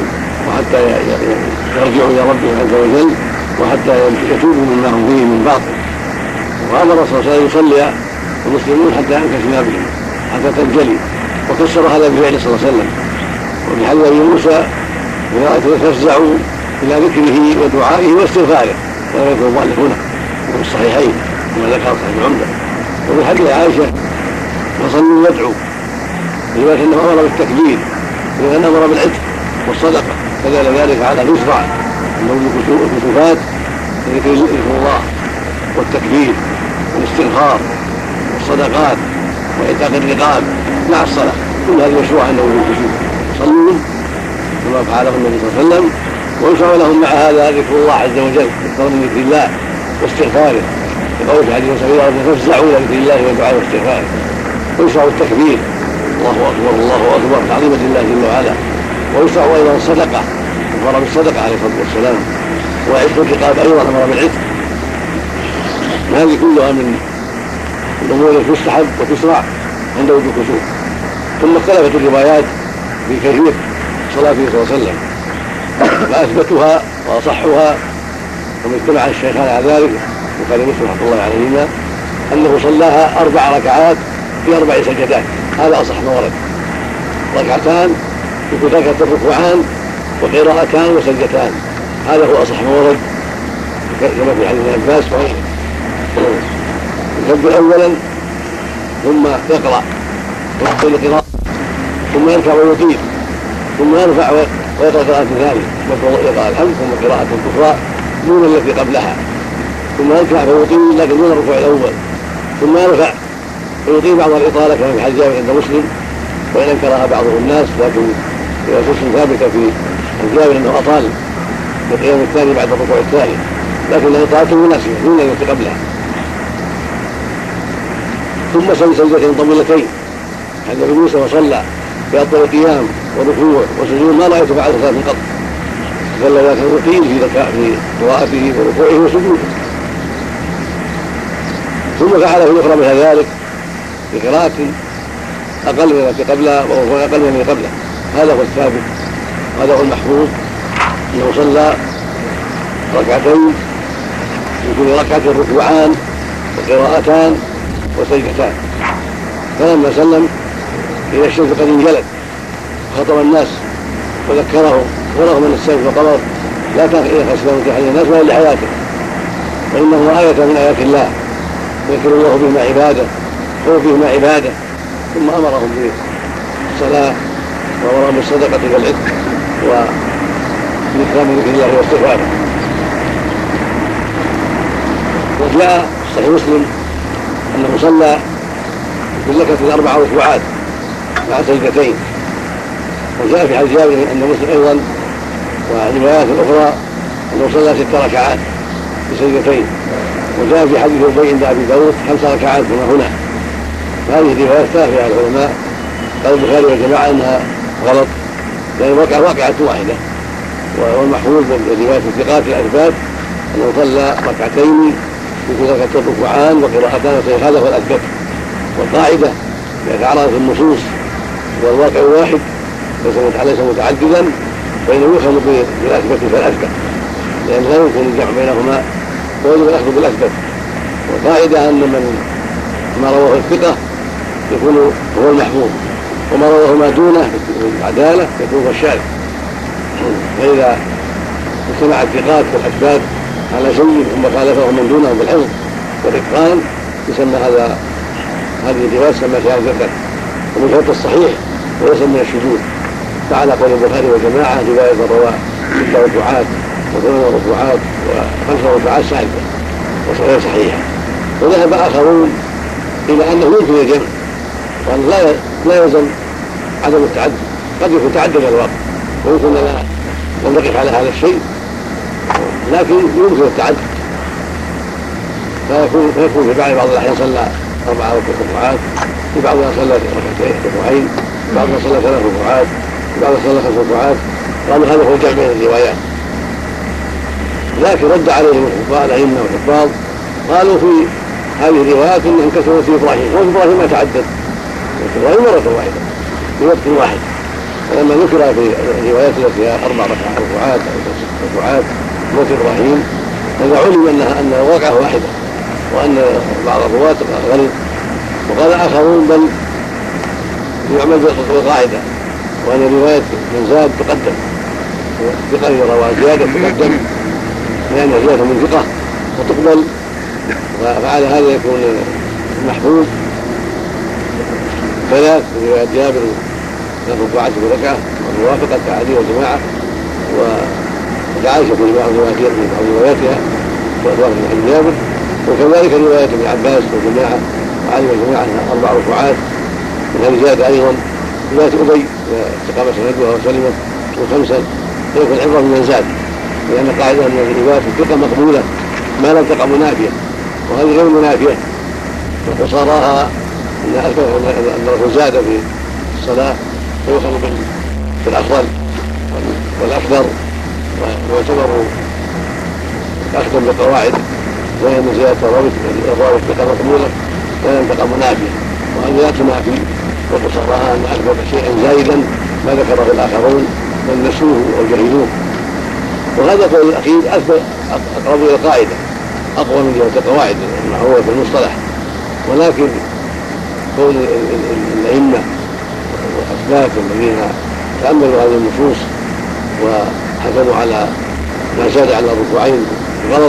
وحتى يرجعوا الى ربهم عز وجل وحتى يتوبوا مما هم فيه من باطل. وامر صلى الله عليه وسلم يصلي المسلمون حتى ينكشف بهم حتى تنجلي، وفسر هذا بفعله صلى الله عليه وسلم. وفي حديث ابي موسى فافزعوا الى ذكره ودعائه واستغفاره ولا يكون المؤلف هنا وفي الصحيحين كما ذكر صاحب العمده. وفي حديث عائشه فصلوا وادعوا روايه انه امر بالتكبير وان امر بالعتق والصدقه فدل ذلك على ان يشرع انه الكسوفات ذكر الله والتكبير والاستغفار والصدقات وإعتاق الرقاب مع الصلاة، كل هذه مشروع أنه بالكسوف يصلون كما فعله النبي صلى الله عليه وسلم، ويشرع لهم مع هذا ذكر الله عز وجل اكثر من ذكر الله واستغفاره يقول في حديث سبيل الأرض فافزعوا إلى ذكر الله والدعاء واستغفاره. ويشرع التكبير الله أكبر الله أكبر تعظيما لله جل وعلا. ويشرع أيضا الصدقة أمر بالصدقة عليه الصلاة والسلام، وعتق الرقاب أيضا أمر بالعتق. هذه كلها من الأمور التي تستحب وتشرع عند وجود الكسوف. ثم اختلفت الروايات في كيفية صلاته صلى الله عليه وسلم، فأثبتها وأصحها وما اجتمع الشيخان على ذلك وكان مسلم رحمه الله عليهما أنه صلاها أربع ركعات في أربع سجدات، هذا أصح ما ورد. ركعتان يكون ركعة الركوعان وقراءتان وسجدتان، هذا هو أصح ما ورد كما في حديث ابن عباس وغيره. يكبر أولا ثم يقرأ ويحصل القراءة ثم يركع ويطيل ثم يرفع ويقرأ قراءة ثانية يقرأ الحمد ثم قراءة أخرى دون التي قبلها ثم يركع ويطيل لكن دون الركوع الأول ثم يرفع ويطيل بعض الإطالة كما في حديث جابر عند مسلم وإن أنكرها بعض الناس، لكن نصوص ثابتة في جابر أنه أطال في القيام الثاني بعد الركوع الثاني، لكن إطالته مناسبة دون التي قبلها. ثم صلى سجدتين طويلتين عند ابي موسى وصلى في اطول قيام وركوع وسجود ما رايت بعد صلاه من قبل، صلى ذاك الرقيم في في قراءته وركوعه وسجوده. ثم فعل في الاخرى مثل ذلك بقراءه اقل من التي قبلها وركوع اقل من التي قبلها. هذا هو الثابت، هذا هو المحفوظ، انه صلى ركعتين يكون ركعه ركوعان وقراءتان وسجدتان. فلما سلم إلى الشمس قد انجلت خطب الناس وذكرهم ورغم من الشمس وقمر لا تخلف أسباب تحيي الناس ولا لحياته، فإنه آية من آيات الله يذكر الله بهما عباده هو بهما عباده. ثم أمرهم بالصلاة وأمرهم بالصدقة والعتق وإكرام ذكر الله واستغفاره. وجاء صحيح مسلم أنه صلى في اللكة أربع ركوعات مع سجدتين، وجاء في حديث جابر أن مسلم أيضا وروايات أخرى أنه صلى ست ركعات في سجدتين، وجاء في حديث أبي عند أبي داود خمس ركعات كما هنا. هذه الروايات ثابتة على العلماء، قال البخاري والجماعة أنها غلط لأن الواقعة واقعة واحدة، والمحفوظ من رواية الثقات الأثبات أنه صلى ركعتين يكون ركعتين ركوعان وقراءتان وسجدتان، هذا هو الأثبت. والقاعدة إذا تعرضت النصوص والواقع واحد ليس متعددا فإنه يؤخذ بالأثبت فالأثبت، لأن لا يمكن الجمع بينهما ويجب الأخذ بالأثبت. والقاعدة أن من ما رواه الثقة يكون هو المحفوظ، وما رواه ما دونه العدالة يكون هو الشاذ. فإذا اجتمع الثقات والأثبات على شيء ثم خالفه من دونهم بالحفظ والإتقان يسمى هذا هذه الرواية تسمى فيها الجدل ومن شرط الصحيح وليس من الشذوذ. فعلى قول البخاري والجماعة رواية الرواة ست ركوعات وثمان ركوعات وخمس ركوعات صحيحة وغير صحيحة. وذهب آخرون إلى أنه يمكن الجمع، وأن لا لا يلزم عدم التعدد، قد يكون تعدد الوقت ويمكن لا لم نقف على هذا الشيء، لكن يمكن التعدد. فيكون فيكون في بعض بعض الأحيان صلى أربع ركوعات، في بعضها صلى ركعتين ركوعين، في بعضها صلى ثلاث ركوعات، في بعضها صلى خمس ركوعات. قالوا هذا هو الجمع بين الروايات. لكن رد عليهم الحفاظ الأئمة والحفاظ قالوا في هذه الروايات انهم كثروا في ابراهيم، وفي ابراهيم ما تعدد، وفي ابراهيم مرة واحدة في وقت واحد، ولما ذكر في الروايات التي فيها اربع ركعات او ست ركعات موت ابراهيم هذا علم انها ان الواقعه واحده، وان بعض الرواة غلط، وقال اخرون بل يعمل بالقاعده، وان روايه من زاد تقدم، ثقه اذا روى زياده تقدم لانها زياده من ثقه وتقبل، فعلى هذا يكون المحفوظ ثلاث من روايه جابر ثلاث ركعات بركعه والموافقه كعلي والجماعه، وعائشه في بعض رواياتها وأدوار من جابر، وكذلك روايه ابن عباس والجماعه وعلي والجماعه اربع ركعات من هذه زياده ايضا. روايه ابي استقام سندها وسلمت وخمسا فيكون عبره من زاد، لان قاعده ان الروايات الثقه مقبوله ما لم تقع منافيه، وهذه غير منافيه، وقصاراها ان الرجل زاد في الصلاه فيؤخذ بالافضل والاكثر ويعتبر اخذا بالقواعد، وهي من زياده الروابط الثقه مقبوله ولم تقع منافيه، وهذه لا تنافي، وقصاراها ان اثبت شيئا زائدا ما ذكره الاخرون بل نسوه او جهلوه. وهذا القول الاخير اثبت اقرب الى القاعده اقوى من جهه القواعد المعروفه في المصطلح، ولكن كون الائمه والاثبات الذين تاملوا هذه النصوص وحكموا على ما زاد على الركوعين غلط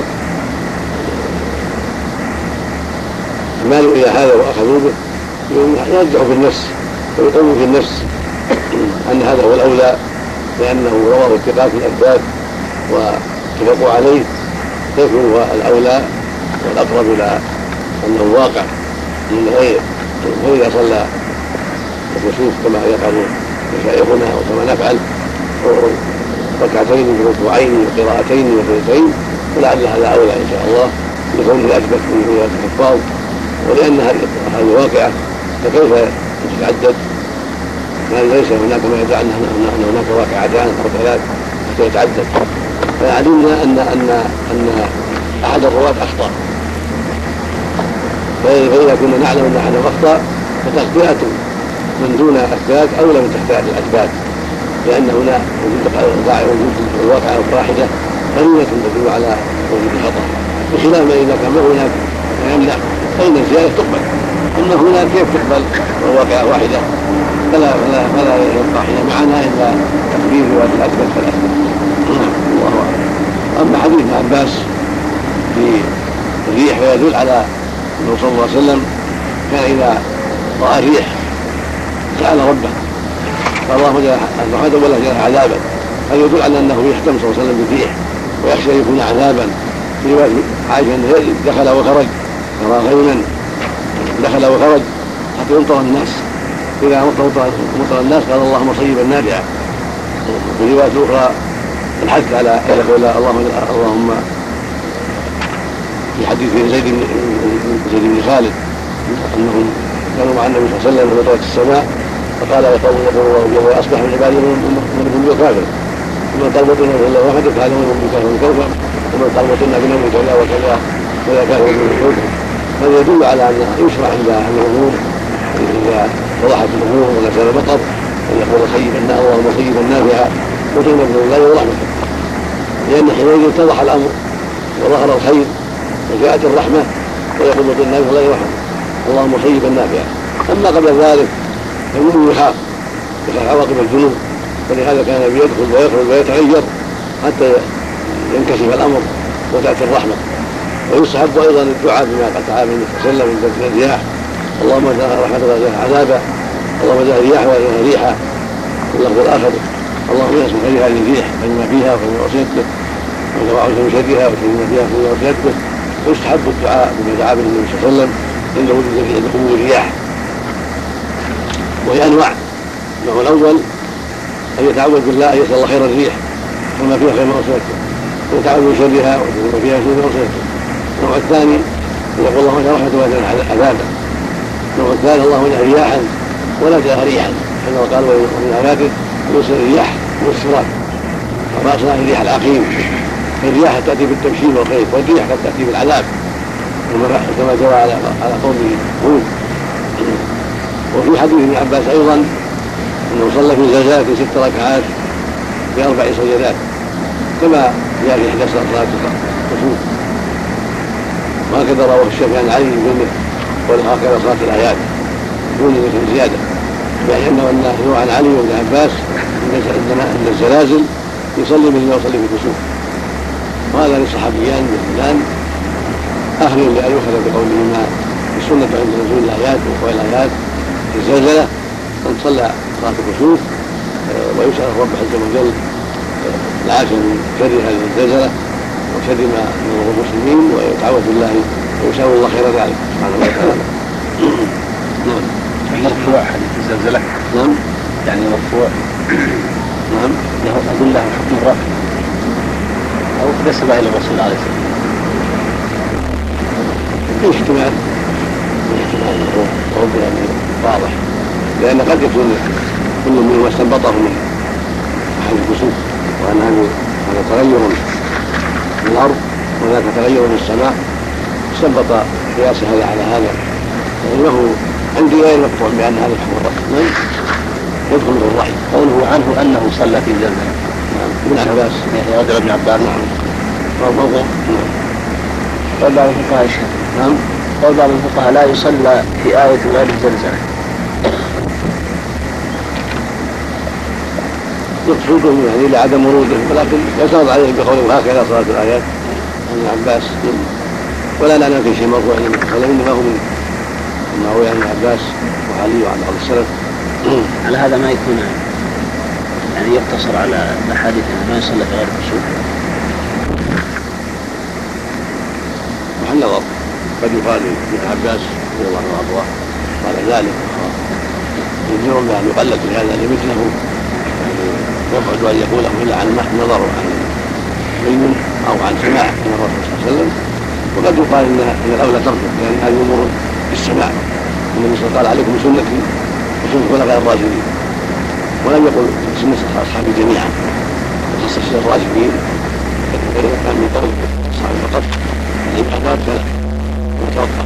مالوا الى هذا واخذوا به، يرجعوا في النفس ويقوموا في النفس ان هذا هو الاولى، لانه رواه الثقات الاثبات واتفقوا عليه، فيكون هو الاولى والاقرب الى انه واقع من غيره. واذا صلى الكسوف كما يفعل مشايخنا وكما نفعل ركعتين بركوعين وقراءتين وسجدتين فلعل هذا اولى ان شاء الله لكونه اثبت من روايه الحفاظ، ولان هذه واقعه فكيف تتعدد ما ليس هناك ما يدعي ان هناك واقعتان او ثلاث حتى يتعدد. فعلمنا ان ان ان احد الرواه اخطا، فاذا كنا نعلم ان احد اخطا فتخطئه من دون اثبات اولى من تحتاج الاثبات، لان هنا وجود الواقعه الواحده قرينه تدل على وجود الخطا، بخلاف ما اذا كان هناك ما يمنع فان الزياده تقبل، اما هنا كيف تقبل الواقعه واحده؟ فلا فلا فلا يبقى حين معنا الا تقدير روايه الاثبت فالاثبت. الله اعلم. اما حديث ابن عباس في الريح فيدل على انه صلى الله عليه وسلم كان اذا راى الريح سال ربه فالله جل وعلا جل عذابا، هذا يدل على انه يهتم صلى الله عليه وسلم بالريح ويخشى ان يكون عذابا. في روايه عائشه انه دخل وخرج يرى غيما دخل وخرج حتى يمطر الناس، اذا مطر الناس قال اللهم صيبا نافعا. في روايه اخرى الحث على ان يقول اللهم اللهم في حديث زيد بن زيد بن خالد انهم كانوا مع النبي صلى الله عليه وسلم ومطرت السماء فقال يا قوم يقول الله جل وعلا اصبح من عبادي من يكون كافر، ومن قلبتنا الا وحده فهذا هو من كافر كوكب، ومن قلبتنا بنوم كذا وكذا ولا كافر من كوكب. هذا يدل على انه يشرع عند الامور اذا وضحت الامور ونزل المطر ان يقول صيبا اللهم صيبا نافعا وتؤمن بالله ورحمته، لان حينئذ اتضح الامر وظهر الخير وجاءت الرحمه ويقول بالله ولا يرحم اللهم صيبا نافعا. اما قبل ذلك فالمؤمن يخاف يخاف عواقب الذنوب، فلهذا كان يدخل ويخرج ويتغير حتى ينكشف الامر وتاتي الرحمه. ويستحب ايضا الدعاء بما قد تعالى النبي صلى الله عليه وسلم من الرياح اللهم اجعلها رحمه ولا عذابا، اللهم اجعل الرياح ولا ريحا، واللفظ الاخر اللهم يسمع خير هذه الريح فيما فيها وفيما وصيته وتوعد من شرها وفيما فيها وفيما وصيته. ويستحب الدعاء بما دعا به النبي صلى الله عليه وسلم عند وجود دخول الرياح، وهي انواع. النوع الاول ان يتعوذ بالله ان يسال الله خير الريح وما فيها خير ما وصيته، ويتعوذ من شرها وما فيها شر ما وصيته. النوع الثاني يقول اللهم اجعل رحمه ولا عذابا. النوع الثالث اللهم اجعل رياحا ولا تجعلها ريحا، كما قال ومن عباده يرسل الرياح والسراب فراسها الريح العقيم، الرياح تاتي بالتبشير والخير، والريح قد تاتي بالعذاب كما جرى على على قوم هود. وفي حديث ابن عباس ايضا أنه صلى في زلزلة ست ركعات في أربع سجدات كما جاء في إحدى صلاة الكسوف، وهكذا رواه الشافعي عن علي بن وهكذا صلاة الآيات دون ذكر زيادة، يعني أنه أنه عن علي وابن عباس أن الزلازل يصلي مثل ما يصلي في الكسوف، وهذا للصحابيان جميلان أهل لأن يؤخذ بقولهما في السنة عند نزول الآيات ووقوع الآيات في الزلزلة أن تصلى صلاة الكسوف ويسأل الرب عز وجل العافية من شر هذه الزلزلة وشر ما نظر المسلمين، ويتعوذ بالله ويسأل الله خير ذلك سبحانه وتعالى. نعم. مرفوع حديث الزلزلة. نعم. يعني مرفوع. نعم. له أدلة حكم الرفع أو نسبة إلى الرسول عليه الصلاة والسلام. في احتمال في احتمال رب يعني واضح، لأن قد يكون كل منهما استنبطه من أحد الكسوف، وأن هذا تغير في الأرض وذاك تغير في السماء، استنبط قياس هذا على هذا، فإنه عندي غير مقطوع بأن هذا حكم الرفع يدخل في الرحم. قوله عنه أنه صلى في زلزلة. نعم. ابن عباس. يعني رجل ابن عباس. نعم. موضوع. نعم. قال بعض الفقهاء الشافعي. نعم. قال بعض الفقهاء لا يصلى في آية غير الزلزلة. يقصدهم يعني لعدم وروده، ولكن يعترض عليه بقوله هكذا صلاة الآيات عن ابن عباس، ولا نعلم في شيء مرفوع عنه، إنما هو من ما هو يعني عباس وعلي وعن بعض السلف. على هذا ما يكون يعني يقتصر على الأحاديث ما يصلى في غير الكسوف. محل نظر، قد يقال ابن عباس رضي الله عنه وارضاه قال ذلك، يجير بأن يقلد بهذا لمثله يبعد أن يقوله إلا عن نظر عن علم أو عن سماع من الرسول صلى الله عليه وسلم، وقد يقال إن الأولى تركه، لأن هذه أمور بالسماع. النبي صلى الله عليه وسلم قال عليكم بسنتي وسنة الخلفاء الراشدين، ولم يقل سنة أصحابي جميعا، وخصص الراشدين كان من قول الصحابة فقط العبادات فلا متوقع.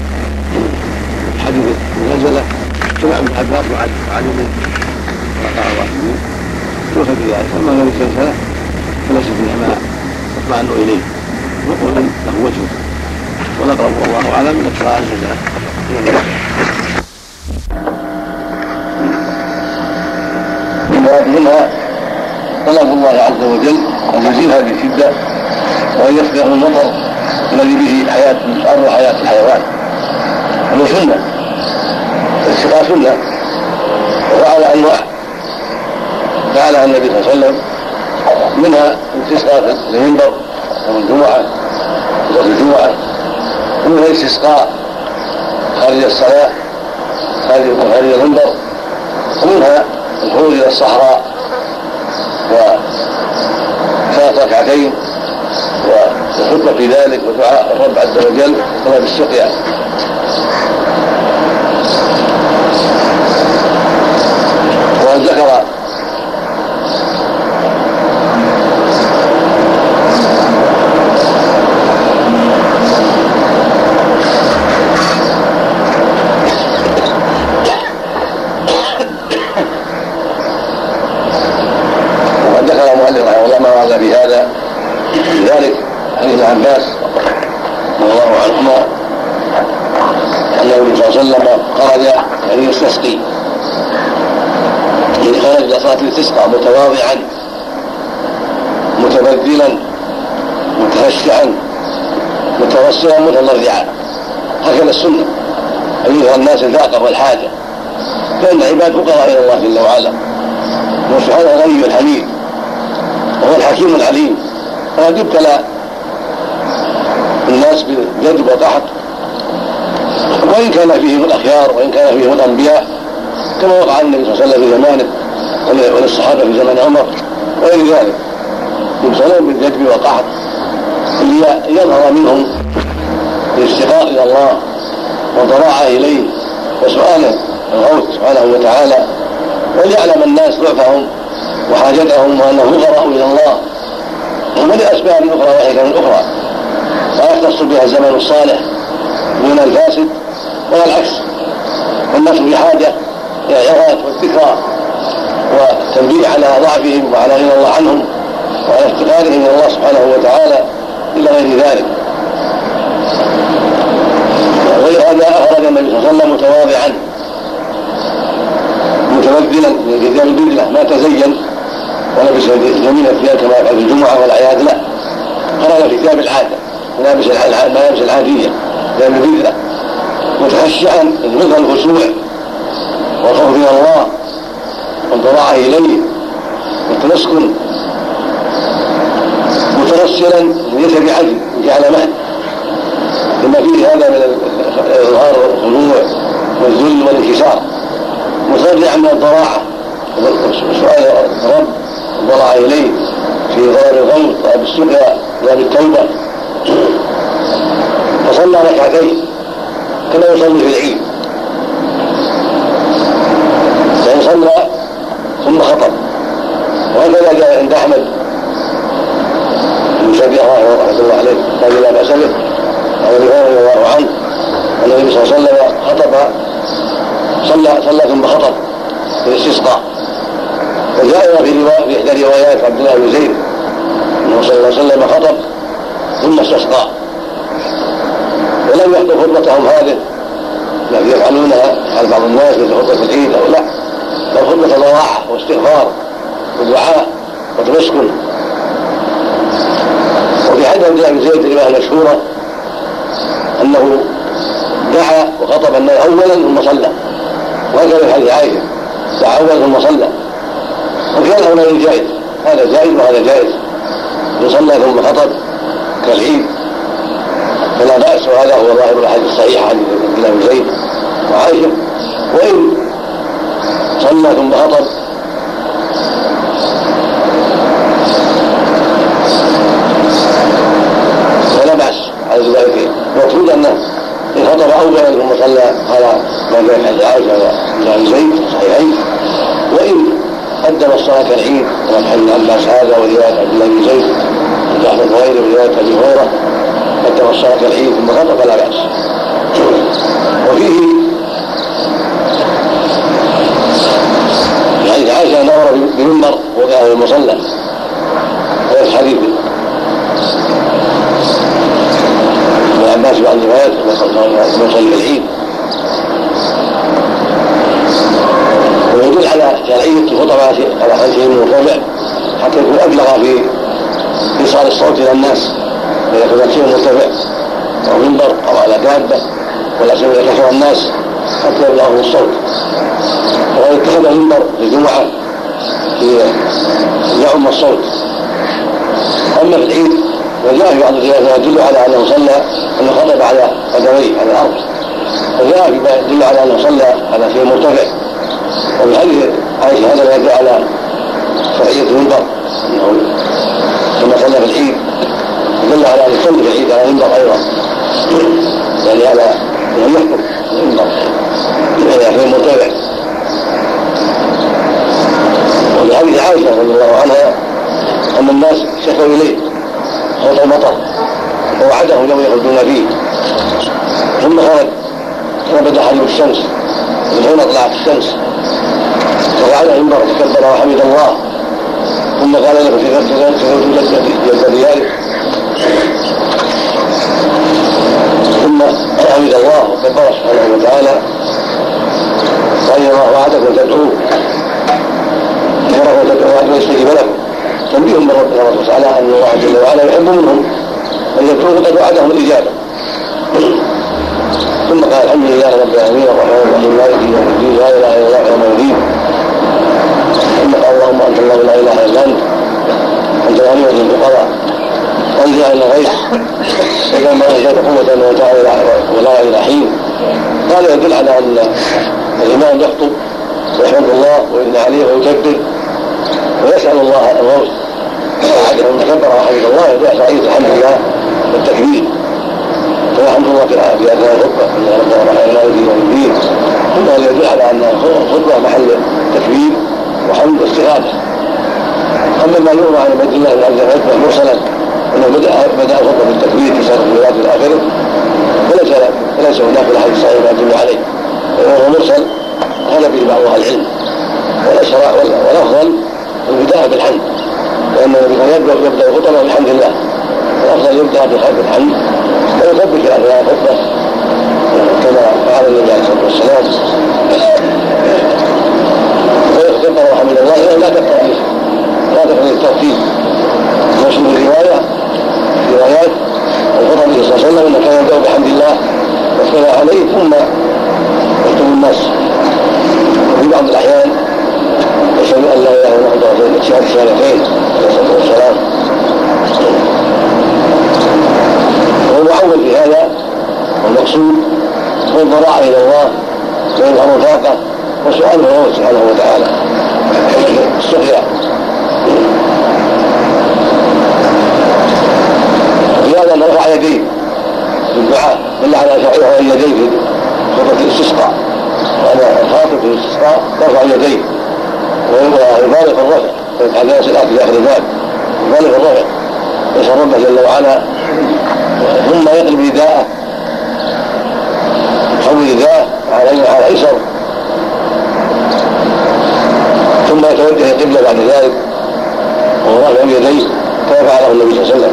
حديث نزل سمع ابن عباس وعلي من خلفاء الراشدين يؤخذ بذلك، اما غير السلسله فليس فيها ما يطمئن اليه، نقول له وجه، ونقرب والله اعلم نقرا عن السلسله. منها طلب الله عز وجل ان يزيل هذه الشده وان يصلح المطر الذي به حياه الارض وحياه الحيوان، هذا سنه، السقاء سنه وعلى انواع فعلها النبي صلى الله عليه وسلم، منها الاستسقاء في المنبر يوم الجمعه وصلاه الجمعه، ومنها الاستسقاء خارج الصلاه خارج المنبر، ومنها الخروج الى الصحراء وصلاه ركعتين والخطبه في ذلك ودعاء الرب عز وجل وطلب السقيا. وقد ذكر بهذا لذلك حديث ابن عباس رضي الله عنهما ان النبي صلى الله عليه وسلم خرج يعني يستسقي، يعني خرج الى صلاه الاستسقاء متواضعا متبذلا متخشعا متوسلا متضرعا، هكذا السنه ان يظهر الناس الفاقه والحاجه، فان العباد فقراء الى الله جل وعلا، وسبحانه الغني الحميد وهو الحكيم العليم، وقد ابتلى الناس بالجد والقحط، وان كان فيهم الاخيار وان كان فيهم الانبياء، كما وقع النبي صلى الله عليه وسلم في زمانه وللصحابه في زمان عمر وغير ذلك، يبتلون بالجد والقحط ليظهر منهم الاستغاثه الى الله والضراعه اليه وسؤاله الغوث سبحانه وتعالى، وليعلم الناس ضعفهم وحاجتهم وانهم فقراء الى الله، هم لاسباب اخرى وحكم اخرى لا يختص بها الزمن الصالح دون الفاسد ولا العكس، والناس بحاجه الى العظات والذكرى وتنبيه على ضعفهم وعلى غنى الله عنهم وعلى افتقارهم الى الله سبحانه وتعالى الى غير ذلك. وغير هذا أخرج النبي صلى الله عليه وسلم متواضعا متبذلا من ثياب البذله، ما تزين ولبس جميل الثياب كما يفعل في الجمعه والاعياد، لا، خرج في ثياب العاده ملابس الملابس العاديه ثياب البذله، متخشعا مثل الخشوع والخوف من الله والضراعه اليه والتمسكن، مترسلا ليس بعدل جعل مهد لما فيه هذا من اظهار الخضوع والذل والانكسار، مصرعا من الضراعه وسؤال الرب والضراعه اليه في ضرب الغوث طلب السقيا طلب التوبه. فصلى ركعتين كما يصلي في العيد، يعني صلى ثم خطب، وهكذا جاء عند احمد بن شبيه رحمه الله عليه قال لا باس به عن ابي هريره رضي الله عنه ان النبي صلى الله عليه وسلم خطب صلى صلى ثم خطب في الاستسقاء. وجاء في في احدى روايات عبد الله بن زيد انه صلى الله عليه وسلم خطب ثم استسقى، ولم يحضر خطبتهم هذه التي يفعلونها على بعض الناس في خطبه العيد او لا، بل خطبه ضراعه واستغفار ودعاء وتمسكن. وفي حديث عبد الله بن زيد روايه مشهوره انه دعا وخطب الناس اولا ثم صلى، وهكذا في حديث عائشه دعا اولا ثم صلى، وكان هنا جائز، هذا جائز وهذا جائز، من صلى ثم خطب كالعيد فلا بأس، وهذا هو ظاهر الاحاديث الصحيحه عن عبد الله بن زيد وعائشه. وان صلى ثم خطب فلا بأس على ذلك. المقصود انه ان خطب اولا ثم صلى على ما جاء في حديث عائشه وعبد الله بن زيد صحيحين، وان قدم الصلاه كالعيد كما حديث عباس هذا وروايه عبد الله بن زيد وجعفر الغير وروايه ابي هريره قدم الصلاه كالعيد ثم خطب فلا باس. وفيه في حديث عائشه نظر بمنبر وضعه المصلى، هذا الحديث ابن عباس بعض الروايات كما يصلي العيد، ويدل على شرعيه الخطبه على خلفه المرتفع حتى يكون ابلغ في ايصال الصوت الى الناس، اذا كان شيء مرتفع او منبر او على دابه ولا شيء يكثر الناس حتى يبلغه الصوت. وقد اتخذ المنبر في الجمعه يعم الصوت. اما في العيد وجاء في بعض الروايات يدل على انه صلى انه خطب على قدميه على الارض، وجاء فيما يدل على انه صلى على شيء مرتفع. وفي حديث عائشه هذا يدل على شرعيه المنبر انه كما صلى في العيد يدل على ان يصلي في العيد على المنبر ايضا، يعني على ان يحكم المنبر على شيء مرتفع. وفي حديث عائشه رضي الله عنها ان الناس شكوا اليه خوف المطر ووعدهم يوم يخرجون فيه، ثم خرج فبدا حليب الشمس من حين طلعت الشمس فقعد المنبر فكبر وحمد الله، ثم قال له شكرت جد ذلك، ثم حمد الله وكبر سبحانه وتعالى قال الله وعدكم تدعوه امركم تدعوه ويستجيب لكم، تنبيه من ربنا سبحانه وتعالى ان الله جل وعلا يحب منهم ان يدعوه قد وعدهم الاجابه. ثم قال الحمد لله رب العالمين الرحمن الرحيم مالك يوم الدين لا اله الا الله يوم الدين. ثم قال اللهم انت الله لا اله الا انت انت الغني ذو الفقراء انزل على الغيث اذا ما انزلت قوه ولا الى حين. هذا يدل على ان الامام يخطب ويحمد الله ويثني عليه ويكبر ويسال الله الغوث، وعدهم كبر وحمد الله يدعى شرعيه الحمد لله والتكبير، فالحمد لله في اثناء الخطبه ان ربنا الرحمن مالك يوم الدين. ثم هذا يدل على ان الخطبه محل تكبير وحمد واستغاثه. اما ما يروى عن عبد الله بن عبد العزيز مرسلا انه بدا بدا الخطبه بالتكبير في سنه الولاد الى اخره، فليس فليس هناك احاديث صحيحه يدل عليه، وهو مرسل قال به بعض اهل العلم والأشرع والأفضل البداية بالحمد، لأن النبي يبدأ الخطبة بالحمد لله، والأفضل يبدأ بالحمد ويثبت الأثناء الخطبة كما فعل النبي عليه الصلاة والسلام، ويخطب وحمد الله لا تقتضي لا تقتضي الترتيب. نشر الرواية روايات الخطب النبي صلى الله عليه وسلم أنه كان يبدأ بحمد الله والثناء عليه ثم يكتب الناس. وفي بعض الأحيان يشهد أن لا إله إلا الله شهادة الشهادتين عليه الصلاة والسلام. والمحول في هذا والمقصود هو الضراعة إلى الله وإظهار الفاقة وسؤاله الله سبحانه وتعالى السقيا. وفي هذا أن رفع يديه في الدعاء دل على شرعه اليدين في خطبة الاستسقاء، وأنا الخاطب في الاستسقاء رفع يديه ويبالغ الرفع ويتحدث الآن في آخر الباب يبالغ الرفع يسأل ربه جل وعلا، ثم يقلب رداءه يحول رداءه على ايسر، ثم يتوجه القبلة بعد ذلك وهو رافع يديه كما فعله النبي صلى الله عليه وسلم،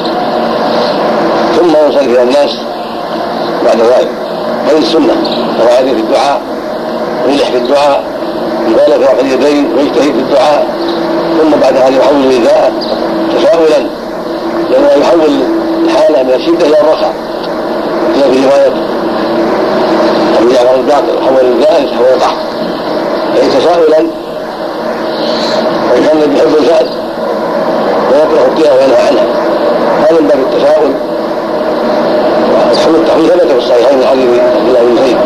ثم يصلي الى الناس بعد ذلك. هذه السنة رفع يديه في الدعاء ويلح في الدعاء يبالغ في رفع اليدين ويجتهد في الدعاء، ثم بعد هذا يحول رداءه تفاؤلا، لأنه يحول الحالة من الشدة إلى الرخاء كما في رواية أبي جعفر الباقر يحول الرداء يتحول القحط، يعني تساؤلا، وإن كان الذي يحب الزاد ويكره الطيرة وينهى عنها، هذا من باب التفاؤل. وحمد التحويل ثبت في الصحيحين من حديث عبد الله بن زيد،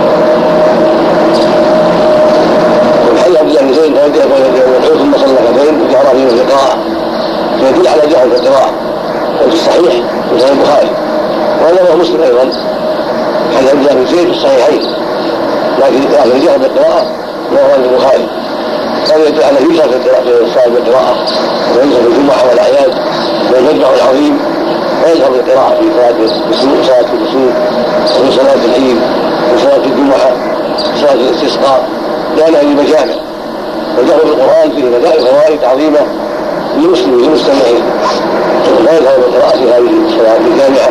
والحديث عبد الله بن زيد يدعو ثم صلى ركعتين وجهر فيه القراءة، فيدل على جهل في القراءة وفي الصحيح في صحيح البخاري، وهذا هو مسلم أيضا حديث عبد الله بن زيد في الصحيحين، لكن الجهل بالقراءة وهو في البخاري. هذا يدل على يجهل في الصلاة بالقراءة ويجهل في الجمعة والأعياد والمجمع العظيم، ويجهل بالقراءة في صلاة الكسوف وفي صلاة العيد وصلاة الجمعة وصلاة الاستسقاء، لأن هذه مجامع، والجهر بالقرآن فيه مجال فوائد عظيمة للمسلم للمستمعين، لا يظهر بالقراءة في هذه الصلاة الجامعة،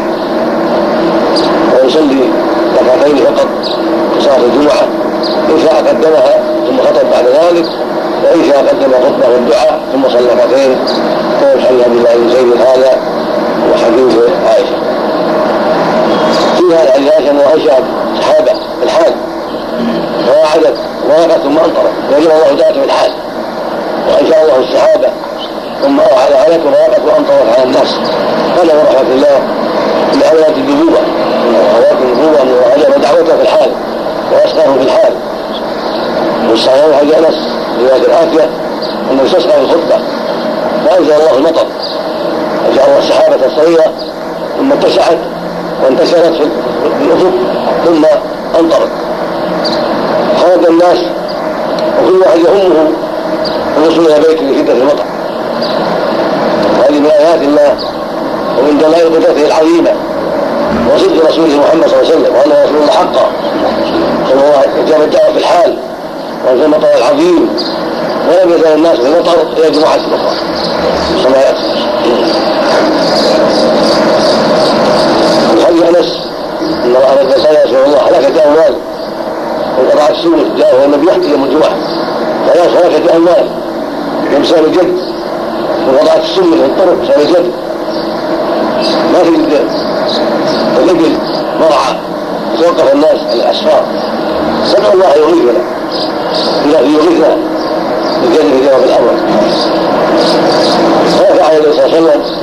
ويصلي ركعتين فقط في صلاة الجمعة، إن شاء قدمها ثم خطب بعد ذلك، وإن شاء قدم خطبة والدعاء ثم صلى ركعتين، كما في حديث عبد الله بن زيد هذا وحديث عائشة. في هذا عن عائشة أنه أنشأ صحابة في الحال فوعدت ورقت ثم أمطرت، وجب الله ذاته في الحال، وأنشأ الله الصحابة ثم أوعد عليك ورقت وأمطرت على الناس. هذا من رحمة الله من آيات النبوة، من آيات النبوة أنه أجاب دعوته في الحال وأسقاه في الحال. والصحيح حديث أنس رواية الآتية أنه استسقى الخطبة فأنزل الله المطر، أنشأ الله السحابة الصغيرة ثم اتسعت وانتشرت في الأفق ثم أمطرت، خرج الناس وكل واحد يهمه الوصول إلى بيته من شدة المطر. هذه من آيات الله ومن دلائل قدرته العظيمة وصدق رسوله محمد صلى الله عليه وسلم وأنه رسول الله حقا، فهو أجاب الدعوة في الحال وأنزل المطر العظيم، ولم يزال الناس في المطر إلى جمعة أخرى كما يأتي. الحديث أنس أن رجل قال يا رسول الله هلكت أموال وقطعت السبل، جاءه النبي يحكي يوم الجمعة قال هلكت أموال وبسبب الجد وقطعت السبل في الطرق بسبب الجد، ما في الإبل مرعى يتوقف الناس على الأسفار، سمع الله يغيثنا إذا يغيثنا الجد في جواب الأمر. فرفع النبي صلى الله عليه وسلم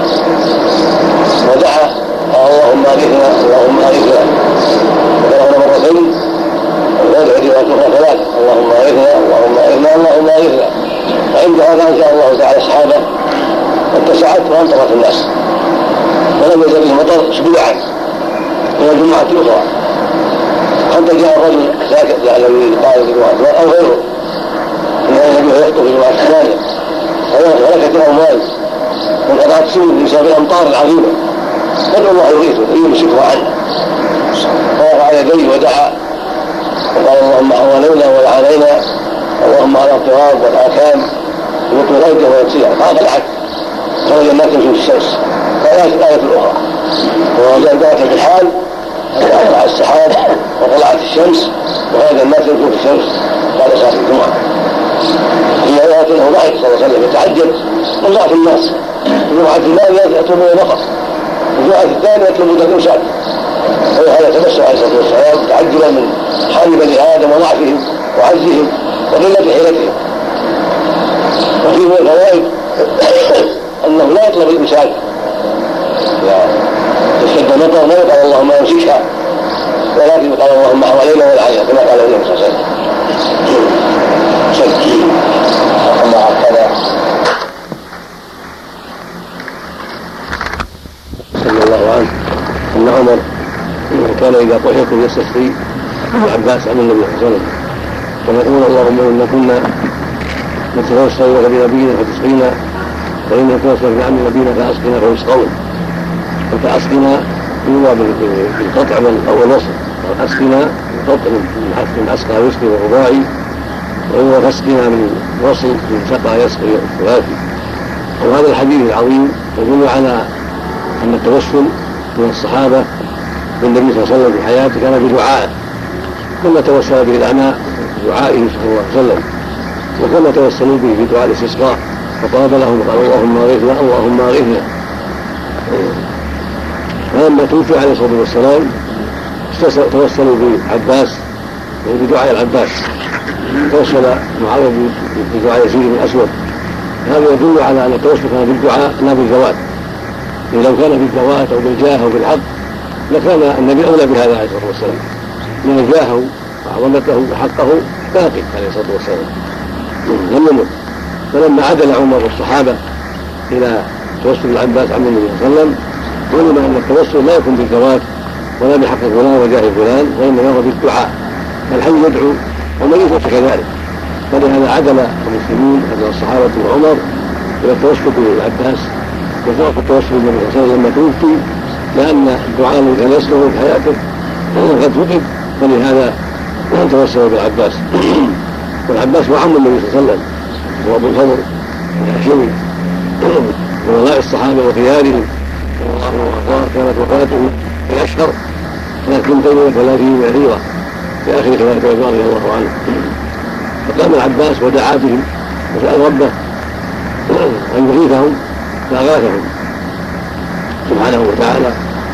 ودعا اللهم أغثنا اللهم أغثنا، وقرأنا مرتين وذلك رواية أخرى ثلاثة اللهم أغثنا اللهم أغثنا اللهم أغثنا. وعند هذا أنزل الله تعالى الصحابة واتسعت وأمطرت الناس، ولم يزل المطر أسبوعا إلى الجمعة الأخرى، حتى جاء الرجل ساكت الذي قال في الجمعة أو غيره إن النبي يخطب في الجمعة الثانية هلكت الأموال وانقطعت السبل بسبب الأمطار العظيمة، فادعو الله يغيثه ويمسكه عنه. فرفع يديه ودعا وقال اللهم حوالينا ولا علينا اللهم على التراب والآكام يطوي غيره ويكسيها قال العكس خرج الناس في الشمس فلا الآية الأخرى وجاءت في الحال وقع السحاب وطلعت الشمس وهذا الناس يمشون في الشمس بعد صلاة الجمعة. هي آيات أنه ضحك صلى الله عليه وسلم يتعجب من ضعف الناس. الجمعة الثانية يطلبون نقص الجمعة الثانية يطلبون الإمساك وهذا تبسم عليه الصلاة والسلام تعجبا من حال بني آدم وضعفهم وعجزهم وقلة حيلتهم. وفي من الفوائد أنه لا يطلب الإمساك لا تشتد المطر لا يقال اللهم امسكها ولكن يقال اللهم حوالينا والعيا كما قال النبي صلى الله عليه وسلم. اللهم هكذا صلى الله عنه أن عمر كان إذا طهق يستسقي العباس عن النبي صلى الله عليه وسلم فنقول اللهم إنا كنا نتوسل لك بنبينا فتسقينا وإن نتوسل بعم نبينا فأسقنا فيسقون فأسقنا يروى بالقطع والوصل أسقنا بالقطع من أسقى يسقي والرباعي ويروى فاسقنا من وصل من سقى يسقي الثلاثي. وهذا الحديث العظيم يدل على أن التوسل من الصحابة بالنبي صلى الله عليه وسلم في حياته كان بدعائه كما توسل به الأعماء بدعائه صلى الله عليه وسلم وكما توسلوا به في دعاء الاستسقاء فطلب لهم قال اللهم اغثنا اللهم اغثنا. فلما توفي عليه الصلاه والسلام توسلوا بعباس بدعاء العباس توسل معاويه بدعاء يزيد بن الاسود. هذا يدل على ان التوسل كان بالدعاء لا بالزواج. لو كان بالزواج او بالجاه او بالحق لكان النبي اولى بهذا عليه الصلاه والسلام لان جاهه وعظمته وحقه باقي عليه الصلاه والسلام لم يمت. فلما عدل عمر والصحابه الى توسل العباس عن النبي صلى الله عليه وسلم علم ان التوسل لا يكون بالزواج ولا بحق فلان وجاه فلان وانما هو بالدعاء فالحي يدعو ومن كذلك. فلهذا عدل المسلمين عدل الصحابه وعمر الى التوسل بالعباس وتوقف التوسل بالنبي صلى الله عليه وسلم لما توفي لان الدعاء الذي كان يسلمه في حياته قد فقد فلهذا توسل بالعباس. والعباس هو عم النبي صلى الله عليه وسلم هو ابو الفضل الهاشمي وولاء الصحابه وخيارهم كانت وفاته في اشهر سنه اثنتين وثلاثين هجره في اخر خلافه عمر رضي الله عنه. فقام العباس ودعا بهم وسال ربه ان يغيثهم فاغاثهم سبحانه وتعالى.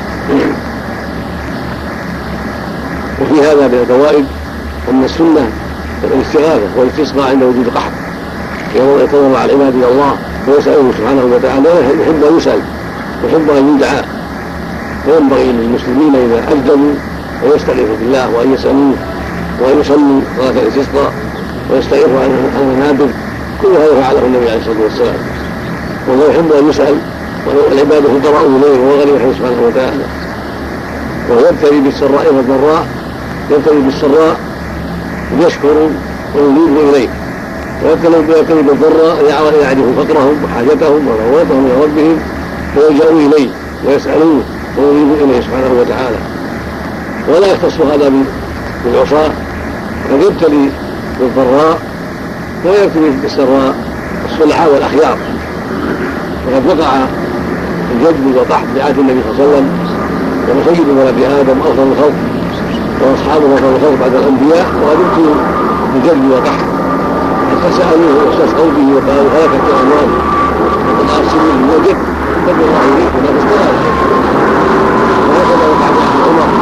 وفي هذا من الفوائد ان السنه الاستغاثه والاستسقاء عند وجود قحط يوم يتضرع على العباد الى الله ويساله سبحانه وتعالى يحب ان يسال يحب ان يدعى. فينبغي للمسلمين اذا اجدموا ان يستغيثوا بالله وان يسالوه وان يصلوا صلاه الاستسقاء ويستغيثوا عن المنابر. كل هذا فعله النبي عليه الصلاه والسلام والله يحب ان يسال والعباد فقراء اليه وهو غني سبحانه وتعالى. ويبتلي بالسراء والضراء يبتلي بالسراء يشكر وينيب اليه ويبتلي بالضراء يعرف فقرهم وحاجتهم وضرورتهم الى ربهم فيلجأوا اليه ويسألوه وينيبوا اليه سبحانه وتعالى. ولا يختص هذا بالعصاة قد يبتلي بالضراء ويبتلي بالسراء الصلحاء والاخيار. وقد وقع الجد والقحط بعهد النبي صلى الله عليه وسلم وهو سيد ولد ادم افضل الخلق واصحابه افضل الخلق بعد الانبياء وقد ابتلوا بالجد والقحط حتى سالوه واستسقوا به وقالوا هلكت الاموال وقطع السنين من الجد فضل الله اليك ولا تستطيع. وهكذا وقع بعهد عمر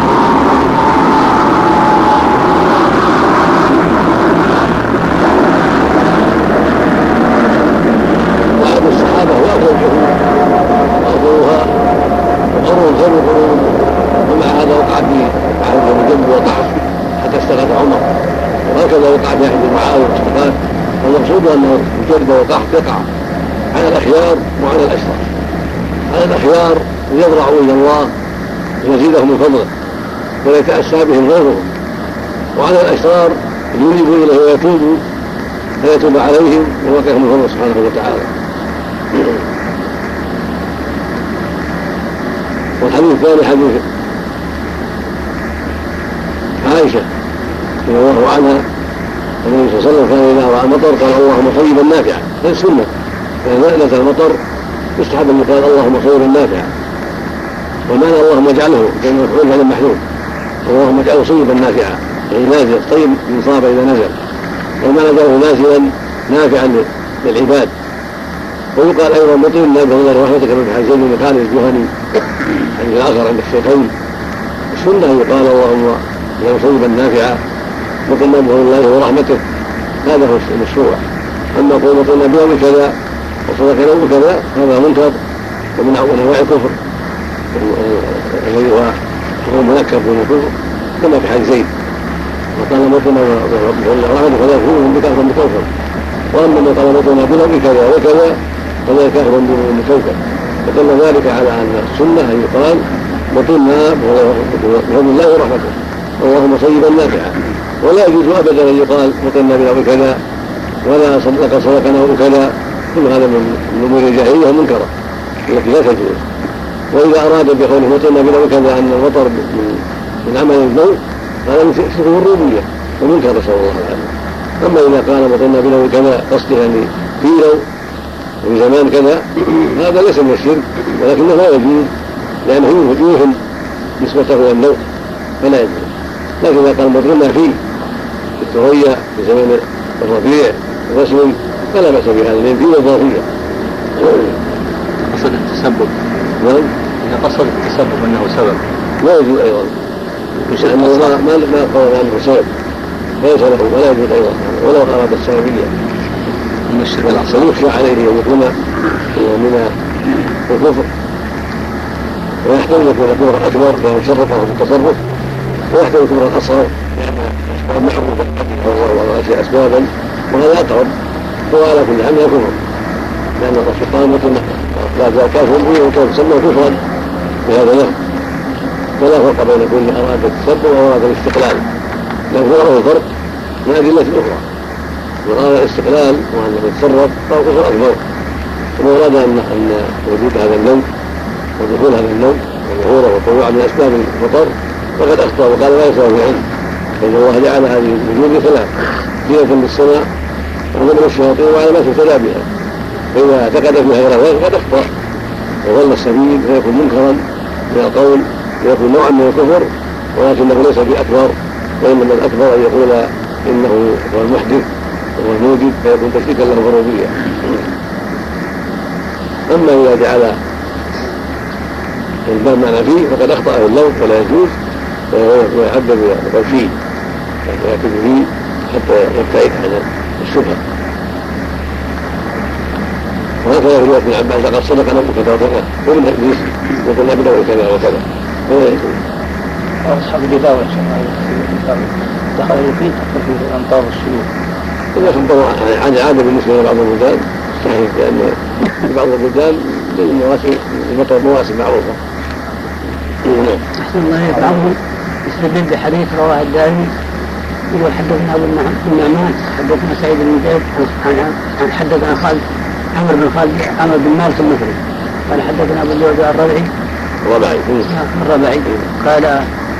وعهد الصحابه وافضل الجهود وافضلها وقرون خير القرون ومع هذا وقع في عهد الجد والقحط حتى استغاث عمر. وهكذا وقع في عهد معاويه واستغاث. والمقصود انه الجد والقحط يقع على الاخيار وعلى الاشرار. على الاخيار يضرعوا الى الله ويزيدهم من فضله ولا يتاسى بهم غيرهم. وعلى الاشرار ينيبوا اليه ويتوبوا فيتوب عليهم ويوقعهم من فضله سبحانه وتعالى. والحديث الثاني حديث عائشه رضي الله عنها النبي صلى الله عليه وسلم كان اذا راى المطر قال اللهم صيبا نافعا، هذه السنه. اذا نزل المطر يستحب ان يقال اللهم صيبا نافعا، ومعنى اللهم اجعله كما مفعول هذا محذوف، اللهم اجعله صيبا نافعا، يعني نازل طيب من صاب اذا نزل، ومعنى اجعله نازلا نافعا للعباد. ويقال ايضا مطرنا بغير رحمتك من حسين بن خالد الجهني حديث اخر عند الشيخين. السنه يقال اللهم اجعله صيبا نافعا مطرنا بغير الله ورحمته، هذا هو المشروع. اما قول مطرنا بيوم كذا وصدقنا بكذا هذا منكر ومن انواع الكفر الذي هو كفر منكر دون الكفر، كما في حديث زيد وقال مطرنا رحمته فلا يكون بكافر بكوكب، واما من قال مطرنا بنوع كذا وكذا فلا كافر دون كوكب. فدل ذلك على ان السنه ان يقال مطرنا بفضل الله ورحمته اللهم صيبا نافعا، ولا يجوز ابدا ان يقال مطرنا بنوع كذا ولا صدق صدقنا بكذا، كل هذا من امور الجاهليه المنكره التي لا تجوز. واذا اراد بقوله مطرنا بنوع كذا ان المطر من عمل النوم هذا من شرك الربوبيه ومنكر نسال الله العافيه. اما اذا قال مطرنا بنوع كذا قصده يعني في نوع وفي زمان كذا هذا ليس من الشرك، ولكنه لا يجوز لانه يوهم نسبته الى النوع فلا يجوز. لكن اذا قال مطرنا في الثريا في زمن الربيع الرسمي فلا باس بهذا لان فيه اضافيه. قصد التسبب. نعم. اذا قصد التسبب انه سبب لا يجوز ايضا، لانه ما ما ما قال عنه سبب ليس له ولا يجوز ايضا ولو اراد السببيه. من الشرك الاصغر يخشى عليه ان يكون من الكفر، ويحتمل ان يكون كفرا اكبر لانه شرفه في التصرف، ويحتمل كفرا اصغر لان معروفه واشياء اسبابا وهذا اقرب. هو على كل حال كفر لان الرسول قال مثل لا زال كافر به وكان يسمى كفرا بهذا اللفظ، ولا فرق بين كل اراد التسبب واراد الاستقلال، لكن له الفرق من ادله اخرى. من اراد الاستقلال وانه يتصرف فهو كفر اكبر، ومن اراد ان ان وجود هذا النوم ودخول هذا النوم وظهوره وطلوعه من اسباب المطر فقد اخطا وقال لا يسوى في علم، فان الله جعل هذه الوجود ثلاث زينة للسماء ومن الشياطين وعلامات اهتدى بها، فاذا اعتقد فيها غير ذلك فقد اخطا وضل السبيل فيكون منكرا من القول ويكون نوعا من الكفر، ولكنه ليس باكبر، وانما الاكبر ان يقول انه هو المحدث وهو الموجد فيكون تشريكا له في الربوبيه. اما اذا جعل الباب معنى فيه فقد اخطا في اللوم فلا يجوز، ويعبد بقول فيه ويكتب فيه حتى يبتعد عن الشبهه. وهكذا في روايه ابن عباس لقد صدق نبوك كذا ومن ابليس وقلنا بدور كذا وكذا فلا يجوز. اصحاب الجداول دخلوا فيه في امطار السيول. إذا خبروا عن عادة بالنسبة لبعض البلدان صحيح، لأن في بعض البلدان المواسم المطر مواسم معروفة. أحسن الله إليك. بعضهم يستدل بحديث رواه الدارمي يقول حدثنا أبو النعمان حدثنا سعيد بن زيد عن حدثنا خالد عمرو بن خالد عمرو بن مالك المصري قال حدثنا أبو اللؤلؤ الربعي الربعي الربعي قال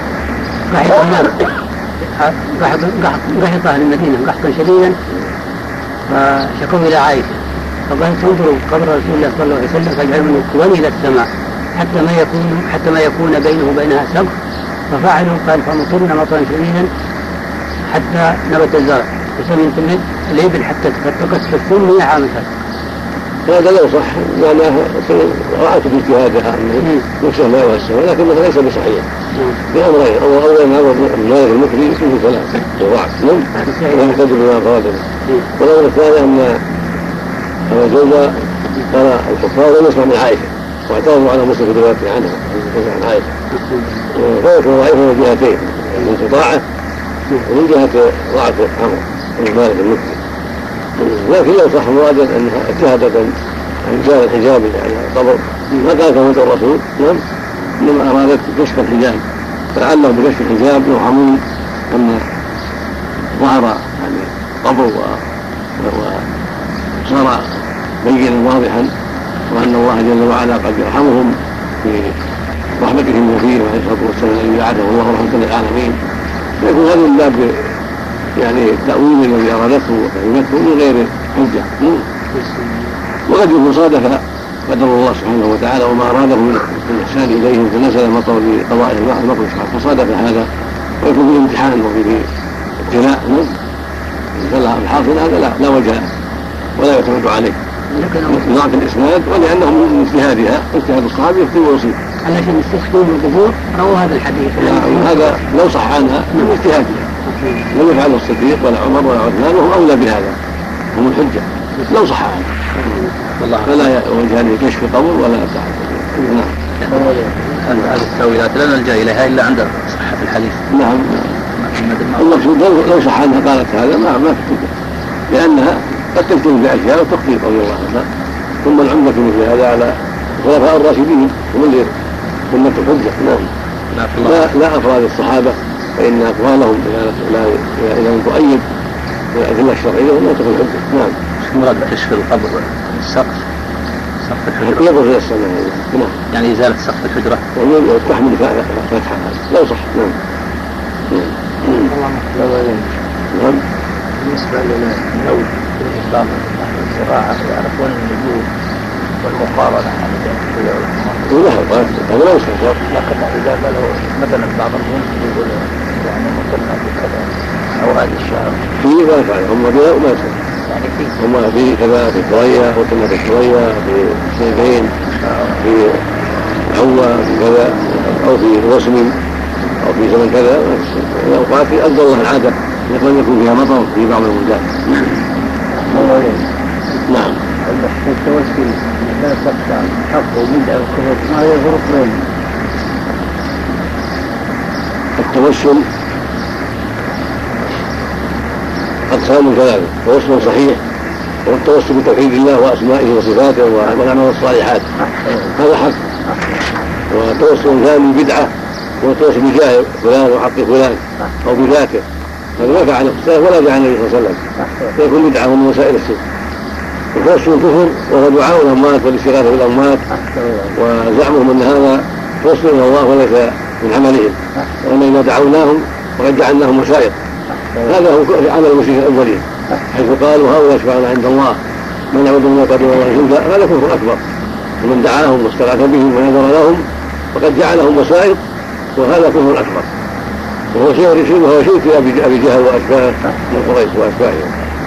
قحط أهل المدينة قحطا شديدا فشكوا إلى عائشة فقالت انظروا قبر رسول الله صلى الله عليه وسلم فاجعلوا يكون إلى السماء حتى ما يكون حتى ما يكون بينه وبينها سقف، ففعلوا قال فمطرنا مطرا شديدا حتى نبت الزرع وسمنت الإبل حتى تفتقت في الثمن عام الفتح. هذا لو صح يعني رأت في اجتهادها أن يكشف ما يوسع، لكنه ليس بصحيح بأمرين. أولا هذا المالك المكري اسمه ثلاثة وضعف نم ويحتج بما أفراده، والأمر الثاني أن أبا جوزة قال الكفار لم يسمع من عائشة واعترضوا على مسلم في روايته عنها عن عائشة، فيكون ضعيفا من جهتين من انقطاعه ومن جهة ضعف عمرو بن مالك المكري. لكن لو صح مرادا انها اجتهدت عن جهه الحجاب يعني القبر ما قال كما قال الرسول نعم، انما ارادت كشف الحجاب، فلعله بكشف الحجاب يوهمون ان ظهر يعني قبر وصار بينا واضحا، وان الله جل وعلا قد يرحمهم برحمتهم وفيه عليه الصلاه والسلام الذي بعثه الله رحمه للعالمين، فيكون هذا من باب يعني التأويل الذي أرادته وفهمته من غير حجة. وقد يكون صادف قدر الله سبحانه وتعالى وما أراده من الإحسان إليهم فنزل المطر لقضاء المطر فصادف هذا ويكون فيه امتحان وفيه ابتلاء. فالله الحاصل هذا لا, لا وجه ولا يعتمد عليه ضعف الإسناد ولأنه من اجتهادها اجتهاد الصحابي يفتي ويصيب. علشان يستسقون القبور رووا هذا الحديث. هذا لو صح عنها من اجتهادها لم يفعله الصديق ولا عمر ولا عثمان وهم أولى بهذا هم الحجة لو صح عنها فلا وجه لكشف القبر ولا ابتعاد. نعم. هذه التأويلات لا نلجأ إليها إلا عند صحة الحديث. نعم. المقصود لو صح عنها قالت هذا ما ما في حجة لأنها قد تكتب بأشياء وتخطئ رضي الله عنها. ثم العمدة مثل هذا على الخلفاء الراشدين هم اللي سنة الحجة. نعم. لا لا أفراد الصحابة فإن أقوالهم إذا لم تؤيد الأدلة الشرعية ولا تكون حجة. نعم. شو مراد بكشف القبر؟ السقف سقف الحجرة يبرز إلى السماء. نعم. يعني إزالة سقف الحجرة وتحمل فتحة لو صح. نعم. نعم. بالنسبة لنا لو في الإسلام الزراعة يعرفون النجوم والمقارنة هذا لا يستطيع. لكن إذا قالوا مثلا بعض المنزل يقول يعني مثلنا بكذا أو هذه الشهر فيه ما يفعل هم بها وما يفعل يعني فيه هم في كذا في ثريا وكنا في ثريا في سيفين في عوة في كذا أو في رسم أو في زمن كذا الأوقات أدى الله العادة يقول يكون فيها مطر في بعض المدات. نعم. التوسل لا تقطع حق وبدء الخروج ما يغرق بينه. التوسل أقسام ثلاثة توسل صحيح والتوسل بتوحيد الله وأسمائه وصفاته والأعمال الصالحات هذا حق. والتوسل ثاني بدعة والتوسل بجاه فلان وحق فلان أو بذاته هذا ما فعل السلف ولا جاء النبي صلى الله عليه وسلم فيكون بدعة من وسائل الشرك. وتوسل الكفر وهو دعاء الأموات والاستغاثة بالأموات وزعمهم أن هذا توسل إلى الله وليس من عملهم وأن إذا دعوناهم وقد جعلناهم وسائط هذا هو عمل المشركين الأولين حيث قالوا هؤلاء شفعاؤنا عند الله من يعبد من قدر الله شركا هذا كفر أكبر ومن دعاهم واستغاث بهم ونذر لهم فقد جعلهم وسائط وهذا كفر أكبر وهو شيء وهو شرك أبي جهل وأشباهه من قريش وأشباههم.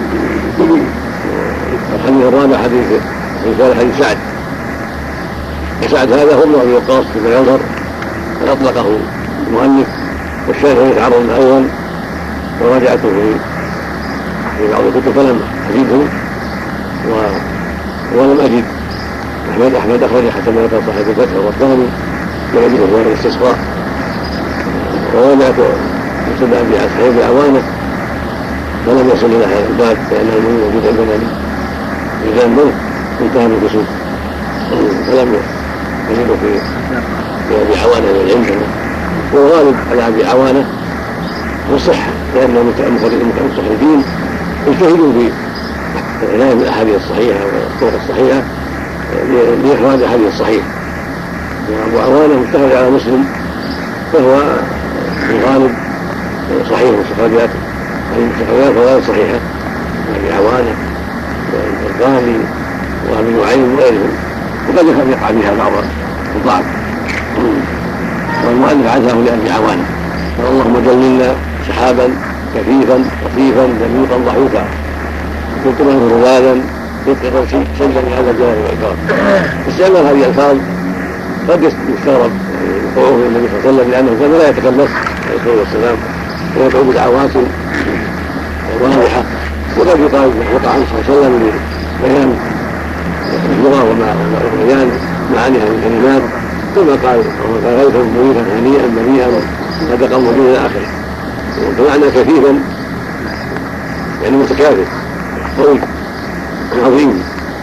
الحديث الرابع حديث رسالة حديث سعد وسعد هذا هو ابن أبي وقاص بن يظهر أطلقه المؤلف والشيخ يتعرض الأول وراجعته في في بعض الكتب فلم أجده ولم أجد أحمد أحمد أخرج حتى ما ذكر صاحب الفتح والثاني ولم يجده هو الاستسقاء وراجعت مسند أبي صحيح بعوانة فلم يصل إلى هذا الباب لأنه موجود عندنا إذا الموت انتهى من كسوف فلم يجده في أبي عوانة عندنا والغالب على أبي عوانة والصحة لأن المستخرجين يجتهدوا في العناية بالأحاديث الصحيحة والطرق الصحيحة لإخراج الأحاديث الصحيحة. وأبو عوانة مستخرج على مسلم فهو الغالب صحيح المستخرجات المستخرجات فغالب صحيحة أبي عوانة والغالي وأبي نعيم وغيرهم وقد يقع بها بعض الضعف والمؤلف عزاه لأبي عوانة اللهم جللنا سحابا كثيفا خفيفا دقيقا ضحوكا تطمئن روادا يطلق شيئا على الجلال والاكرام. استعمال هذه الالفاظ قد يستغرب وقوعه النبي صلى الله عليه وسلم لانه كان لا يتكلف عليه الصلاه والسلام ويدعو بدعوات واضحه وقد يقال وقع عنه صلى الله عليه وسلم لبيان اللغه وبيان معانيها من الكلمات ثم قال غيثا مريفا هنيئا مريئا صدقا موجودا الى اخره. ومعنى كثيفا يعني متكاثر قوي عظيم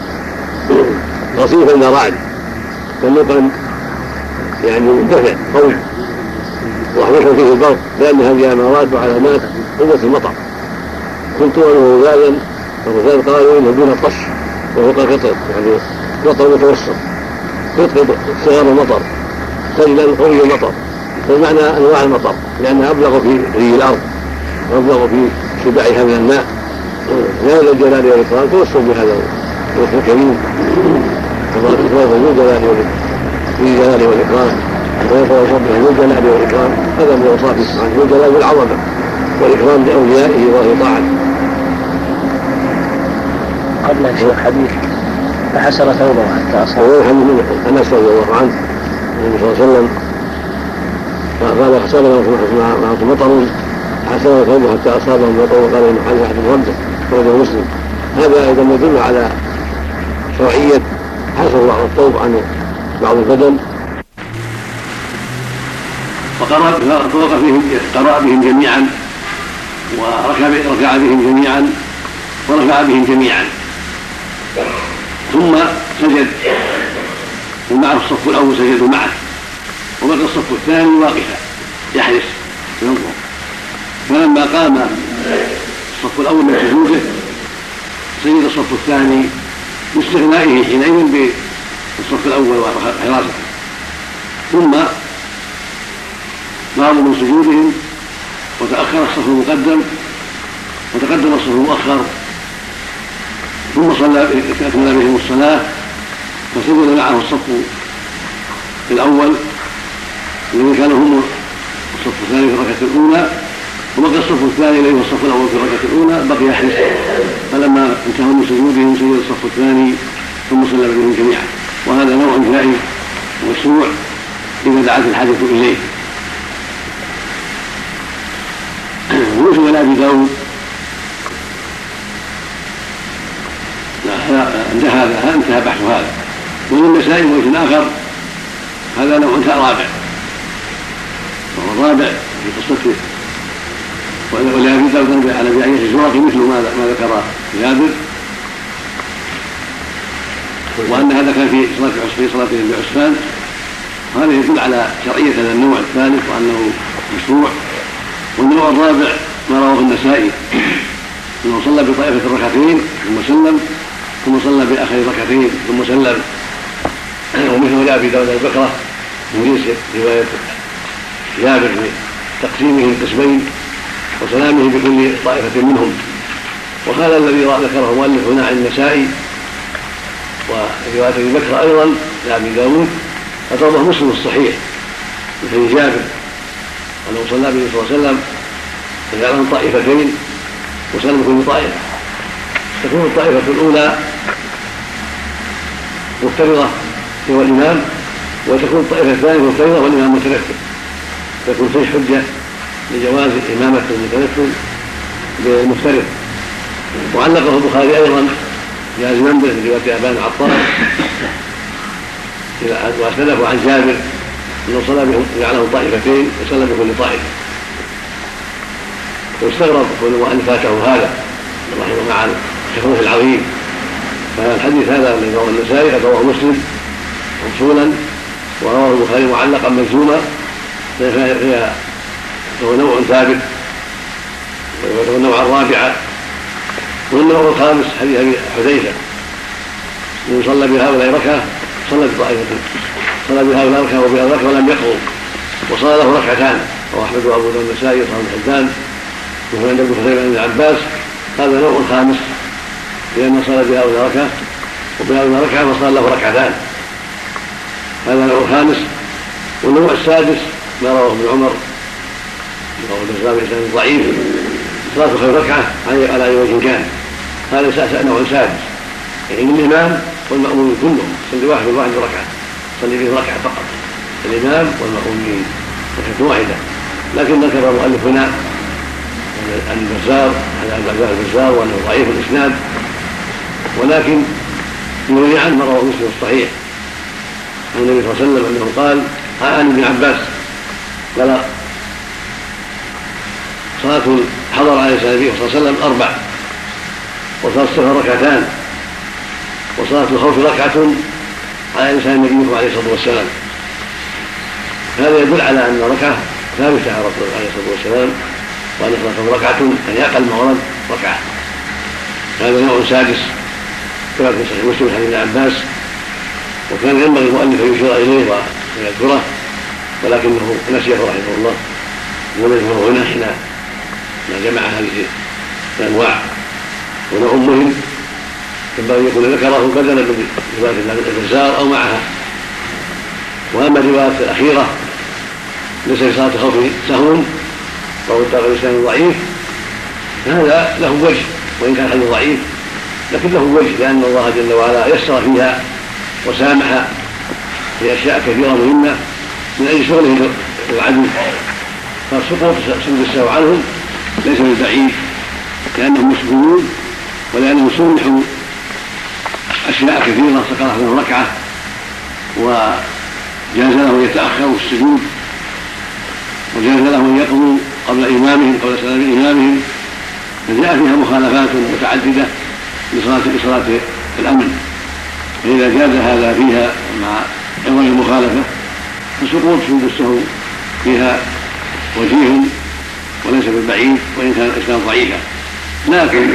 رصيفا لا رعد كالنقل يعني منتفع قوي وحدث فيه البرق لان هذه امارات وعلامات قوه المطر كنت وانا غزالا الرجال قالوا انه دون الطش وهو قطط يعني مطر متوسط قطط صغار المطر سيلا قوي المطر فمعنى انواع المطر لانها ابلغ في ري الارض وابلغ في اتباعها من الماء يا ذا الجلال والإكرام توسل بهذا الوصف الكريم كما تتوافق ذو الجلال والجلال والإكرام ويتوصف به ذو الجلال والإكرام. هذا من أوصافه سبحانه ذو الجلال والعظمة والإكرام لأوليائه وأهل طاعته. قبل هذا الحديث فحسر ثوبه حتى أصاب. أنس رضي الله عنه النبي صلى الله عليه وسلم قال حسبنا معكم مطر حسبنا ثوبه حتى أصابه المطر وقال إن حاجة أحد رده رواه مسلم. هذا أيضا يدل على شرعية حسب بعض الثوب عن بعض البدن. فقرأ بهم قرأ بهم جميعا وركع بهم جميعا ورفع بهم جميعا ثم سجد ومعه الصف الأول سجدوا معه وبقى الصف الثاني واقفا يحرس ينظر. فلما قام الصف الأول من سجوده سجد الصف الثاني باستغنائه حينئذ بالصف الأول وحراسته. ثم نهضوا من سجودهم وتأخر الصف المقدم وتقدم الصف المؤخر ثم صلى أكمل بهم الصلاة فسجد معه الصف الأول الذين كانوا هم الصف الثاني في الركعة الأولى وبقي الصف الثاني الذي هو الصف الأول في الركعة الأولى بقي يحرس. فلما انتهوا من سجودهم سجد الصف الثاني ثم صلى بهم جميعا. وهذا نوع جائز ومشروع إذا دعت الحاجة إليه. ويوسف بن أبي داود عند هذا انتهى بحث هذا. وللنسائي وجه آخر هذا نوع رابع وهو الرابع في قصته. ولأبي داود على أبي عياش الزرقي مثل ما ذكر جابر وأن هذا كان في صلاة في صلاتهم بعسفان. وهذا يدل على شرعية هذا النوع الثالث وأنه مشروع. والنوع الرابع ما رواه النسائي أنه صلى بطائفة الركعتين ثم سلم ثم صلى بآخر ركعتين ثم سلم. ومثل لأبي داود البكرة من جنس رواية جابر بتقسيمه قسمين وسلامه بكل طائفة منهم. وهذا الذي ذكره المؤلف هنا عن النسائي ورواية أبي بكر أيضا لأبي داود قد رواه مسلم الصحيح مثل جابر أنه صلى به صلى الله عليه وسلم فجعلهم طائفتين وسلم كل طائفة. تكون الطائفة الأولى مفترضة هو الإمام وتكون الطائفة الثانية مفترضة والإمام متنفل. تكون فيه حجة لجواز إمامة المتنفل بالمفترض. وعلقه البخاري أيضا جازما به من رواية أبان عطار وأسنده عن جابر أنه صلى بهم جعلهم طائفتين وصلى بكل طائفة. واستغرب كل المؤلف فاته هذا رحمه مع الحفظ العظيم. فالحديث هذا الذي رواه النسائي قد رواه مسلم موصولا ورواه البخاري معلقا مجزوما فهو نوع ثابت وهو النوع الرابع. والنوع الخامس حديث ابي حذيفه من صلى بهؤلاء ركعه صلى بطائفتين صلى بهؤلاء ركعه وبهؤلاء ركعه ولم يقروا وصلى له ركعتان. رواه احمد وابو داود والنسائي وصححه ابن حبان وهو عند ابن خزيمه بن عباس. هذا نوع خامس لأنه صلى بهؤلاء ركعه وبهؤلاء ركعه فصلى له ركعتان. هذا نوع خامس. والنوع السادس ما رواه ابن عمر رواه الاسلام بإسناد ضعيف صلاة خير ركعه على اي وجه كان. هذا نوع سادس يعني الامام والمأمومين كلهم صلي واحد واحد ركعه صلي به ركعه فقط الامام والمأمومين ركعه واحده. لكن ذكر المؤلف هنا عن البزار عن ابي البزار وانه ضعيف الاسناد ولكن يروي عنه ما رواه مسلم الصحيح عن النبي صلى الله عليه وسلم انه قال عن ابن عباس قال صلاة حضر عليه النبي صلى الله عليه وسلم أربع وصلاة السفر ركعتان وصلاة الخوف ركعة على لسان النبي عليه الصلاة والسلام. هذا يدل على أن ركعة ثابتة على رسول عليه الصلاة والسلام وأن صلاة ركعة أن أقل ما ورد ركعة. هذا نوع سادس كما في صحيح مسلم حديث ابن عباس. وكان ينبغي المؤلف أن يشير إليه ويذكره ولكنه نسيه رحمه الله ولم يذكره هنا حين جمع هذه أنواع، ونوع مهم ينبغي أن يكون ذكره بدلا من رواية الإنذار أو معها. وأما الرواية الأخيرة ليس في صلاة الخوف سهو أو الدار الإسلام ضعيف، هذا له وجه وإن كان حديث ضعيف، لكن له وجه لأن الله جل وعلا يسر فيها وسامح في أشياء كثيرة مهمة من أجل شغله العدو، فسقوط سجود السهو عنهم ليس بالبعيد لأنهم مسلمون ولأنهم سمحوا أشياء كثيرة سقطت لهم ركعة وجاز لهم يتأخروا السجود وجاز لهم يقضوا قبل إمامهم قبل سلام إمامهم، فجاء فيها مخالفات متعددة لصلاة لصلاة الأمن، فإذا جاز هذا فيها مع عظم المخالفة فسقوط سجود السهو فيها وجيه وليس بالبعيد وإن كان الإسلام ضعيفا. لكن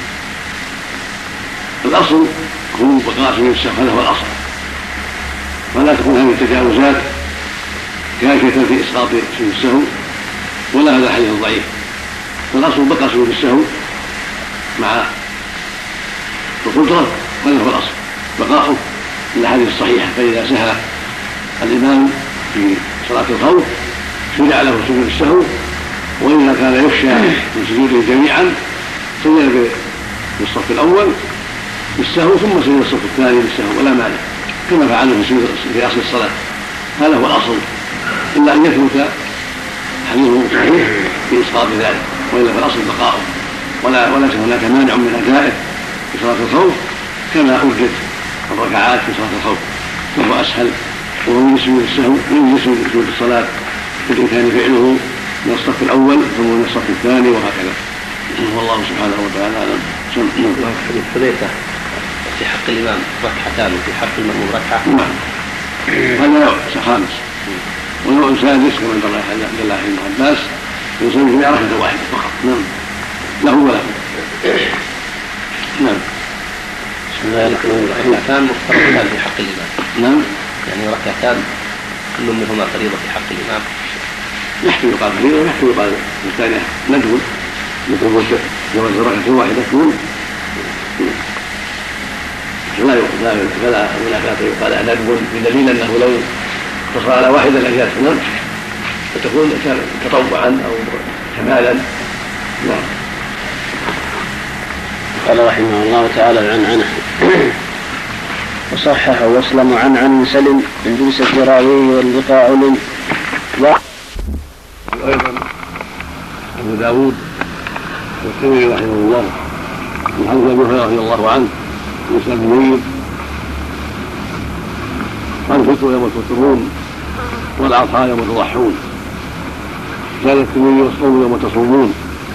الأصل هو بقاء سجود السهو، هذا هو الأصل، ولا تكون هذه التجاوزات كافية في إسقاط سجود السهو، ولا هذا حديث ضعيف، فالأصل بقى سجود السهو مع القدرة، هذا هو الأصل بقاؤه من الأحاديث الصحيحة. فإذا سهى الإمام في صلاة الخوف شرع له سجود السهو، وإذا كان يخشى من سجوده جميعا سجد بالصف الأول بالسهو ثم سجد الصف الثاني بالسهو ولا مانع، كما فعله في أصل الصلاة، هذا هو الأصل، إلا أن يثبت حديث صحيح في إسقاط ذلك، وإلا فالأصل بقاؤه ولا وليس هناك مانع من أدائه في صلاة الخوف كما أوجد الركعات في صلاة الخوف، وهو أسهل وهو يسجد السهو يسجد سجود الصلاة بالإمكان فعله من الصف الأول ثم من الصف الثاني وهكذا. والله سبحانه وتعالى أعلم. حديث حذيفة في حق الإمام ركعتان وفي حق المأموم ركعة. نعم، هذا نوع خامس، ونوع سادس كما قال الله ابن عباس يصلي في ركعة واحدة فقط. نعم، له وله. نعم. بسم الله الرحمن الرحيم. ركعتان مفترضتان في حق الإمام. نعم. يعني ركعتان كل منهما فريضة في حق الإمام. يحتمل يقال فريضة ويحتمل يقال الثانية ندب، مثل جواز ركعة واحدة تكون لا لا فلا منافاة يقال ندب بدليل أنه لو اقتصر على واحدة لجاز نعم، فتكون تطوعا أو كمالا. نعم. قال رحمه الله تعالى العنعنة وصحح واسلم عن عن سلم من جلسة راويه واللقاء لم. وأيضا أبو داود والترمذي رحمه الله من حديث أبي هريرة رضي الله عنه موسى بن نوير الفطر يوم تفطرون والأضحى يوم تضحون، كان الترمذي والصوم يوم تصومون.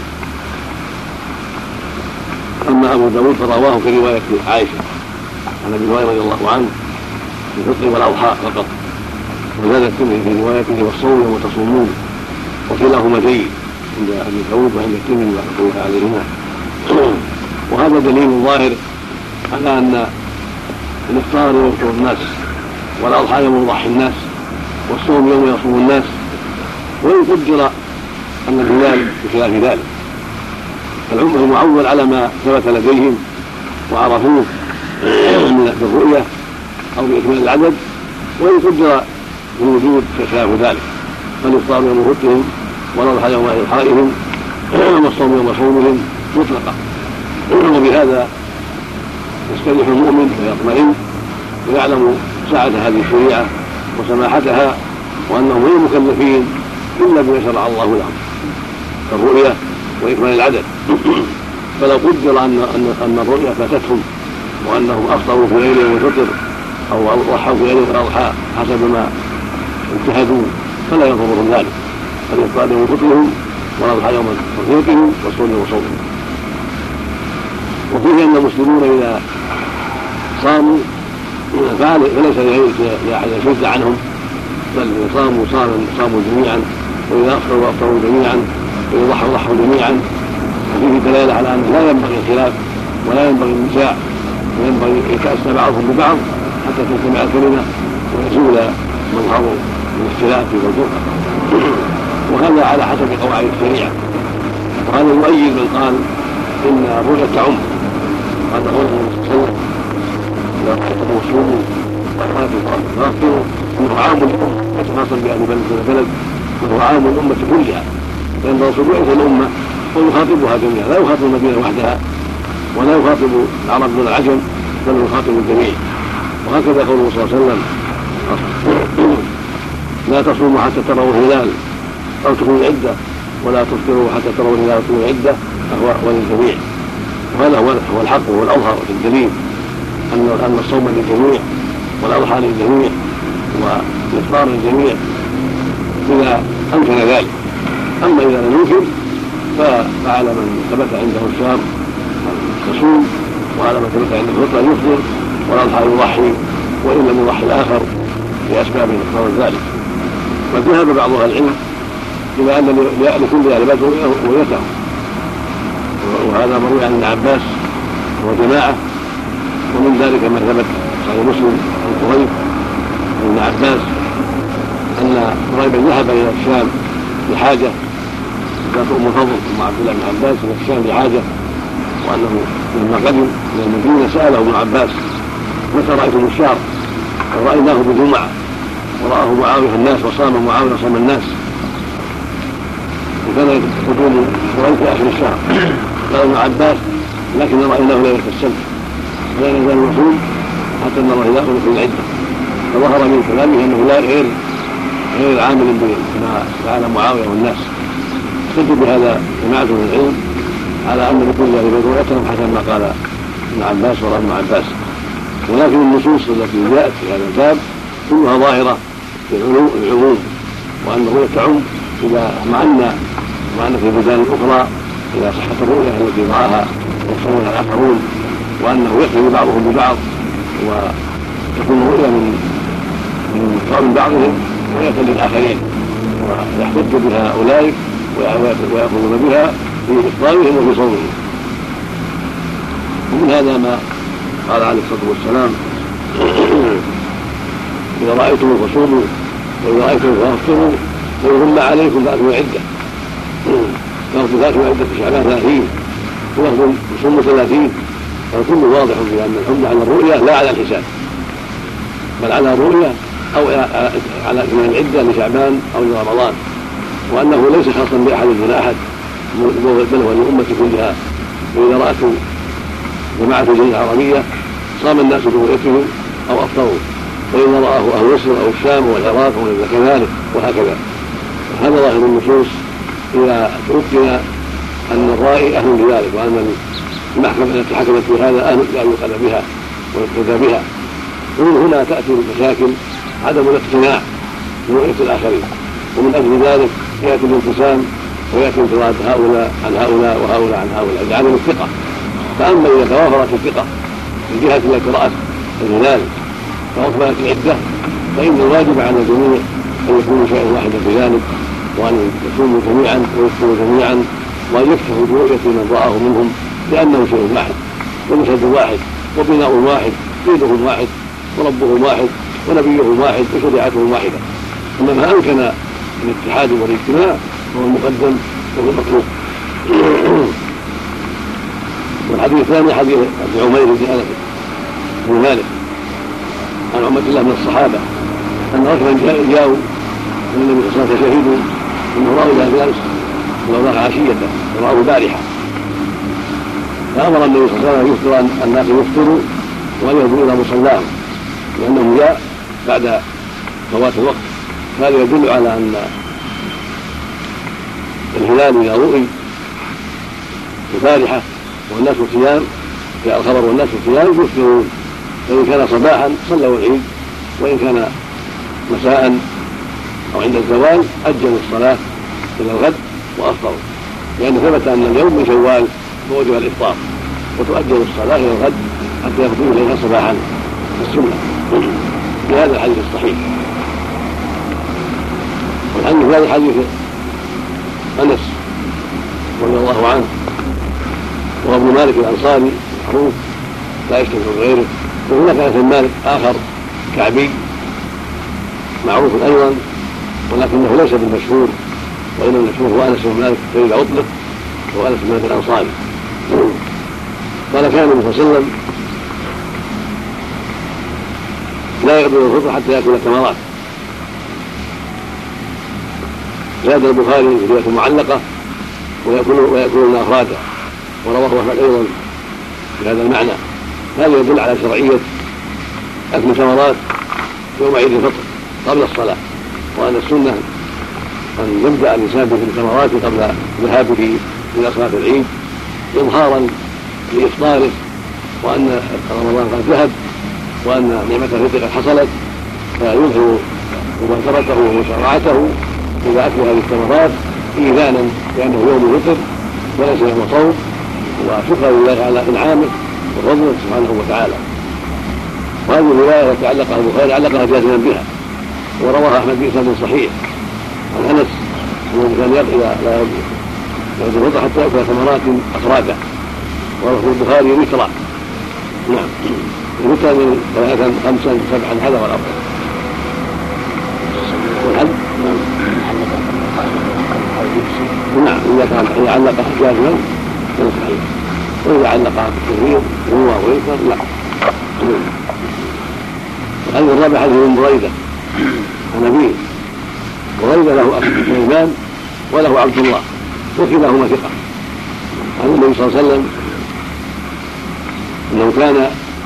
أما أبو داود فرواه في رواية عائشة عن أبي هريرة رضي الله عنه الفطر والأضحى فقط، وزاد الترمذي في روايته والصوم يوم تصومون، وكلاهما جيد عند أبي داود وعند الترمذي رحمة الله عليهما. وهذا دليل ظاهر على أن الإفطار يوم يفطر الناس، والأضحى يوم يضحي الناس، والصوم يوم يصوم الناس، وإن قدر أن الهلال بخلاف ذلك، فالعمر معول على ما ثبت لديهم وعرفوه من الرؤية أو بإكمال العدد، وإن قدر الوجود خلاف ذلك، فالإفطار يوم فطرهم والأضحى يوم إضحائهم والصوم يوم صومهم مطلقا. وبهذا يستريح المؤمن ويطمئن ويعلم سعة هذه الشريعة وسماحتها، وأنهم غير مكلفين إلا بما شرع الله لهم كالرؤية وإكمال العدد. فلو قدر أن أن الرؤية فاتتهم وأنهم أفطروا في ليلة يوم الفطر أو ضحوا في ليلة الأضحى حسب ما اجتهدوا فلا يضرهم ذلك، فالإفطار يوم فطرهم والأضحى يوم تفطيرهم والصوم يوم صومهم. وفيه أن المسلمون إذا صاموا فليس لأحد يشد عنهم، بل إذا صاموا صاموا جميعا، وإذا أفطروا أفطروا جميعا، وإذا ضحوا ضحوا جميعا. وفيه دلالة على أنه لا ينبغي الخلاف ولا ينبغي النزاع، وينبغي يتأسى بعضهم ببعض حتى تجتمع الكلمة ويزول مظهر الاختلاف والفرقة، وهذا على حسب قواعد الشريعة. وهذا يؤيد من قال إن الرؤيا تعم. قال قوله صلى الله عليه وسلم لا تقربوا صوموا فاغفروا انه عام الامه يتواصل باهل بلد دون بلد وهو عام الامه كلها، فان الرسول بعث الامه ويخاطبها جميعا، لا يخاطب المدينه وحدها ولا يخاطب العرب دون العجم، بل يخاطب الجميع. وهكذا قوله صلى الله عليه وسلم لا تصوموا حتى تروا الهلال او تكونوا العده ولا تفطروا حتى تروا الهلال او تكونوا العده، فهو وللجميع. وهذا هو الحق وهو الاظهر في الدليل ان الصوم للجميع والاضحى للجميع والافطار للجميع اذا امكن ذلك. اما اذا لم يمكن فعلى من ثبت عنده الشهر يصوم، وعلى من ثبت عنده الفطر يفطر، والاضحى يضحي وان لم يضحي الاخر لاسباب تقتضي ذلك. وذهب بعض اهل العلم الى ان لكل اهل بلد رؤيته، وهذا مروي عن ابن عباس وجماعه، ومن ذلك ما ثبت صحيح مسلم عن قريب عن ابن عباس ان قريبا ذهب الى الشام لحاجه، ذات ام فضل ام عبد الله بن عباس الى الشام لحاجه، وانه لما قدم الى المدينه ساله ابن عباس متى رايتم الشهر؟ رايناه بجمعه وراه معاويه الناس وصام معاويه صام الناس، وكان يقول رايت في اخر الشهر. قال ابن عباس لكن رايناه ليله السبت لا يزال الوصول حتى نرى هلاله في العده. فظهر من كلامه انه لا غير غير عامل بما فعل معاويه والناس. استدل بهذا جماعه من العلم على ان لكل اهل بيت رؤيتهم حسب ما قال ابن عباس وراى ابن عباس. ولكن النصوص التي جاءت في هذا الباب كلها ظاهره في العموم، وان الرؤيا تعم اذا اطمأن اطمأن في البلدان الاخرى اذا صحت الرؤيا التي راها يصومها الاخرون، وانه يقتدي بعضهم ببعض وتكون الرؤيا من من قول بعضهم رؤية للاخرين ويحتج بها اولئك ويأخذون بها في افطارهم وفي صومهم. ومن هذا ما قال عليه الصلاه والسلام اذا رايتم فصوموا واذا رايتم فافطروا ويغم عليكم فاتوا العده، فاخذوا فاتوا عده شعبان ثلاثين ولفظ يصوم ثلاثين، فالكل واضح في ان الحمد على الرؤيا لا على الحساب، بل على الرؤيا او على اكمال العده لشعبان او لرمضان، وانه ليس خاصا باحد دون احد بل هو للامه كلها. واذا راته جماعه الجزيره العربيه صام الناس برؤيتهم او افطروا، واذا راه اهل مصر او الشام والعراق وليس كذلك، وهكذا. هذا ظاهر النصوص اذا تمكن ان الرائي اهل لذلك، وان المحكمه التي حكمت في هذا اهل لا يقال بها ويقتدى بها. ومن هنا تاتي المشاكل عدم الاقتناع برؤيه الاخرين، ومن اجل ذلك ياتي الانقسام وياتي انفراد هؤلاء عن هؤلاء وهؤلاء عن هؤلاء لعدم الثقه. فاما اذا توافرت الثقه من جهه التي رات الهلال واكملت العده فان الواجب على الجميع ان يكونوا شيئا واحدا في ذلك، وان يصوموا جميعا ويفطروا جميعا، وان يكتفوا برؤيه من راه منهم، لانه شيء واحد ومشهد واحد وبناء واحد دينهم واحد وربهم واحد ونبيهم واحد وشريعتهم واحده. اما ما امكن الاتحاد والاجتماع فهو المقدم وهو المطلوب. والحديث الثاني حديث ابن عمير بن انس بن مالك عن عمة الله من الصحابه ان رجلا جاءوا من النبي صلى الله عليه وسلم شهدوا انه راوا ذهب الامس ولو عشيه وراه البارحه، فامر النبي صلى الله عليه وسلم يفطر الناس يفطروا وان يذهبوا الى مصلاهم، لانه جاء بعد فوات الوقت. هذا يدل على ان الهلال اذا رؤي البارحه والناس صيام، جاء الخبر والناس صيام يفطرون، فان كان صباحا صلوا العيد، وان كان مساء او عند الزوال اجلوا الصلاه الى الغد وافطروا، لان ثبت ان اليوم من شوال فوجب الافطار، وتؤجل الصلاه الى الغد حتى يفطروا اليها صباحا السنه في هذا الحديث الصحيح. والحديث في هذا الحديث انس رضي الله عنه وابن مالك الانصاري معروف لا يشتبه بغيره، وهناك انس بن مالك اخر كعبي معروف ايضا ولكنه ليس بالمشهور، وانما المشهور هو انس بن مالك فاذا اطلق هو انس بن مالك الانصاري، قال كان النبي صلى الله عليه وسلم لا يقبل الفطر حتى ياكل الثمرات. زاد البخاري في روايه معلقه ويأكلون افرادا، ورواه احمد ايضا بهذا المعنى. هذا يدل على شرعيه اكل الثمرات يوم عيد الفطر قبل الصلاه، وان السنه ان يبدا الانسان بالثمرات قبل ذهابه الى صلاه العيد اظهارا لافطاره، وان رمضان قد ذهب وان نعمه الفطر قد حصلت، فيظهر مباشرته ومشارعته الى اكل هذه الثمرات ايذانا بانه يوم الفطر وليس يوم صوم، وشكرا لله على انعامه وفضله سبحانه وتعالى. وهذه الروايه التي علقها البخاري علقها جازما بها، ورواها احمد بإسناد صحيح عن انس انه كان اذا لا يعد الفطر حتى ياكل ثمرات افرادا، ولفظ البخاري وترا. نعم، الوتر من ثلاثا خمسا سبعا هذا هو الافضل. والحد نعم اذا كان علقها جازما كان صحيح، واذا علقها بالتغيير هو ويسر لا. الحديث الرابع حديث ابن بريده عن ابيه. بريده له اخ سليمان وله عبد الله وكلاهما ثقه عن النبي صلى الله عليه وسلم انه كان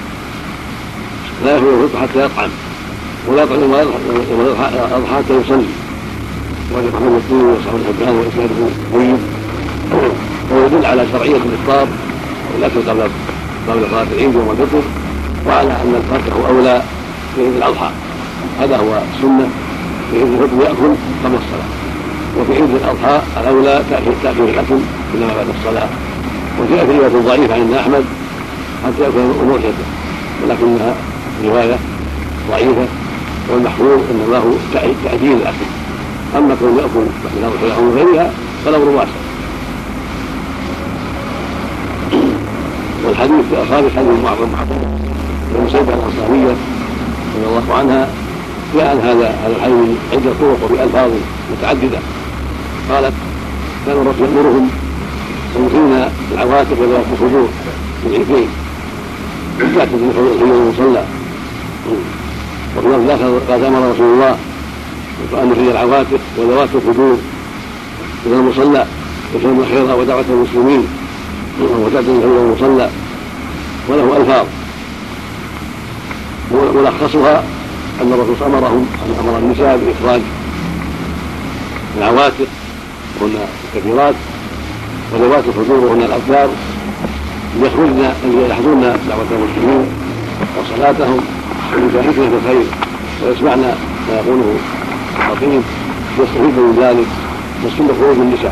لا يأكل الفطر حتى يطعم ولا يطعم يوم الاضحى حتى يصلي. وجد محمد الدين وصحبه الحبان واسناده طيب، وهو يدل على شرعيه الافطار والاكل قبل قبل صلاه العيد يوم الفطر، وعلى ان الفطر اولى في عيد الاضحى. هذا هو السنه، في عيد الفطر ياكل قبل الصلاه، وفي عيد الاضحى الاولى تاكل الاكل انما بعد الصلاه. وجاءت روايه ضعيفه عند احمد حتى ياكل اضحيته، ولكنها روايه ضعيفه، والمحفوظ انما هو تعجيل الاكل. اما كون ياكل من الاضحيه او غيرها فالامر واسع. والحديث الخامس حديث معاذ بن محمود بن سيد الانصاريه رضي الله عنها جاء عن هذا هذا الحديث عده طرق بألفاظ متعدده. قالت كان الرسول يامرهم يمكن العواتق وذوات الخدور في العيدين وجاءت في المصلى، وفي لفظ اخر قال امر رسول الله ان نخرج العواتق وذوات الخدور الى المصلى وشم الخير ودعوه المسلمين وتأتي الى المصلى، وله الفاظ ملخصها ان الرسول امرهم ان امر النساء باخراج العواتق وهن الكثيرات وذوات الخدور وهن الابكار ليخرجن ليحضرن دعوه المسلمين وصلاتهم ويشاركن في الخير ويسمعن ما يقوله الخطيب يستفيد من ذلك مسلم خروج النساء.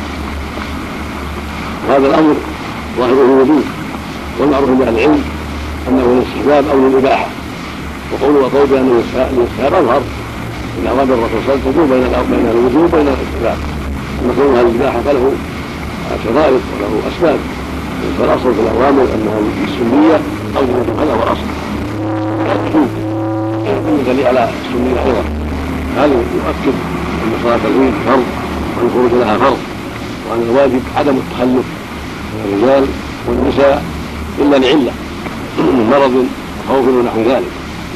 وهذا الامر ظاهره الوجوب، والمعروف عند اهل العلم انه للاستحباب او للاباحه، وقوله وقول بانه للاستحباب اظهر ان اوامر الرسول صلى الله عليه وسلم بين بين الوجوب وبين الاستحباب. اما كونها للاباحه فله شرائط وله اسباب، فالاصل في الاوامر انها السنيه او هذا هو الاصل. دليل على السنيه ايضا هذا يؤكد ان صلاه العيد فرض وان الخروج لها فرض، وان الواجب عدم التخلف من الرجال والنساء الا لعله من مرض وخوف ونحو ذلك.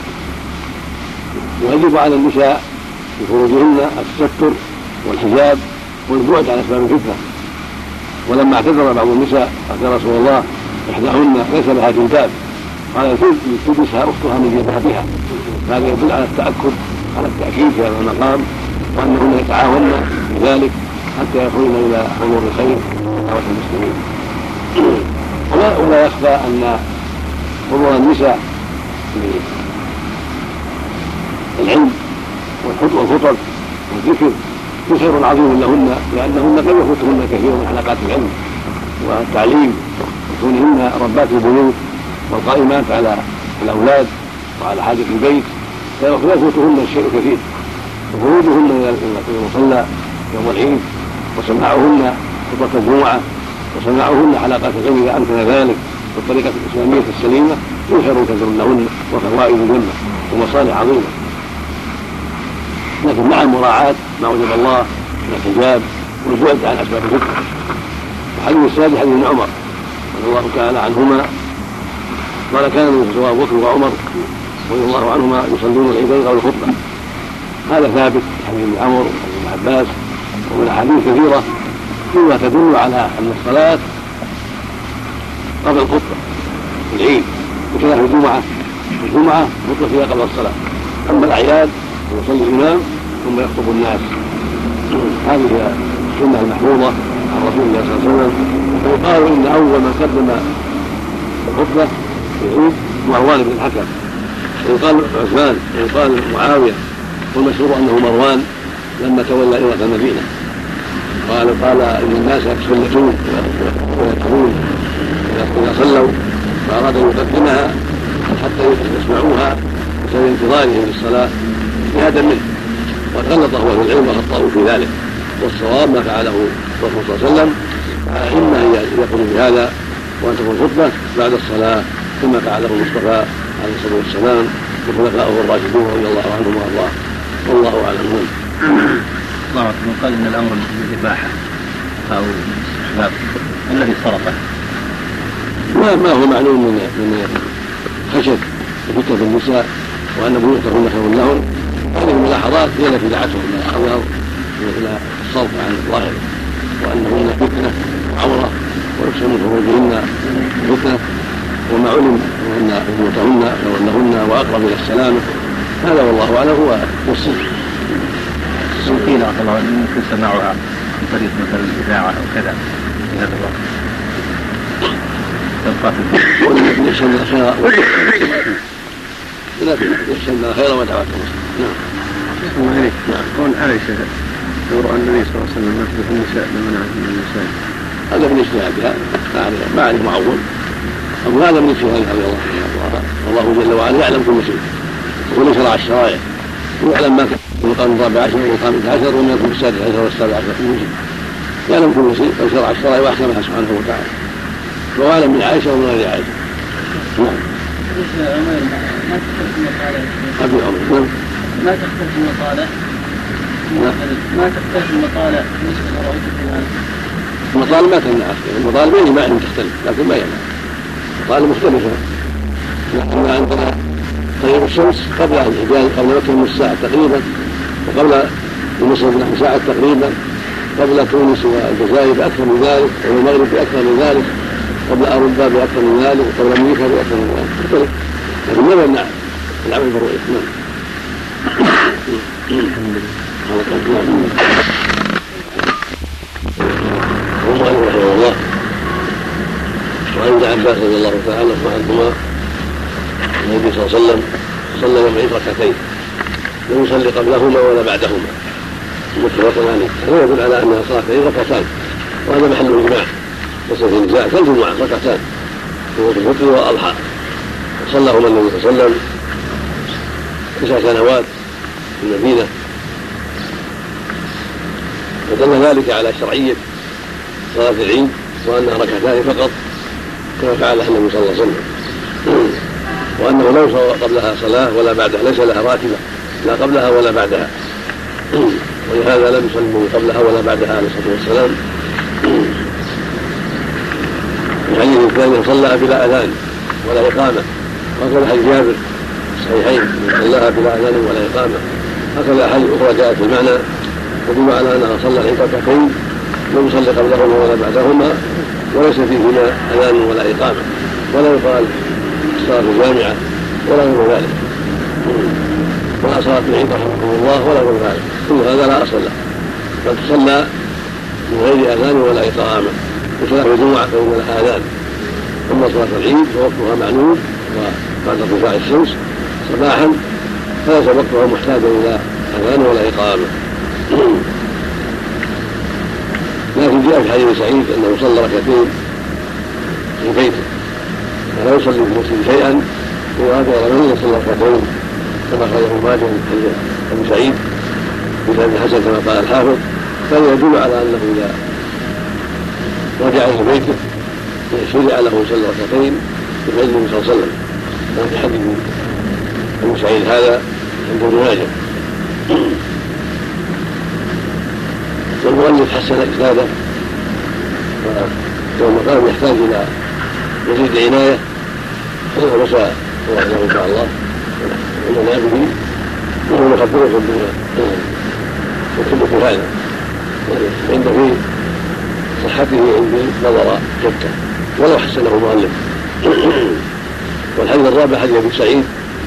ويجب على النساء في خروجهن التستر والحجاب والبعد عن اسباب الفتنه. ولما اعتذر بعض النساء قال يا رسول الله احداهن ليس لها جلباب، قال تلبسها اختها من جلبابها. هذا يدل على التاكد على التاكيد في هذا المقام، وانهن يتعاونن في ذلك حتى يخرجن الى امور الخير ودعوه المسلمين. ولا, ولا يخفى ان حضور النساء للعلم والخطب والذكر خير عظيم لهن، لانهن قد يفوتهن كثير من حلقات العلم والتعليم، وكونهن ربات البيوت والقائمات على الاولاد وعلى حاجه البيت فيفوتهن الشيء كثير. وخروجهن الى المصلى يوم العيد وسماعهن خطبه الجمعه وسماعهن حلقات العلم اذا امكن ذلك بالطريقه الاسلاميه السليمه فيه خير كثير لهن وفوائد جنه ومصالح عظيمه، لكن مع مراعاه ما وجب الله من الحجاب والبعد عن اسباب الفتنه. الحديث السادس حديث ابن عمر رضي الله تعالى عنهما قال كان النبي صلى الله عليه وسلم ابو بكر وعمر رضي الله عنهما يصلون العيدين قبل الخطبه. هذا ثابت حديث ابن عمرو وابن عباس ومن احاديث كثيره فيما تدل على ان الصلاه قبل الخطبه في العيد، وكذا في الجمعه الجمعه خطبه فيها قبل الصلاه. اما الاعياد فيصلي الامام ثم يخطب الناس. هذه هي السنه المحفوظه عن رسول الله صلى الله عليه وسلم. ويقال ان اول من قدم الخطبه في العيد مروان بن الحكم، ويقال عثمان، ويقال معاويه، والمشهور انه مروان لما تولى إمارة المدينة قال قال ان الناس يتفلتون ويكفرون اذا صلوا، فاراد ان يقدمها حتى يسمعوها بسبب انتظارهم للصلاه اجتهادا منه. وقد غلط هو في العلم وخطأوا في ذلك، والصواب ما فعله الرسول صلى الله عليه وسلم. اما ان يقولوا بهذا وان تكون خطبه بعد الصلاه كما فعله المصطفى عليه الصلاه والسلام وخلفائه الراشدون رضي الله عنهم وارضاه، والله اعلم. الله أكبر. قال ان الامر بالاباحه او الاستحباب الذي صرفه ما ما هو معلوم من من خشب وفتنه النساء وان بيوتهن خير لهن. هذه الملاحظات هي التي دعتهم الى الاظهر الى الصرف عن الظاهر، وانهن فتنه وعوره ويخشى من خروجهن فتنه، وما علم ان بيوتهن خير لهن واقرب الى السلامه. هذا والله اعلم هو الصدق. سمعتين رحمه الله ممكن سماعها عن طريق مثلا الاذاعه او كذا في هذا الوقت تبقى في ولكن يشهد الخير ولكن يشهد الخير ودعوته. نعم. نعم. قول عائشه لو راى النبي صلى الله عليه وسلم مثل في النساء لمنعه من النساء. هذا من اجتهادها ما عليه معول، أو هذا من اجتهادها رضي الله عنها. الله جل وعلا يعلم كل شيء ومن شرع الشرائع ويعلم ما كان من القرن الرابع عشر والخامس عشر ومن يكون السادس عشر والسابع عشر في المسلم. يعلم كل شيء وشرع الشرائع واحكمها سبحانه وتعالى، وأعلم من عائشة ومن غير عائشة. نعم. أبي عمر ما تختلف المطالع ما تختلف المطالع بالنسبة لرؤية الهلال. المطالب ما تمنع، المطالب بين ما تختلف لكن ما يمنع. المطالب مختلفة. نحن عندنا طيب الشمس قبل الحجاز قبل مكة نص ساعة تقريبا، وقبل مصر نحو ساعة تقريبا، قبل تونس والجزائر بأكثر من ذلك، والمغرب بأكثر من ذلك، قبل أوروبا بأكثر من ذلك، وقبل أمريكا بأكثر من ذلك. مختلف لكن ما يمنع العمل بالرؤية. نعم. الحمد لله. ومؤلف رحمه الله وعن ابن عباس رضي الله تعالى عنهما النبي صلى الله عليه وسلم صلى يوم العيد ركعتين لم يصلي قبلهما ولا بعدهما متفق عليه. هذا يدل على انها صلاه العيد ركعتان، وهذا محل الاجماع ليس في النزاع كالجمعه ركعتان في وقت الفطر والاضحى. صلىهما النبي صلى الله عليه وسلم تسع سنوات في المدينه، ودل ذلك على شرعيه صلاة العيد وأنها ركعتان فقط كما فعلها النبي صلى الله عليه وسلم، وأنه لا يصلى قبلها صلاة ولا بعدها، ليس لها راتبة لا قبلها ولا بعدها، ولهذا لم يصلي قبلها ولا بعدها عليه الصلاة والسلام. الحديث الثاني صلى بلا أذان ولا إقامة، وهكذا حديث جابر الصحيحين صلاها بلا أذان ولا إقامة. هكذا أحاديث أخرى جاءت في المعنى تدل على أنها صلى العيد ركعتين لم يصلي قبلهما ولا بعدهما، وليس فيهما اذان ولا اقامه، ولا يقال الصلاه جامعه ولا غير ذلك، ولا صلاه العيد رحمه الله ولا غير ذلك. كل هذا لا اصل له، بل تصلى من غير اذان ولا اقامه. وصلاه الجمعه فان لها اذان، اما صلاه العيد فوقتها معلوم وبعد ارتفاع الشمس صباحا، فليس وقتها محتاجا الى اذان ولا اقامه. لكن جاء في حديث سعيد انه صلى ركعتين في بيته ولا يصلي في المسجد شيئا، وهذا رجل صلى ركعتين كما اخرجه ماجه من حديث ابي سعيد بن حسن كما قال الحافظ. فهذا يدل على انه اذا رجع الى بيته شرع له صلى ركعتين بفعل النبي صلى الله عليه وسلم، وفي حديث ابي سعيد هذا عند ابن ماجه. والمؤلف حسن اسناده، والمقام يحتاج الى مزيد العناية ومساء الله إن شاء الله إننا به وهو نخبركم وكل هذا عند في صحته عندي نظر جدا ولو حسنه المؤلف. والحديث الرابع حديث ابي سعيد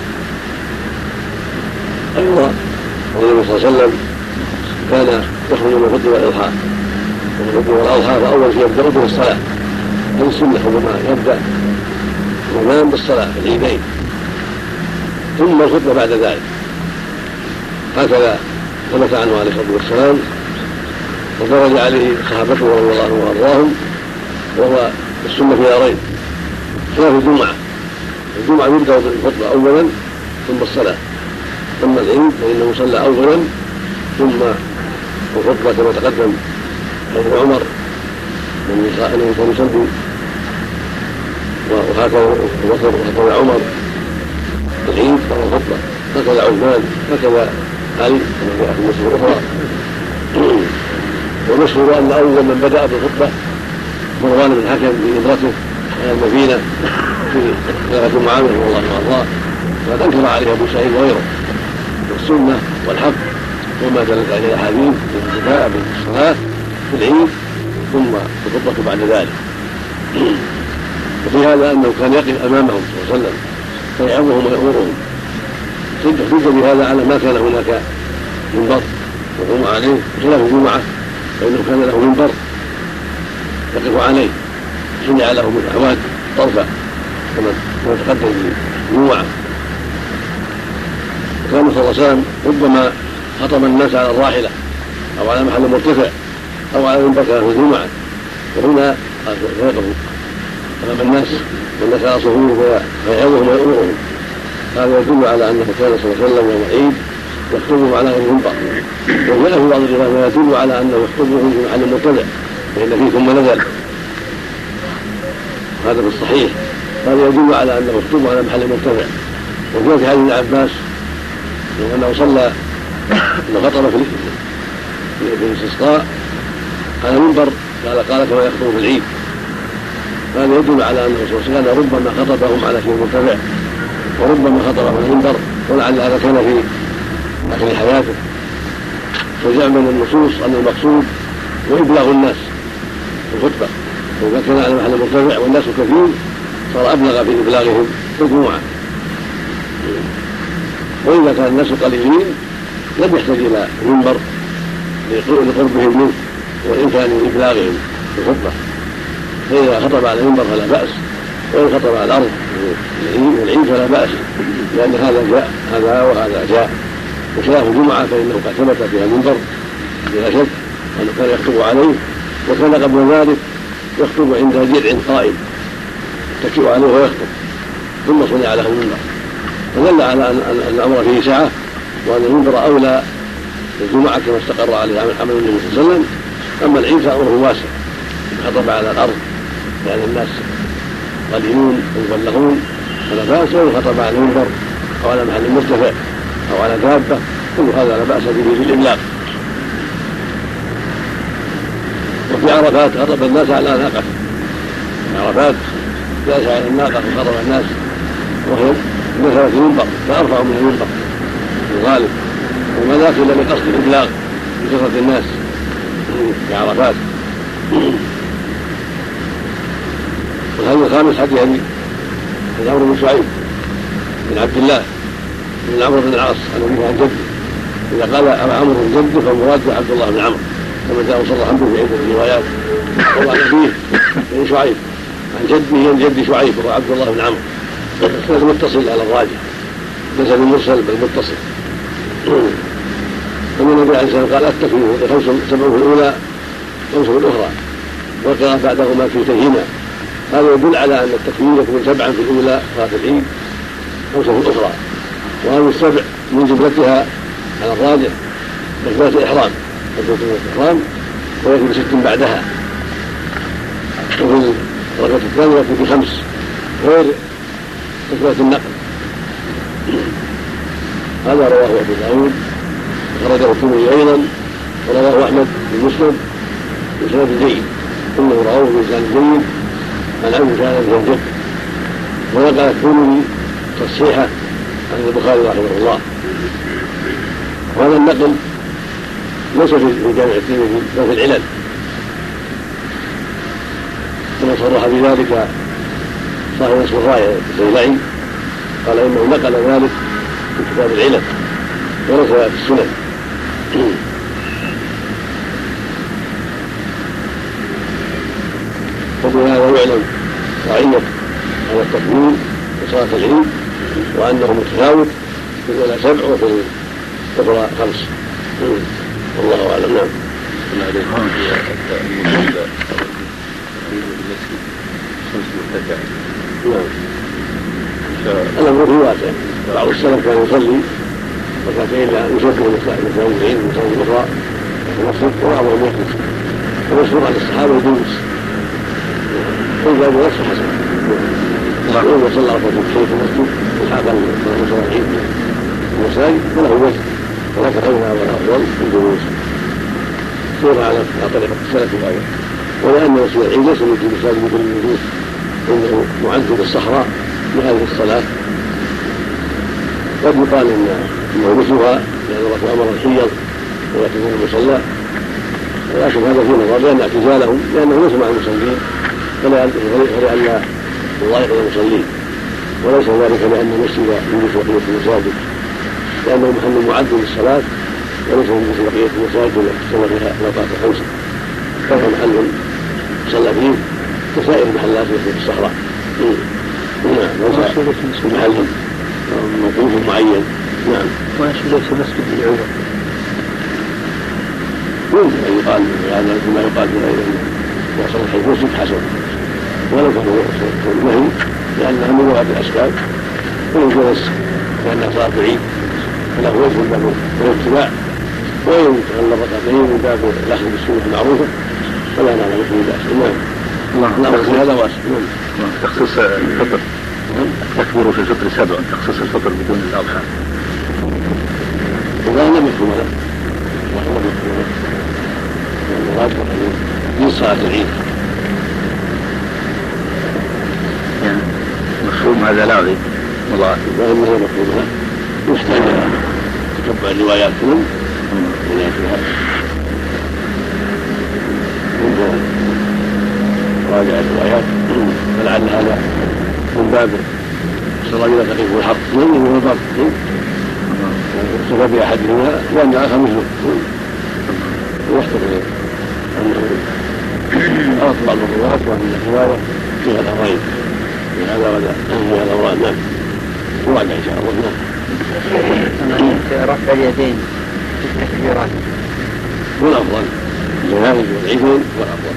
ايضا النبي صلى الله عليه وسلم كان يخرج من الفطر والاضحى ومن الفطر والاضحى فاول شيء يبدا به الصلاه هذه السنه ربما يبدا وينام بالصلاه في العيدين ثم الخطبه بعد ذلك هكذا ثبت عنه عليه الصلاه والسلام ودرج عليه صحابته رضي الله عنهم وارضاهم وهو السنه في دارين خلاف الجمعه. الجمعه يبدا بالخطبه اولا ثم الصلاه، اما العيد فانه يصلى اولا ثم الخطبه كما تقدم عن عمر انه كان يصلي وهكذا وهكذا عمر العيد والخطبه هكذا عثمان هكذا علي كما جاء في المسجد الاخرى. ومشهور ان اول من بدا بالخطبه مروان بن الحكم بإمرته على المدينه في خلافه معاويه رضي الله عنه وارضاه وقد انكر عليه ابو سعيد وغيره. والسنه والحق وما دلت عليه الاحاديث بالابتداء بالصلاه في العيد ثم الخطبه بعد ذلك. وفي هذا انه كان يقف امامهم صلى الله عليه وسلم فيعظهم ويامرهم احتج بهذا على ما كان هناك منبر وقوم عليه خلاف الجمعه فانه كان له منبر يقف عليه صنع له من اعواد طرفه كما تقدم في الجمعه. وكان صلى الله عليه وسلم ربما خطب الناس على الراحله او على محل مرتفع او على منبر في الجمعه وهنا فيقف امام الناس والناس على صفوفه فيعظهم ويامرهم. هذا يدل على انه كان صلى الله عليه وسلم يوم العيد يخطبهم على غير المنبر. وجاء في بعض الروايات ما يدل على انه يخطبهم في محل مرتفع فان فيكم ما نزل هذا في الصحيح. هذا يدل على انه يخطبهم على محل مرتفع. وجاء في حديث ابن عباس انه صلى انه خطب في الاستسقاء على منبر قال قال كما يخطب في العيد. هذا يدل على انه صلى الله عليه وسلم ربما خطبهم على شيء مرتفع وربما خطبهم على المنبر ولعل هذا كان في اخر حياته. وجاء من النصوص ان المقصود هو ابلاغ الناس في الخطبه واذا كان على محل مرتفع والناس كثير صار ابلغ في ابلاغهم في الجمعه. واذا كان الناس قليلين لم يحتاج الى المنبر لقربهم منه وامكان ابلاغهم في الخطبه. فاذا خطب على المنبر فلا باس وان خطب على الارض والعيد فلا باس لان هذا جاء هذا وهذا جاء. وخلاف الجمعه فانه قد ثبت فيها المنبر بلا شك انه كان يخطب عليه وكان قبل ذلك يخطب عند جذع قائم يتكئ عليه ويخطب ثم صنع له المنبر فدل على ان الامر فيه سعه وان المنبر اولى الجمعه كما استقر عليه عمل النبي صلى الله عليه وسلم. اما العيد فامره واسع خطب على الارض لان يعني الناس قليلون ويبلغون فلا باس وان خطب على المنبر او على محل مرتفع او على دابه كل هذا لا باس به في الابلاغ. وفي عرفات خطب الناس على ناقه في عرفات جالس على الناقه وخطب الناس وهي مثلت المنبر فارفع من المنبر في الغالب وما ذاك الا لقصد الابلاغ بكثره الناس في عرفات. والحديث الخامس حديث عن عمرو بن شعيب بن عبد الله بن عمرو بن العاص عن ابيه عن جده. اذا قال ابا عمرو بن جده فالمراد عبد الله بن عمرو كما جاء صرح عنه في عده الروايات. وعن ابيه بن شعيب عن جده عن جد شعيب وهو عبد الله بن عمرو. الاسناد متصل على الراجح ليس بالمرسل بل متصل. أن النبي عليه الصلاه والسلام قال التكبير خمس سبع في الاولى خمس في الاخرى وقرأ بعدهما كلتيهما. هذا يدل على ان التكبير يكون سبعا في الاولى صلاه العيد خمسه في الاخرى. وهذه السبع من جملتها على الراجح تكبيرة الاحرام تكبيرة الاحرام ويكون ست بعدها. وفي الركعه الثانيه يكون في خمس غير تكبيرة النقل. هذا رواه ابو داود وخرجه الترمذي ايضا ورواه احمد في المسند بسند جيد انه رواه بلسان جيد عن عمرو كان بن جد ونقل الترمذي تصحيحه عن البخاري رحمه الله. وهذا النقل ليس في جامع الترمذي بل في العلل، كما صرح بذلك صاحب نصب الرايه الزيلعي، قال انه نقل ذلك في كتاب العلل وليس في السنن. وبهذا يعلم رعية على التكبير وصلاة العيد وأنه متفاوت في الأولى سبع وفي الأخرى خمس. والله أعلم. نعم. الأمر فيه واسع. بعض السلف كان يصلي ركعتين يشبه مساجد العيد ومساجد الأخرى في المسجد، وبعضهم يحدث ومشهور عن الصحابة يجوز وإذا نفسه حسن وإذا صلى ركعتين في المسجد وحاق صلاة العيد في المساجد فله وجه ولكن أولى والأفضل الجلوس سير على طريقة السلف الأول. ولأن مسجد العيد ليس من المساجد مثل الوجود، إنه معد بالصحراء لهذه الصلاة. قد يقال إنه مثلها لأن الرسول أمر الحيض ولا تكون المصلى، ولكن هذا في نظر لأن اعتزالهم لأنه ليس مع المصلين فلئلا يضايق المصلين، وليس ذلك لأن المسجد يجوز بقية المساجد، لأنه محل معد للصلاة وليس يجوز بقية المساجد التي تصلى فيها الأوقات الخمسة، فهو محل صلى فيه كسائر المحلات في الصحراء. نعم. ليس محل موقوف معين. نعم. وليس مسجد العمر. يمكن أن يقال هذا كما يقال في غيره وصل الحي مسجد حسن، ولو كان النهي لأنها من وعد الأسباب ويجلس لأنها صلاة العيد فله وجه من باب الاتباع، وإن تغلب ركعتين من باب الأخذ بالسنة المعروفة فلا نعلم به بأس. نعم. الله هذا واسع. تخصيص الفطر تكبر في الفطر سبع، تخصيص الفطر بدون الأضحى ولا لم يكن له ولا لم يكن له المراد من صلاة العيد. يعني مفهوم هذا لاغي مضاعف وهم هو مفهوم له يحتاج إلى تتبع الروايات كلهم ولا فيها راجع الروايات، فلعل هذا من باب الرجل تقف الحق اثنين وهو الضرب سبب احدهما لان الاخر مثله، ويحتمل انه اراد بعض الروايات وان الروايه فيها الامرين في هذا ولا فيها الامران. نعم. وعد ان شاء الله. نعم. رفع اليدين في التكبيرات هو الافضل، الجنائز والعيدين هو الافضل،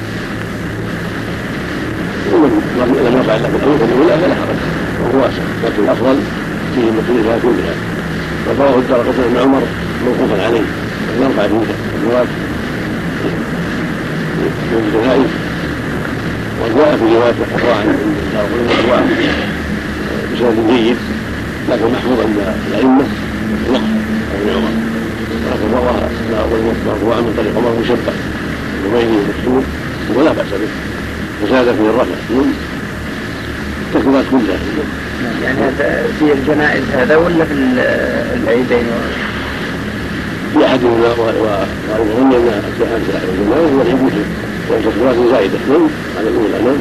ومن لم يرفع الا في الاول فالاولى فلا حرج وهو واسع، لكن الافضل فيه مثلها كلها. ورواه الدارقطني عن عمر موقوفا عليه ان يرفع فيه الجواب من الجنائز، وجاء في روايه اخرى عن الدارقطني بسند جيد لكن محفوظ عند الائمه الوقف ابن عمر، ولكن رواه مرفوعا من طريق عمر مشبه وبينه مكتوب ولا باس به، وزاد فيه الرفع التكبيرات كلها. يعني هذا في الجنائز هذا ولا في العيدين؟ في احدهما وغيرهن ان الجنائز والعيد مثل والتكبيرات زائده اثنين على الاولى. نعم.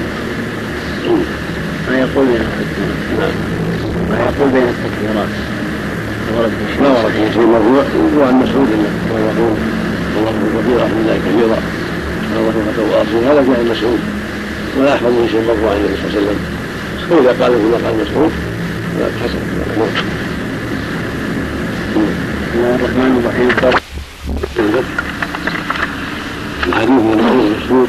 ما يقول بين نعم ما يقول بين التكبيرات ما ورد في شيء مرفوع وعن مسعود انه يقول الله كبير الحمد لله كثيرا الله وأصيل، هذا جاء المسعود ولا أحفظ من شيء مرفوع عن النبي صلى الله عليه وسلم، وإذا قال كما قال مسعود فلا حسن. بسم الله الرحمن الرحيم. الحديث من المعروف المشهور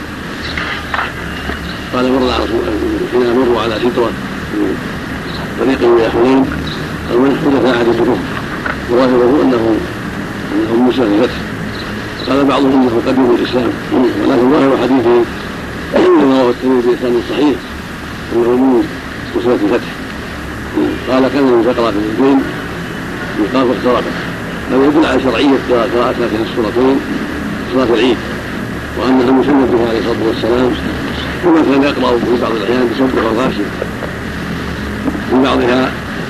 قال مر على رسول الله حين مروا على سترة طريق إلى حنين قال من حدث أحد بكفر وظاهره أنه أنه موسى في فتح، قال بعضهم انه قديم الاسلام، ولكن ظاهر حديثه كما رواه الترمذي باسناد صحيح انه من مسلمة الفتح. قال كان من فقرة في الدين يقال واقتربت، لو يدل على شرعية قراءة هذه السورتين صلاة العيد، وانها مسنة عليه الصلاة والسلام، وما كان يقرأ في بعض الاحيان بصوت والغاشي في بعضها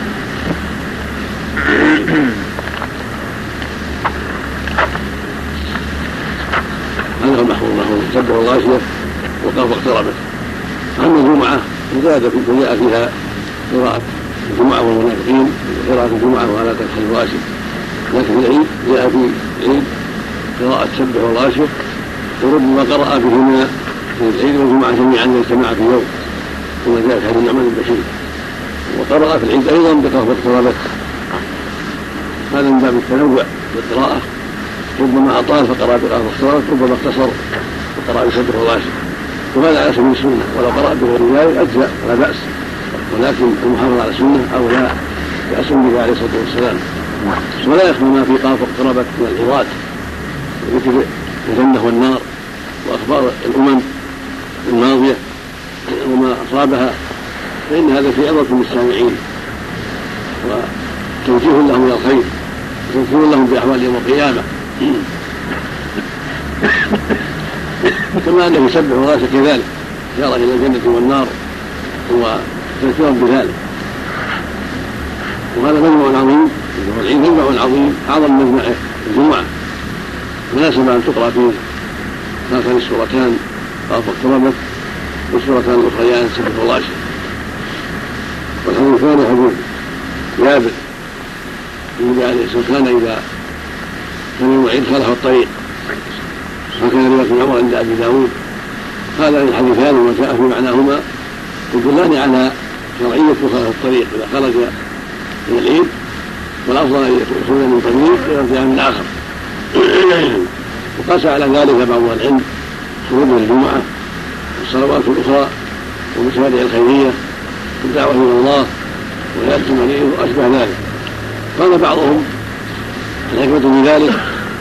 هذا المحفوظ له سبه الغاشية وقاف اقتربت. أما الجمعة فجاء فيها قراءة الجمعة والمنافقين وقراءة الجمعة وعلى تكفير الغاشية، لكن في العيد جاء في العيد قراءة سبه الغاشية، وربما قرأ بهما في العيد والجمعة جميعا ليجتمعا في يوم كما جاء في حديث النعمان بن بشير، وقرأ في العيد أيضا بقاف اقتربت. هذا من باب التنوع بالقراءة، ربما أطال فقرأ بقاف اقتربت، ربما اختصر فقرأ بسبه الغاشية، وهذا على سبيل السنة، ولو قرأ بغير ذلك أجزأ ولا بأس، ولكن المحافظة على السنة أولى بأسنه عليه الصلاة والسلام. ولا يخفى ما في قاف اقتربت من العظات وذكر الجنة والنار وأخبار الأمم الماضية وما أصابها، فإن هذا في عظة للسامعين وتوجيه لهم إلى الخير وتذكير لهم بأحوال يوم القيامة، كما أنه يسبح الغاشية كذلك إشارة إلى الجنة والنار وتذكيرا بذلك. وهذا مجمع عظيم، والعيد مجمع عظيم أعظم مجمع الجمعة، مناسب أن تقرأ فيه هاتان السورتان قاف اقتربت والسورتان الأخريان سبح الغاشية. والحديث الثاني حديث جابر النبي عليه الصلاة والسلام كان إذا كان يوم العيد خلف الطريق، وكان رواية ابن عمر عند أبي داود. هذا الحديثان وما جاء في معناهما يدلان على شرعية خلف الطريق إذا خرج من العيد، والأفضل أن يخرج من طريق ويرجع من آخر. وقاس على ذلك بعض العلم خروج الجمعة والصلوات الأخرى ومشاريع الخيرية والدعوة إلى الله ويأتي عليه وأشبه ذلك. قال بعضهم الحكمة بذلك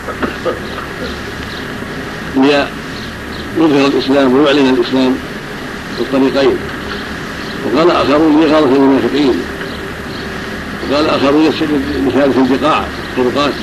ليظهر الإسلام ويعلن الإسلام بالطريقين، وقال آخرون لإغاظة المنافقين، وقال آخرون لشهادة البقاع الطرقات،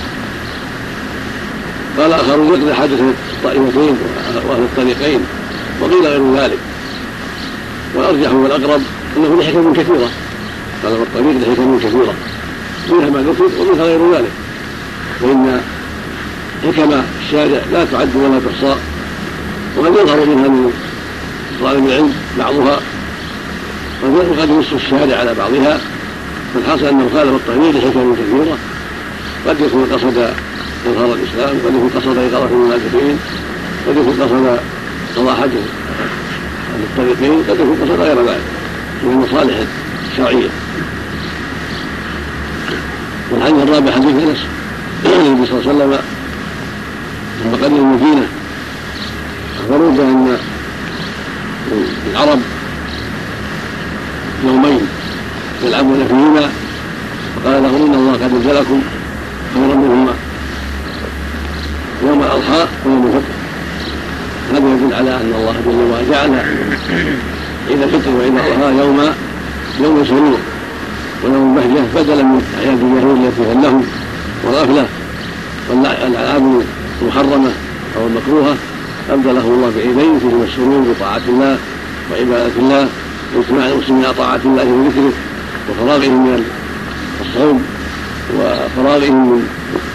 قال آخرون يقضي حاجة الطائفتين وأهل الطريقين، وقيل غير ذلك. والأرجح والأقرب أنه لحكم كثيرة، قال الطريق لحكم كثيرة منها ما ذكر ومنها غير ذلك، فإن حكم الشارع لا تعد ولا تحصى، وقد يظهر منها من طالب العلم بعضها، وقد ينص الشارع على بعضها، فالحاصل أنه خالف الطريق لحكم كثيرة، قد يكون قصد إظهار الإسلام، قد يكون قصد إغاظة المنافقين، قد يكون قصد قضاء حاجة الطريقين، قد يكون قصد غير ذلك من المصالح الشرعية. والحديث الرابع حديث أنس النبي صلى الله عليه وسلم لما قدم المدينة أخبروه بأن العرب يومين يلعبون فيهما، فقال لهم إن الله قد نزلكم خيرا منهما يوم الأضحى ويوم الفطر. هذا يدل على أن الله جل وعلا جعل عيد الفطر وعيد الأضحى يوم يوم سرور ويوم بهجة بدلا من أعياد اليهود فيها اللهو والغفلة والألعاب المحرمة أو المكروهة، أبدله الله بعيدين فيهما السرور بطاعة الله وعبادة الله واجتماع المسلمين على طاعة الله وذكره وفراغهم من الصوم وفراغهم من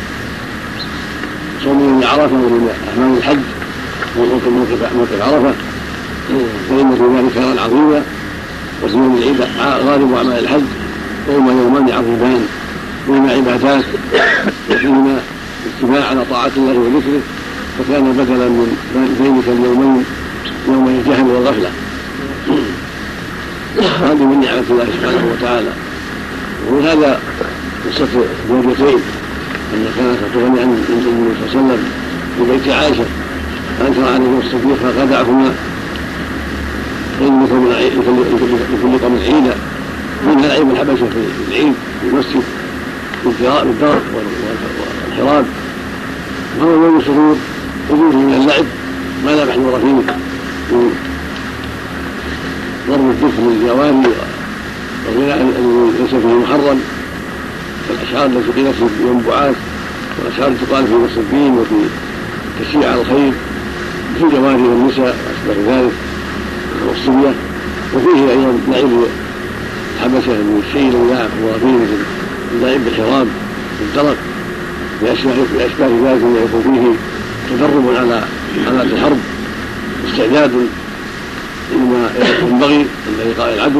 صوم يوم عرفة ومن أعمال الحج موقف عرفة، فإن في ذلك خيرا عظيما. وفي يوم العيد غالب أعمال الحج وهما يومان عظيمان بهما عبادات وفيهما اجتماع على طاعة الله وذكره، فكان بدلا من ذلك اليومين يوم الجهل والغفلة. هذه من نعمة الله سبحانه وتعالى. وهذا قصة زوجتين أن كانت تغني عن النبي صلى الله عليه وسلم في بيت عائشة، أنكر عليه الصديق فخدعهما يطلق من عيدا، منها لعب الحبشة في العيد في المسجد بالدار والحراب، وهو يوم السرور وجوده من اللعب ما لا محذور فيه من ضرب الدف للجواري والغناء الذي ليس فيه محرم، والأشعار التي قيلت في يوم بعاث، والأشعار التي تقال في نصر الدين وفي تشريع على الخير في الجواري والنساء وأشبه ذلك والصبية. وفيه أيضا لعب الحبشة من الشيء والنعم والرافين مثل اللعب بالحرام بالدرك بأشباه ذلك ما يكون فيه تدرب على آلات الحرب واستعداد لما ينبغي عند لقاء العدو.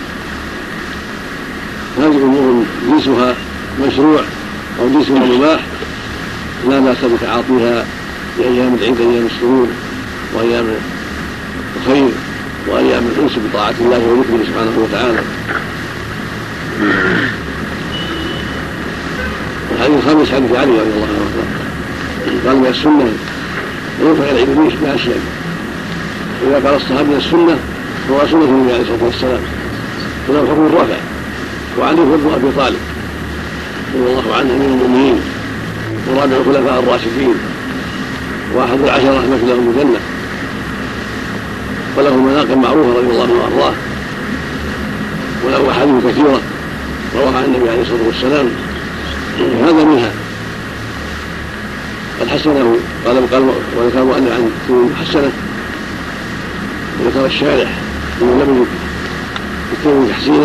هذه امور جنسها مشروع او جنسها مباح لا باس بتعاطيها في ايام العيد، ايام السرور وايام الخير وايام الانس بطاعه الله وذكره سبحانه وتعالى. الحديث الخامس حديث علي رضي الله عنه قال من السنه يرفع العيد باشياء، واذا قال الصحابه من السنه هو سنه النبي عليه الصلاه والسلام فله حكم الرفع. وعلي بن ابي طالب رضي الله عنه امير المؤمنين ورابع الخلفاء الراشدين واحد العشره مثلهم الجنه وله مناقب معروفه رضي الله عنه وارضاه وله احاديث كثيره رواها عن النبي عليه الصلاه والسلام. هذا منها قد حسنه قال قال وذكر مؤلف عن حسنه وذكر الشارح انه لم يكن تحسينه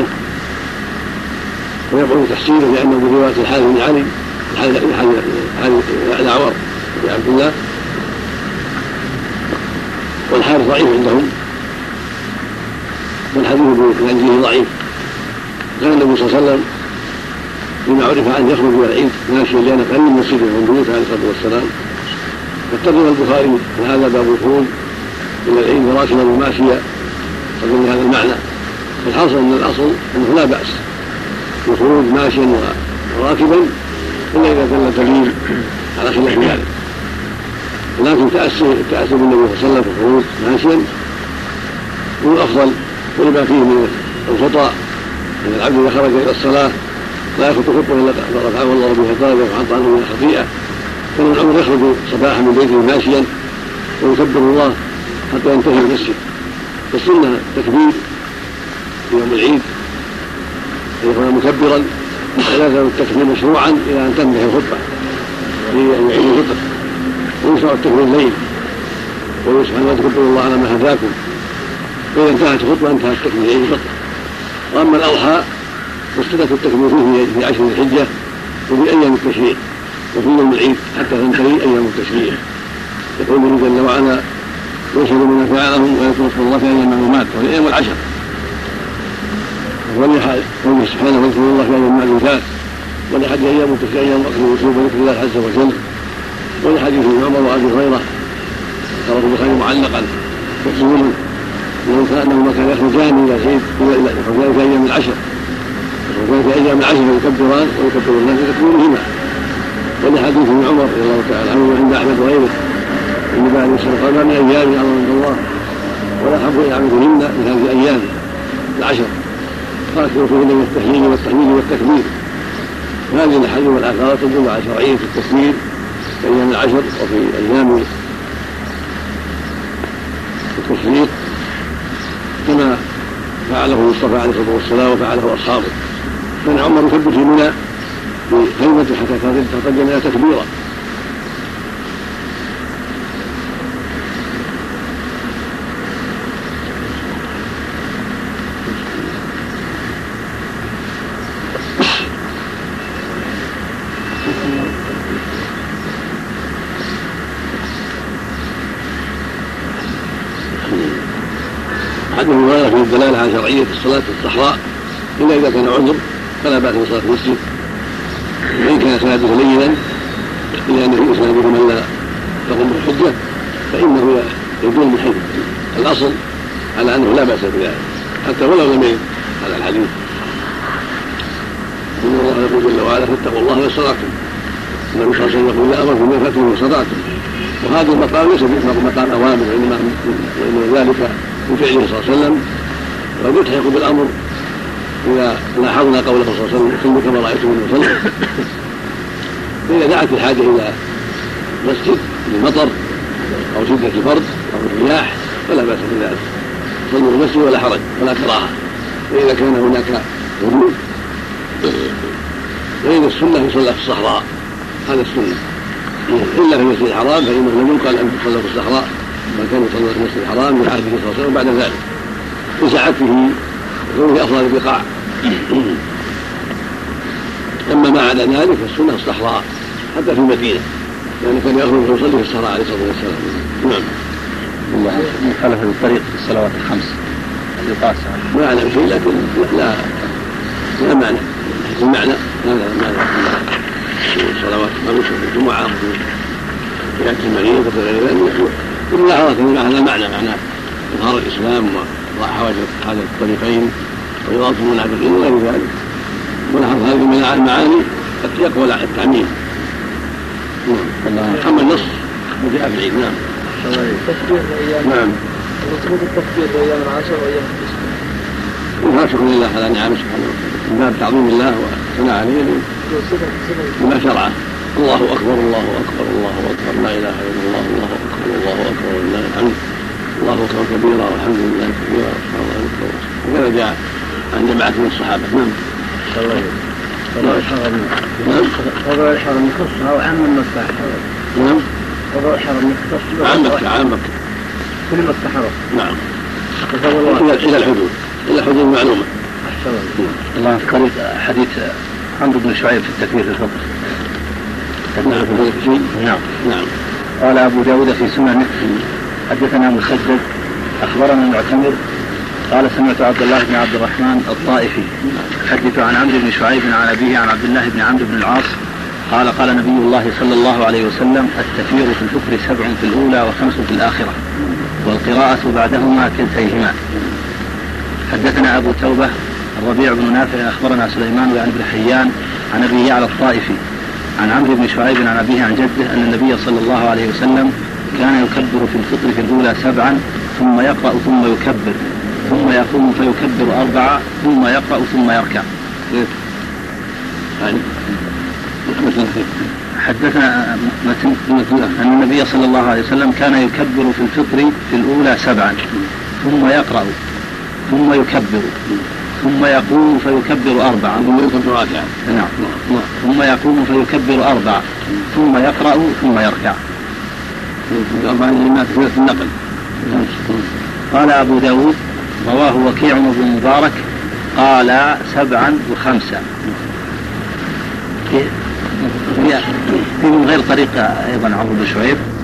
ويقول تحسينه لانه من روايه الحارث بن علي الحارث الاعور بن عبد الله والحارث ضعيف عندهم والحديث بنجيه ضعيف. كان النبي صلى الله عليه وسلم لما عرف ان يخرج الى العيد ماشيا لان قريب من مسجده من بيوته عليه الصلاه والسلام فاتخذ البخاري هذا باب الخروج الى العيد راكبا وماشيا قبل هذا المعنى. الحاصل ان الاصل انه لا باس بالخروج ماشيا وراكبا الا اذا دل دليل على خلاف ذلك، لكن تاسى تاسى بالنبي صلى الله عليه وسلم في الخروج ماشيا هو الافضل ولما فيه من الخطا ان العبد اذا خرج الى الصلاه لا يخطو خطوه الا رفعه الله بها درجه وحط عنه من الخطيئه. كان ابن عمر يخرج صباحا من بيته ماشيا ويكبر الله حتى ينتهي المسجد. والسنه تكبير في يوم العيد ان يكون مكبرا ولا يزال التكبير مشروعا الى ان تنتهي الخطبه في يوم عيد الفطر. ويشرع التكبير الليل ويقول سبحانه واذكروا الله على ما هداكم، واذا انتهت الخطبه انتهى التكبير عيد الفطر. واما الاضحى والسنه التكبير فيه في عشر ذي الحجه وفي ايام التشريع وفي يوم العيد حتى تنتهي ايام التشريع. يقول الله جل وعلا ويشهد من فعلهم ويذكر اسم الله في ايام المعلومات وفي ايام العشر. قوله سبحانه واذكروا الله في ايام المعلومات ولحد ايام التشريع ايام اكل وشرب وذكر الله عز وجل. ولحديث ابن عمر وابي هريره رواه البخاري معلقا مقصولا انه كانهما كان يخرجان الى العيد يخرجان في ايام العشر يخرجان في ايام العشر يكبران ويكبر الناس بتكبيرهما. ولحديث ابن عمر رضي الله تعالى عنه عند احمد وغيره النبي عليه الصلاه والسلام قال ما من ايام اعظم عند الله ولا احب الى عبدهن من هذه الايام العشر فاكثروا فيهن من التهليل والتحميد والتكبير. هذه الاحاديث والاثار تدل على شرعيه التكبير في ايام العشر وفي ايام التشريق كما فعله المصطفى عليه الصلاه والسلام وفعله اصحابه. كان عمر يكبر في منى في خيمته حتى تقدم تكبيرا. حديث هذا فيه الدلاله على شرعيه الصلاه في الصحراء الا اذا كان عذر فلا باس بصلاه المسجد وان كان اسناده لينا الا ان في اسناده من لا تقوم الحجه فانه يدل من حيث الاصل على انه لا باس بذلك حتى ولو لم يرد هذا الحديث. ان الله يقول جل وعلا فاتقوا الله ما استطعتم. النبي صلى الله عليه وسلم يقول لا امركم بما فاتكم ما استطعتم. وهذا المقام ليس مقام اوامر وانما وانما ذلك من فعله صلى الله عليه وسلم وقد يلحق بالامر اذا لاحظنا قوله صلى الله عليه وسلم صلوا كما رايتم يصلي. فاذا دعت الحاجه الى مسجد للمطر او شده البرد او الرياح فلا باس بذلك صلوا في المسجد ولا حرج ولا كراهه. فاذا كان هناك وجود فإن السنه يصلى في الصحراء هذا السنه الا في المسجد الحرام فانه لم يقال ان تصلى في الصحراء بل كان يصلى في المسجد الحرام من عهده صلى الله عليه وسلم بعد ذلك لسعته وكونه افضل البقاع أما ما عدا ذلك فالسنة الصحراء حتى في المدينة، يعني كان يخرج يصلي في الصحراء عليه الصلاة والسلام. نعم. الله مخالفة الطريق في الصلوات الخمس اللي قاسها ما أعلم شيء، لكن لا لا معنى المعنى لا لا معنى الصلوات الخمس في الجمعة في يأتي المريض وفي غير ذلك الملاحظة من هذا المعنى معنى إظهار الإسلام وحواجز هذا الطريقين وإضافة المنافقين وغير ذلك. ملاحظ هذه من المعاني قد يقبل التعميم. أما النص فجاء في العيد. نعم. نعم. وثبوت التكبير بأيام العشر وأيام التسعة. شكر لله على نعمه سبحانه وتعالى من باب تعظيم الله والثناء عليه بما شرعه. الله أكبر الله أكبر الله أكبر لا إله إلا الله الله أكبر الله أكبر ولله الحمد الله أكبر كبيرا والحمد لله كبيرا سبحان الله أكبر. وكذا جاء عن جماعة من الصحابة. نعم. وضوء الحرم يخصها وعام المكة. نعم. وضوء الحرم يخص عام مكة عام مكة كل مكة حرم. نعم. إلى الحدود إلى الحدود معلومة. الله يذكر حديث عمرو بن شعيب في التكبير في الفطر. نعم. نعم. نعم. قال أبو داود في سننه حدثنا مسدد أخبرنا معتمر قال سمعت عبد الله بن عبد الرحمن الطائفي حدث عن عمرو بن شعيب عن أبيه عن عبد الله بن عمرو بن العاص قال قال نبي الله صلى الله عليه وسلم التكبير في الفطر سبع في الأولى وخمس في الآخرة والقراءة بعدهما كلتيهما. حدثنا أبو توبة الربيع بن نافع أخبرنا سليمان بن بن حيان عن أبي يعلى الطائفي عن عمرو بن شعيب عن أبيه عن جده أن النبي صلى الله عليه وسلم كان يكبر في الفطر في الأولى سبعا ثم يقرأ ثم يكبر ثم يقوم فيكبر أربعة ثم يقرأ ثم يركع. حدثنا أن النبي صلى الله عليه وسلم كان يكبر في الفطر في الأولى سبعا ثم يقرأ ثم يكبر ثم يقوم فيكبر أربعة ثم يكبر ركعة. نعم. ثم يقوم فيكبر أربعة ثم يقرأ ثم يركع. أربعة لما في النقل. قال أبو داود رواه وكيع بن مبارك قال سبعا وخمسة في من غير طريقة أيضا عمرو بن شعيب